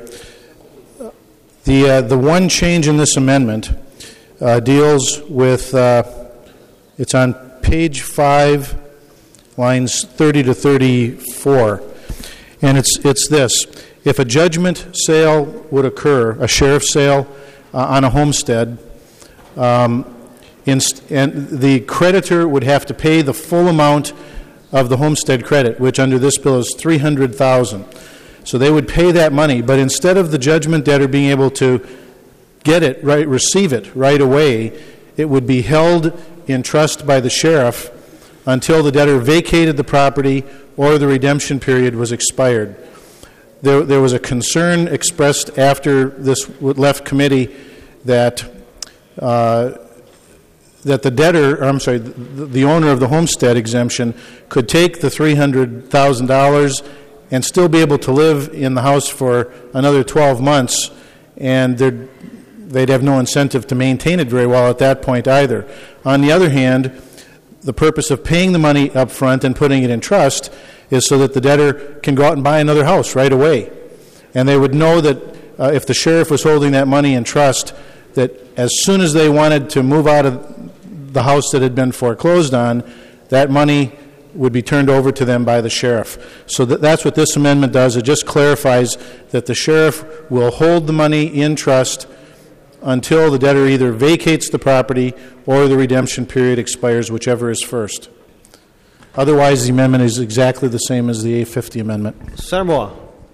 The uh, the one change in this amendment uh, deals with, uh, it's on page five, lines thirty to thirty-four, and it's it's this. If a judgment sale would occur, a sheriff's sale uh, on a homestead, um, inst- and the creditor would have to pay the full amount of the homestead credit, which under this bill is three hundred thousand dollars. So they would pay that money, but instead of the judgment debtor being able to get it, right, receive it right away, it would be held in trust by the sheriff until the debtor vacated the property or the redemption period was expired. There, there was a concern expressed after this left committee that uh, that the debtor, or I'm sorry, the, the owner of the homestead exemption could take the three hundred thousand dollars and still be able to live in the house for another twelve months, and they'd have no incentive to maintain it very well at that point either. On the other hand, the purpose of paying the money up front and putting it in trust is so that the debtor can go out and buy another house right away. And they would know that uh, if the sheriff was holding that money in trust, that as soon as they wanted to move out of the house that had been foreclosed on, that money would be turned over to them by the sheriff. So that, that's what this amendment does. It just clarifies that the sheriff will hold the money in trust until the debtor either vacates the property or the redemption period expires, whichever is first. Otherwise, the amendment is exactly the same as the A fifty amendment. Senator Moore.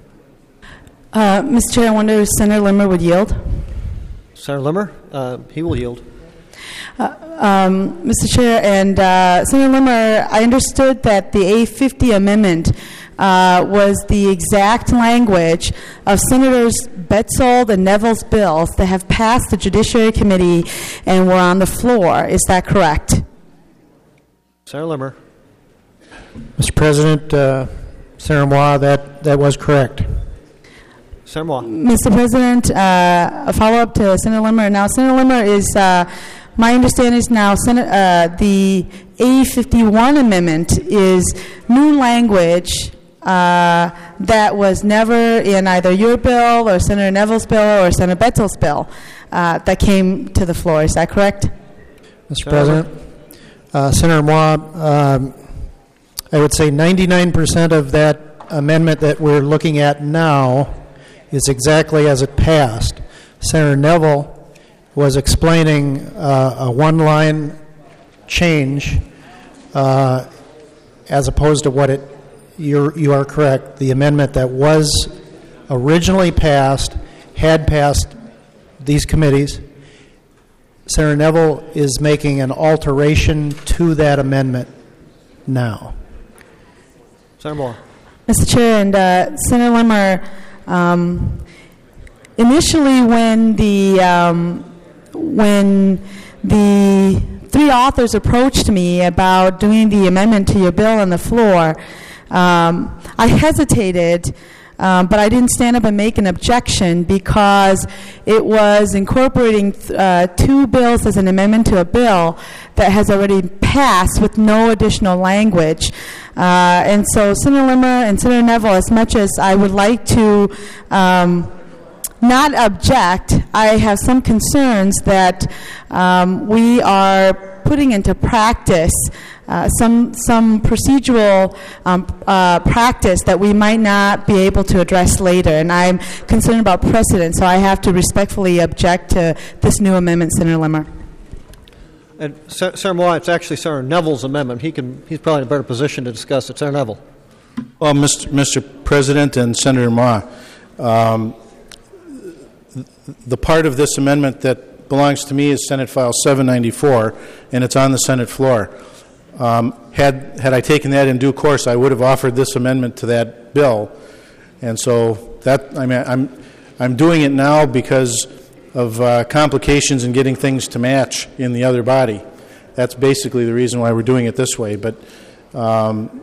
Uh, Mister Chair, I wonder if Senator Limmer would yield. Senator Limmer, uh, he will yield. Uh, um, Mister Chair and uh, Senator Limmer, I understood that the A fifty amendment uh, was the exact language of Senators Betzold and Neville's bills that have passed the Judiciary Committee and were on the floor. Is that correct? Senator Limmer. Mister President, uh, Senator Moore, that, that was correct. Senator Moore. Mister President, uh, a follow-up to Senator Limmer. Now, Senator Limmer is, uh, my understanding is now Senate, uh, the A fifty-one amendment is new language uh, that was never in either your bill or Senator Neville's bill or Senator Betzel's bill uh, that came to the floor. Is that correct? Mister President, uh, Senator Moore, um, I would say ninety-nine percent of that amendment that we're looking at now is exactly as it passed. Senator Neville was explaining uh, a one-line change uh, as opposed to what it, you're, you are correct, the amendment that was originally passed, had passed these committees. Senator Neville is making an alteration to that amendment now. Senator Moore. Mister Chair and uh, Senator Limmer, um, initially when the um, when the three authors approached me about doing the amendment to your bill on the floor, um, I hesitated Um, but I didn't stand up and make an objection because it was incorporating uh, two bills as an amendment to a bill that has already passed with no additional language. Uh, and so Senator Limmer and Senator Neville, as much as I would like to um, not object, I have some concerns that um, we are putting into practice uh, some some procedural um, uh, practice that we might not be able to address later. And I'm concerned about precedent, so I have to respectfully object to this new amendment, Senator Limmer. And Senator Moore, it's actually Senator Neville's amendment. He can he's probably in a better position to discuss it. Senator Neville. Well, Mister Mister President and Senator Ma, um, the part of this amendment that belongs to me is Senate File seven ninety-four, and it's on the Senate floor. Um, had had I taken that in due course, I would have offered this amendment to that bill, and so that I mean I'm I'm doing it now because of uh, complications in getting things to match in the other body. That's basically the reason why we're doing it this way. But um,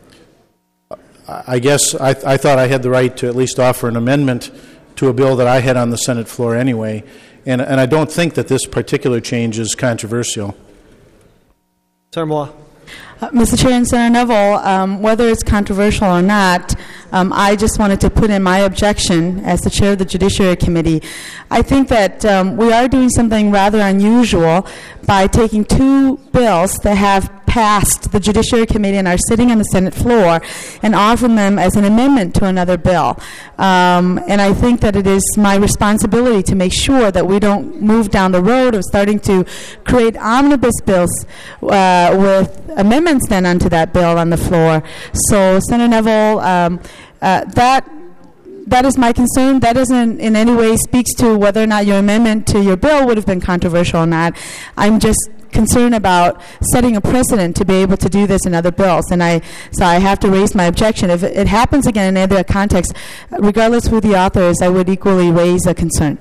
I guess I, I thought I had the right to at least offer an amendment to a bill that I had on the Senate floor anyway, and, and I don't think that this particular change is controversial. Senator Moore. Uh, Mister Chair and Senator Neville, um, whether it's controversial or not, um, I just wanted to put in my objection as the chair of the Judiciary Committee. I think that um, we are doing something rather unusual by taking two bills that have passed the Judiciary Committee and are sitting on the Senate floor and offering them as an amendment to another bill. Um, and I think that it is my responsibility to make sure that we don't move down the road of starting to create omnibus bills uh, with amendments then onto that bill on the floor. So, Senator Neville, um, uh, that that is my concern. That doesn't in any way speaks to whether or not your amendment to your bill would have been controversial or not. I'm just concerned about setting a precedent to be able to do this in other bills, and I so I have to raise my objection. If it happens again in any other context, regardless who the author is, I would equally raise a concern.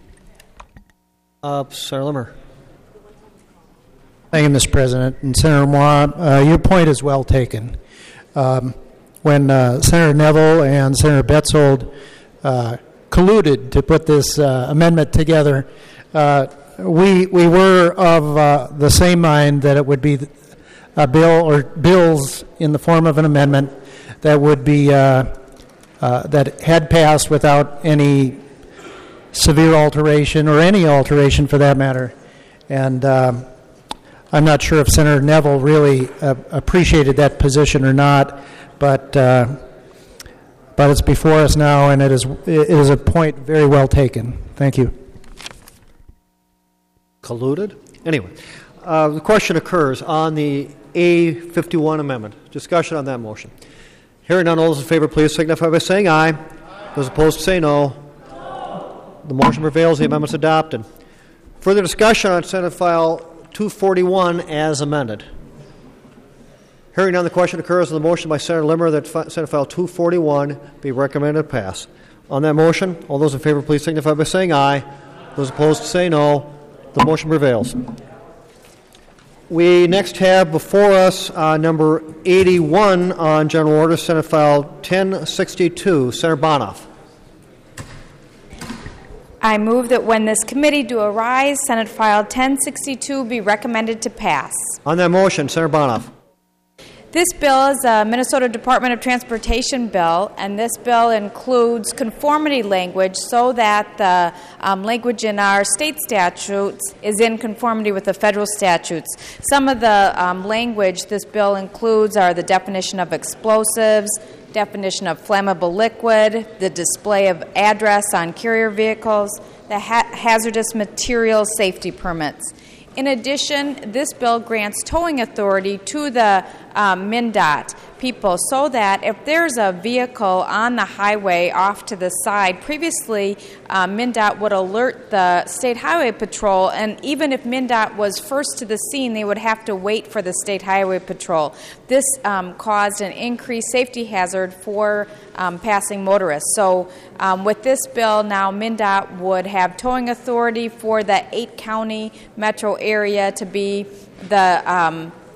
Uh, Senator Limmer. Thank you, Mister President. And Senator Moore, uh, your point is well taken. Um, when uh, Senator Neville and Senator Betzold uh, colluded to put this uh, amendment together, uh, we we were of uh, the same mind that it would be a bill or bills in the form of an amendment that would be uh, uh, that had passed without any severe alteration or any alteration for that matter, and. Um, I'm not sure if Senator Neville really uh, appreciated that position or not, but uh, but it's before us now, and it is it is a point very well taken. Thank you. Colluded? Anyway, uh, the question occurs on the A fifty-one amendment. Discussion on that motion. Hearing none, all those in favor, please signify by saying aye. Aye. Those opposed, say no. No. The motion prevails. The amendment is adopted. Further discussion on Senate File two forty-one as amended. Hearing none, the question occurs on the motion by Senator Limmer that fi- Senate File two forty-one be recommended to pass. On that motion, all those in favor please signify by saying aye. Those opposed say no. The motion prevails. We next have before us uh, number eighty-one on General Order, Senate File ten sixty-two. Senator Bonoff. I move that when this committee do arise, Senate File ten sixty-two be recommended to pass. On that motion, Senator Bonoff. This bill is a Minnesota Department of Transportation bill, and this bill includes conformity language so that the um, language in our state statutes is in conformity with the federal statutes. Some of the um, language this bill includes are the definition of explosives, definition of flammable liquid, the display of address on carrier vehicles, the ha- hazardous materials safety permits. In addition, this bill grants towing authority to the um, MnDOT people so that if there's a vehicle on the highway off to the side, previously uh, MnDOT would alert the State Highway Patrol, and even if MnDOT was first to the scene, they would have to wait for the State Highway Patrol. This um, caused an increased safety hazard for um, passing motorists. So um, with this bill, now MnDOT would have towing authority for the eight-county metro area to be the um,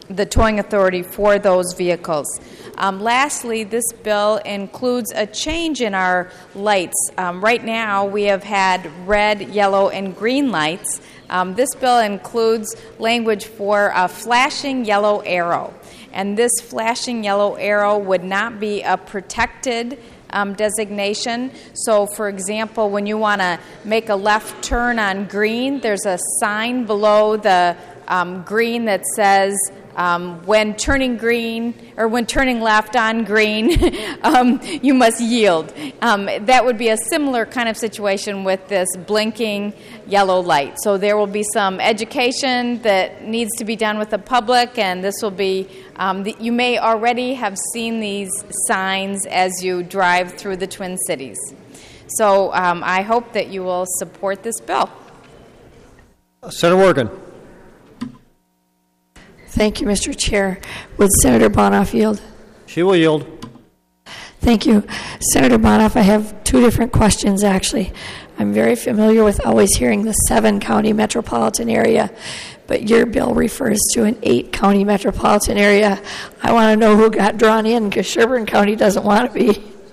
the towing authority for those vehicles. Um, lastly, this bill includes a change in our lights. Um, right now, we have had red, yellow, and green lights. Um, this bill includes language for a flashing yellow arrow. And this flashing yellow arrow would not be a protected um, designation. So, for example, when you want to make a left turn on green, there's a sign below the um, green that says, Um, when turning green or when turning left on green, um, you must yield. Um, that would be a similar kind of situation with this blinking yellow light. So there will be some education that needs to be done with the public, and this will be, um, the, you may already have seen these signs as you drive through the Twin Cities. So um, I hope that you will support this bill. Senator Morgan. Thank you, Mister Chair. Would Senator Bonoff yield? She will yield. Thank you. Senator Bonoff, I have two different questions, actually. I'm very familiar with always hearing the seven-county metropolitan area, but your bill refers to an eight-county metropolitan area. I want to know who got drawn in, because Sherburne County doesn't want to be.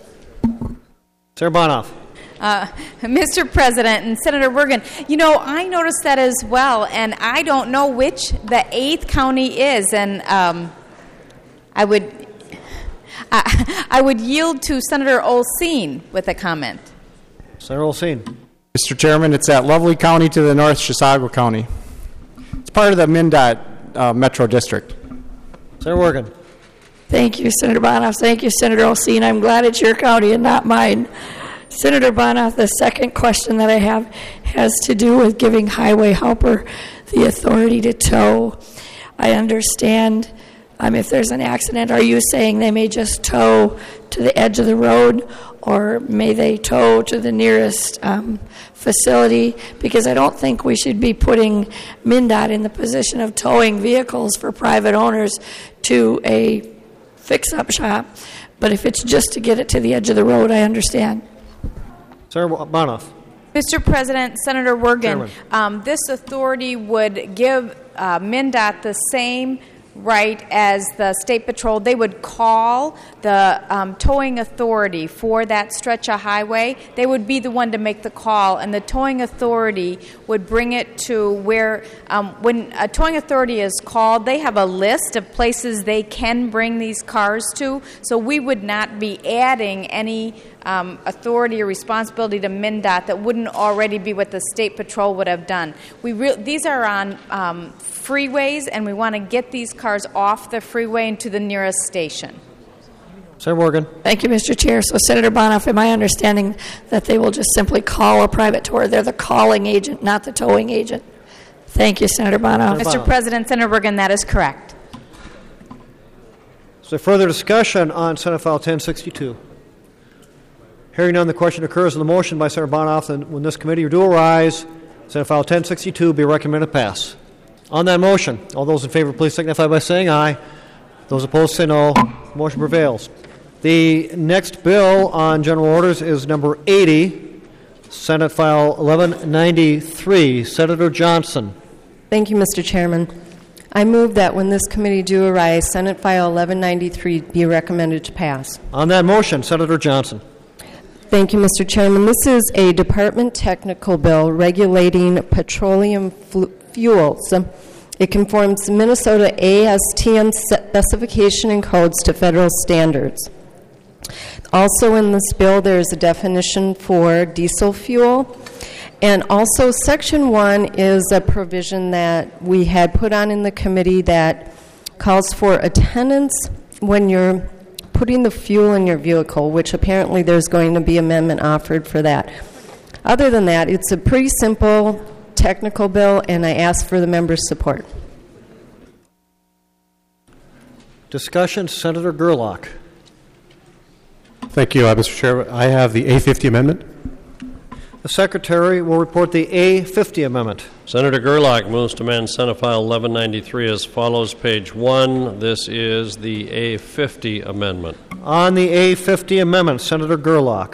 Senator Bonoff. Uh, Mister President and Senator Wergen, you know, I noticed that as well, and I don't know which the eighth county is, and um, I would I, I would yield to Senator Olseen with a comment. Senator Olseen. Mister Chairman, it's that lovely county to the north, Chisago County. It's part of the MnDOT uh, Metro District. Senator Wergen. Thank you, Senator Bonoff. Thank you, Senator Olseen. I'm glad it's your county and not mine. Senator Bonoff, the second question that I have has to do with giving highway helper the authority to tow. I understand um, if there's an accident, are you saying they may just tow to the edge of the road, or may they tow to the nearest um, facility? Because I don't think we should be putting MnDOT in the position of towing vehicles for private owners to a fix-up shop. But if it's just to get it to the edge of the road, I understand. Senator Bonoff. Mister President, Senator Wergen, um, this authority would give uh, MnDOT the same right as the State Patrol. They would call the um, towing authority for that stretch of highway. They would be the one to make the call, and the towing authority would bring it to where, um, when a towing authority is called, they have a list of places they can bring these cars to, so we would not be adding any Um, authority or responsibility to MnDOT that wouldn't already be what the State Patrol would have done. We re- these are on um, freeways, and we want to get these cars off the freeway and to the nearest station. Senator Morgan. Thank you, Mister Chair. So, Senator Bonoff, am I understanding that they will just simply call a private tower? They're the calling agent, not the towing agent. Thank you, Senator Bonoff. Mister Bonoff. President, Senator Wergen, that is correct. Is there further discussion on Senate File ten sixty-two? Hearing none, the question occurs on the motion by Senator Bonoff that when this committee do arise, Senate File ten sixty-two be recommended pass. On that motion, all those in favor please signify by saying aye. Those opposed say no. Motion prevails. The next bill on general orders is number eighty, Senate File eleven ninety-three. Senator Johnson. Thank you, Mister Chairman. I move that when this committee do arise, Senate File eleven ninety-three be recommended to pass. On that motion, Senator Johnson. Thank you, Mister Chairman. This is a department technical bill regulating petroleum flu- fuels. It conforms Minnesota A S T M specification and codes to federal standards. Also in this bill, there is a definition for diesel fuel. And also, Section one is a provision that we had put on in the committee that calls for attendance when you're putting the fuel in your vehicle, which apparently there's going to be amendment offered for that. Other than that, it's a pretty simple technical bill, and I ask for the members' support. Discussion, Senator Gerlach. Thank you, uh, Mister Chair. I have the A fifty amendment. The Secretary will report the A fifty amendment. Senator Gerlach moves to amend Senate File eleven ninety-three as follows, page one. This is the A fifty amendment. On the A fifty amendment, Senator Gerlach.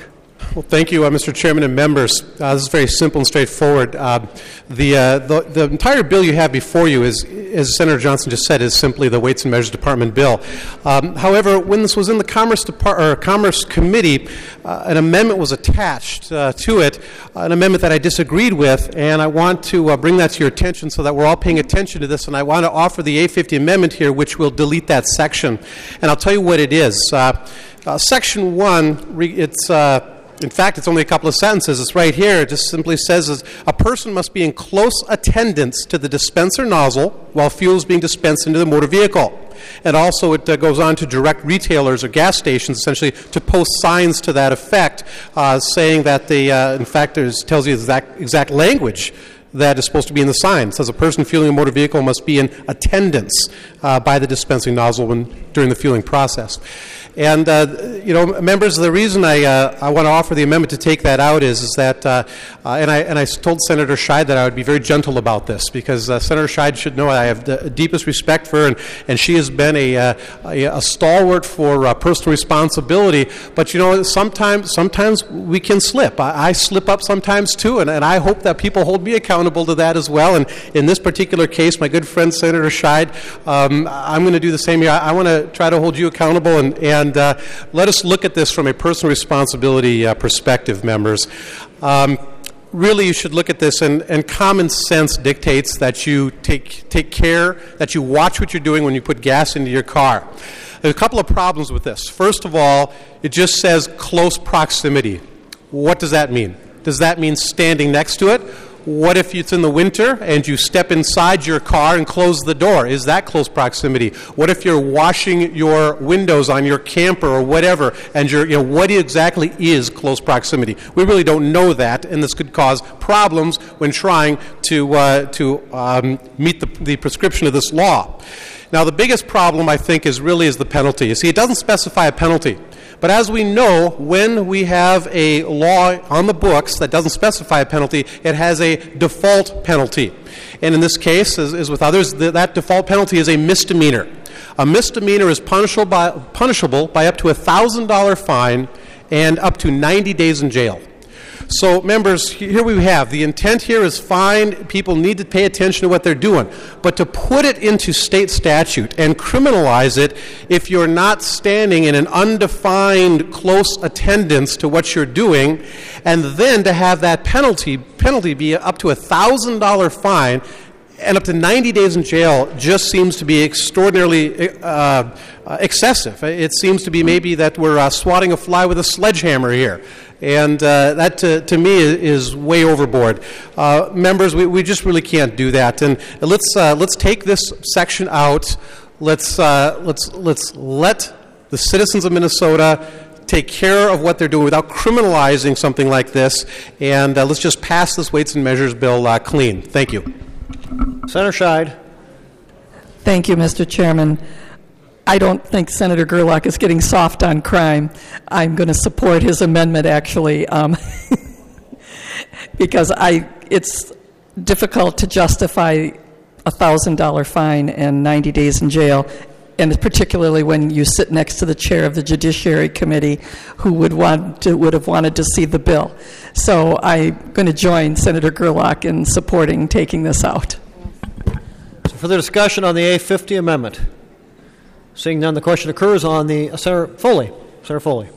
Well, thank you, uh, Mister Chairman and members. Uh, this is very simple and straightforward. Uh, the, uh, the the entire bill you have before you is, as Senator Johnson just said, is simply the Weights and Measures Department bill. Um, however, when this was in the Commerce Depart- or Commerce Committee, uh, an amendment was attached uh, to it, uh, an amendment that I disagreed with, and I want to uh, bring that to your attention so that we're all paying attention to this. And I want to offer the A fifty amendment here, which will delete that section. And I'll tell you what it is. Uh, uh, section one, re- it's. Uh, In fact, it's only a couple of sentences. It's right here. It just simply says is, a person must be in close attendance to the dispenser nozzle while fuel is being dispensed into the motor vehicle. And also it uh, goes on to direct retailers or gas stations essentially to post signs to that effect, uh, saying that the, uh, in fact, there's tells you the exact, exact language that is supposed to be in the sign. It says a person fueling a motor vehicle must be in attendance uh, by the dispensing nozzle when, during the fueling process. And, uh, you know, members, the reason I uh, I want to offer the amendment to take that out is, is that, uh, uh, and I and I told Senator Scheid that I would be very gentle about this, because uh, Senator Scheid should know I have the deepest respect for her, and, and she has been a, uh, a, a stalwart for uh, personal responsibility. But, you know, sometimes sometimes we can slip. I, I slip up sometimes, too, and, and I hope that people hold me accountable to that as well. And in this particular case, my good friend Senator Scheid, um, I'm going to do the same here. I, I want to try to hold you accountable, and, and And uh, let us look at this from a personal responsibility uh, perspective, members. Um, really, you should look at this, and, and common sense dictates that you take, take care, that you watch what you're doing when you put gas into your car. There's a couple of problems with this. First of all, it just says close proximity. What does that mean? Does that mean standing next to it? What if it's in the winter and you step inside your car and close the door? Is that close proximity? What if you're washing your windows on your camper or whatever, and you're, you know, what exactly is close proximity? We really don't know that, and this could cause problems when trying to uh, to um, meet the, the prescription of this law. Now, the biggest problem, I think, is really is the penalty. You see, it doesn't specify a penalty. But as we know, when we have a law on the books that doesn't specify a penalty, it has a default penalty. And in this case, as, as with others, th- that default penalty is a misdemeanor. A misdemeanor is punishable by, punishable by up to a one thousand dollars fine and up to ninety days in jail. So, members, here we have, the intent here is fine. People need to pay attention to what they're doing. But to put it into state statute and criminalize it if you're not standing in an undefined close attendance to what you're doing, and then to have that penalty penalty be up to a one thousand dollars fine and up to ninety days in jail just seems to be extraordinarily uh, uh, excessive. It seems to be maybe that we're uh, swatting a fly with a sledgehammer here. And uh, that, to, to me, is way overboard. Uh, members, we, we just really can't do that. And let's uh, let's take this section out. Let's uh, let's let's let the citizens of Minnesota take care of what they're doing without criminalizing something like this. And uh, let's just pass this Weights and Measures bill uh, clean. Thank you. Senator Scheid. Thank you, Mister Chairman. I don't think Senator Gerlach is getting soft on crime. I'm going to support his amendment, actually, um, because I it's difficult to justify a one thousand dollars fine and ninety days in jail, and particularly when you sit next to the chair of the Judiciary Committee who would want to, would have wanted to see the bill. So I'm going to join Senator Gerlach in supporting taking this out. So for the discussion on the A fifty amendment. Seeing none, the question occurs on the uh, Senator Foley. Senator Foley.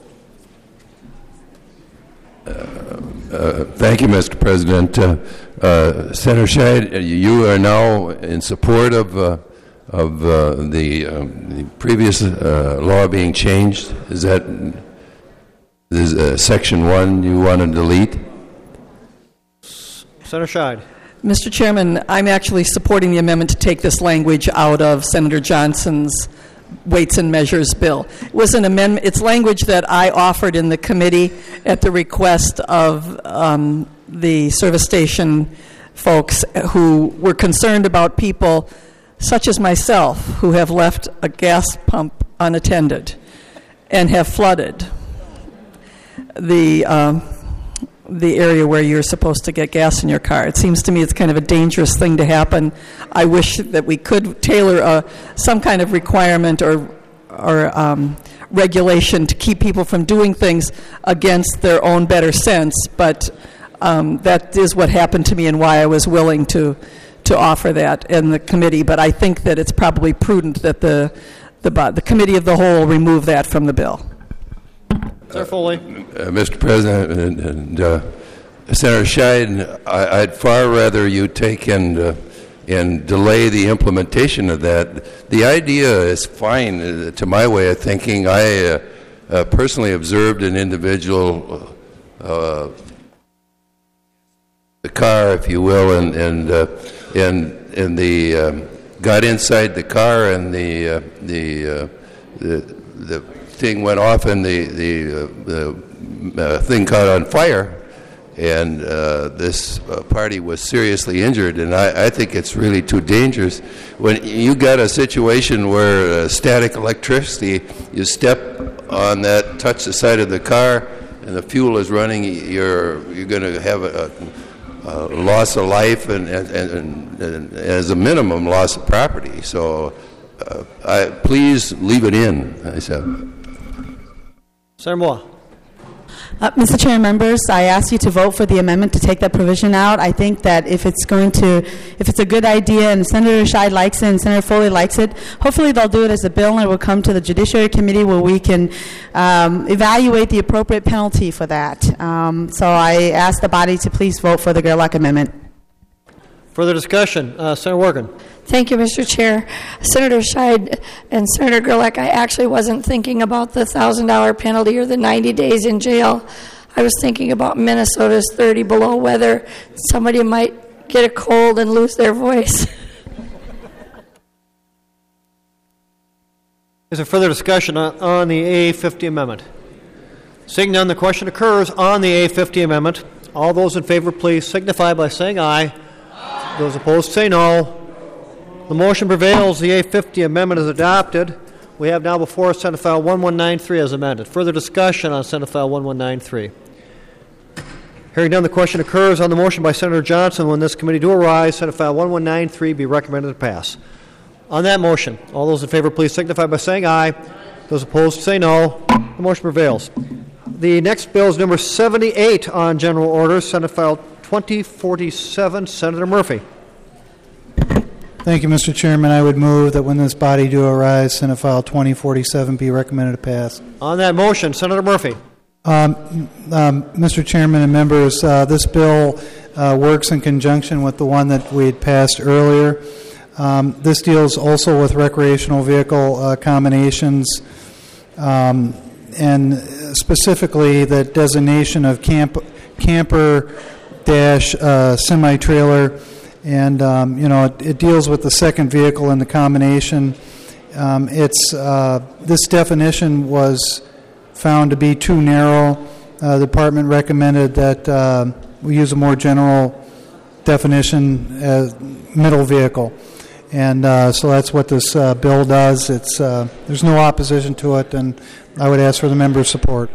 Uh, uh, thank you, Mister President. Uh, uh, Senator Scheid, you are now in support of uh, of uh, the, um, the previous uh, law being changed. Is that is uh, Section One you want to delete? Senator Scheid. Mister Chairman, I'm actually supporting the amendment to take this language out of Senator Johnson's Weights and Measures bill. It was an amendment. It's language that I offered in the committee at the request of um, the service station folks who were concerned about people such as myself who have left a gas pump unattended and have flooded the um, the area where you're supposed to get gas in your car. It seems to me it's kind of a dangerous thing to happen. I wish that we could tailor a, some kind of requirement or or um, regulation to keep people from doing things against their own better sense. But um, that is what happened to me and why I was willing to to offer that in the committee. But I think that it's probably prudent that the the, the committee of the whole remove that from the bill. Senator Foley. Uh, Mister President and, and uh, Senator Scheid, I, I'd far rather you take and uh, and delay the implementation of that. The idea is fine uh, to my way of thinking. I uh, uh, personally observed an individual, uh, the car, if you will, and and uh, and and the um, got inside the car, and the uh, the, uh, the the thing went off, and the the, uh, the uh, thing caught on fire. And uh, this uh, party was seriously injured, and I, I think it's really too dangerous. When you got a situation where uh, static electricity, you step on that, touch the side of the car, and the fuel is running, you're you're going to have a, a loss of life, and, and, and, and as a minimum, loss of property. So, uh, I, please leave it in, I said. Senator Moore. Uh, Mister Chair and members, I ask you to vote for the amendment to take that provision out. I think that if it's going to, if it's a good idea and Senator Scheid likes it and Senator Foley likes it, hopefully they'll do it as a bill and it will come to the Judiciary Committee where we can um, evaluate the appropriate penalty for that. Um, so I ask the body to please vote for the Gerlach amendment. Further discussion. Uh, Senator Worgan. Thank you, Mister Chair. Senator Scheid and Senator Gerlach, I actually wasn't thinking about the one thousand dollars penalty or the ninety days in jail. I was thinking about Minnesota's thirty below weather. Somebody might get a cold and lose their voice. Is there further discussion on, on the A fifty amendment? Seeing none, the question occurs on the A fifty amendment. All those in favor, please signify by saying aye. Aye. Those opposed, say no. The motion prevails. The A fifty amendment is adopted. We have now before us Senate File one one nine three as amended. Further discussion on Senate File one one nine three. Hearing none, the question occurs on the motion by Senator Johnson. When this committee do arise, Senate File one one nine three be recommended to pass. On that motion, all those in favor please signify by saying aye. Those opposed say no. The motion prevails. The next bill is number seventy-eight on general orders, Senate File twenty forty-seven. Senator Murphy. Thank you, Mister Chairman. I would move that when this body do arise, Senate File twenty forty-seven be recommended to pass. On that motion, Senator Murphy. Um, um, Mister Chairman and members, uh, this bill uh, works in conjunction with the one that we had passed earlier. Um, this deals also with recreational vehicle uh, combinations, um, and specifically the designation of camp, camper dash uh, semi-trailer. And, um, you know, it, it deals with the second vehicle in the combination. Um, it's uh, this definition was found to be too narrow. Uh, the department recommended that uh, we use a more general definition as middle vehicle. And uh, so that's what this uh, bill does. It's uh, there's no opposition to it, and I would ask for the members' support.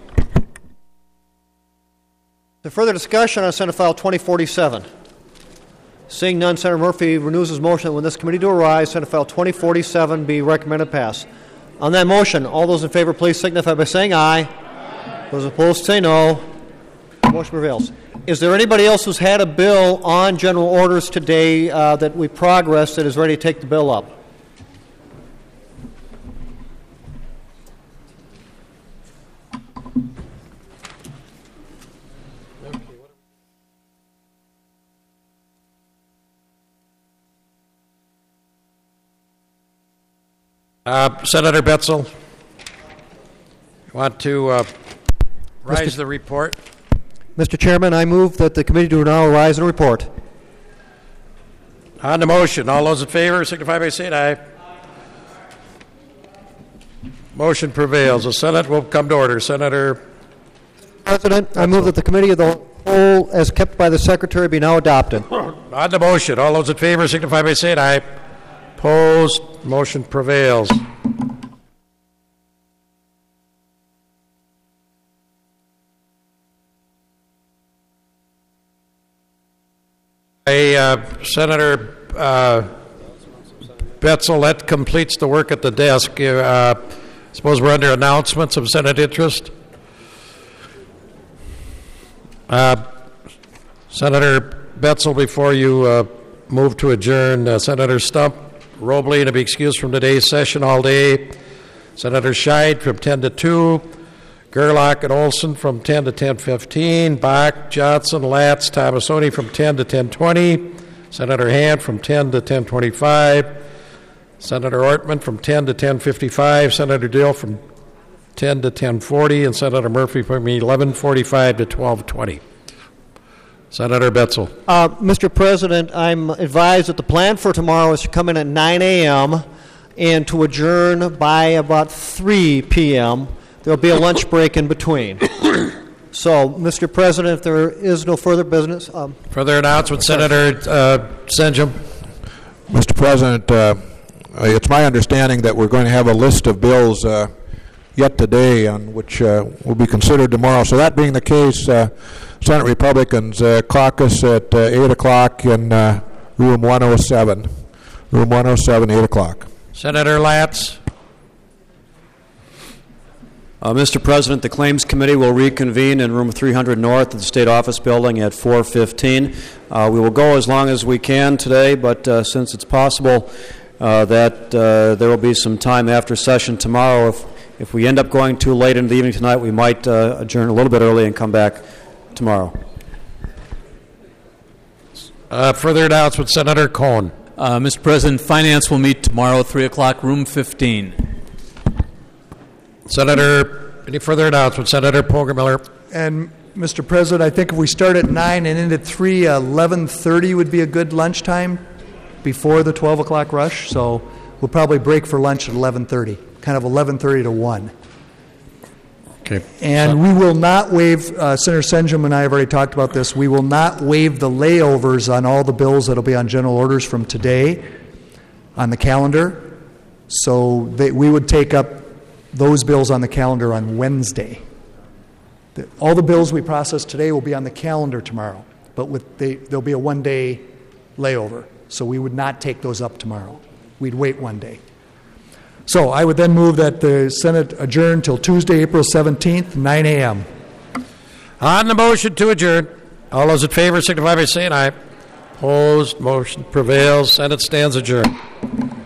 The further discussion on Senate File twenty forty-seven. Seeing none, Senator Murphy renews his motion that when this committee do arise, Senate File twenty forty-seven be recommended pass. On that motion, all those in favor please signify by saying aye. Aye. Those opposed say no. The motion prevails. Is there anybody else who's had a bill on general orders today uh, that we progressed that is ready to take the bill up? Uh, Senator Betzel, you want to uh, rise Mister the report? Mister Chairman, I move that the committee do now rise and report. On the motion, all those in favor signify by saying aye. Aye. Motion prevails. The Senate will come to order. Senator President, Betzel. I move that the committee of the whole, as kept by the Secretary, be now adopted. On the motion, all those in favor signify by saying aye. Opposed, motion prevails. Hey, uh, Senator uh, Betzel, that completes the work at the desk. Uh, Suppose we're under announcements of Senate interest. Uh, Senator Betzel, before you uh, move to adjourn, uh, Senator Stump, Robley to be excused from today's session all day. Senator Scheid from ten to two. Gerlach and Olson from ten to ten fifteen. Bach, Johnson, Latz, Thomasoni from ten to ten twenty. Senator Hand from ten to ten twenty-five. Senator Ortman from ten to ten fifty-five. Senator Dill from ten to ten forty. And Senator Murphy from eleven forty-five to twelve twenty. Senator Betzel. Uh, Mister President, I'm advised that the plan for tomorrow is to come in at nine a.m. and to adjourn by about three p.m. There will be a lunch break in between. So, Mister President, if there is no further business. Um, further announcement, Senator uh, Senjum. Mister President, uh, it's my understanding that we're going to have a list of bills uh, yet today on which uh, will be considered tomorrow. So that being the case, uh, Senate Republicans uh, caucus at uh, eight o'clock in uh, room one oh seven. Room one oh seven, eight o'clock. Senator Latz. Uh, Mister President, the Claims Committee will reconvene in room three hundred North of the State Office Building at four fifteen. Uh, we will go as long as we can today, but uh, since it's possible uh, that uh, there will be some time after session tomorrow, if, if we end up going too late in the evening tonight, we might uh, adjourn a little bit early and come back tomorrow. Uh, further announcement, Senator Cohen. Uh, Mister President, Finance will meet tomorrow, three o'clock, room fifteen. Senator, any further announcements? Senator Poggemiller. And, Mister President, I think if we start at nine and end at three, eleven thirty would be a good lunchtime before the twelve o'clock rush. So we'll probably break for lunch at eleven thirty, kind of eleven thirty to one. Okay. And so, we will not waive, uh, Senator Senjum and I have already talked about this, we will not waive the layovers on all the bills that will be on general orders from today on the calendar. So they, we would take up those bills on the calendar on Wednesday. The, all the bills we process today will be on the calendar tomorrow, but with they, there'll be a one-day layover. So we would not take those up tomorrow. We'd wait one day. So I would then move that the Senate adjourn till Tuesday, April seventeenth, nine a.m. On the motion to adjourn, all those in favor signify by saying aye. Opposed, motion prevails. Senate stands adjourned.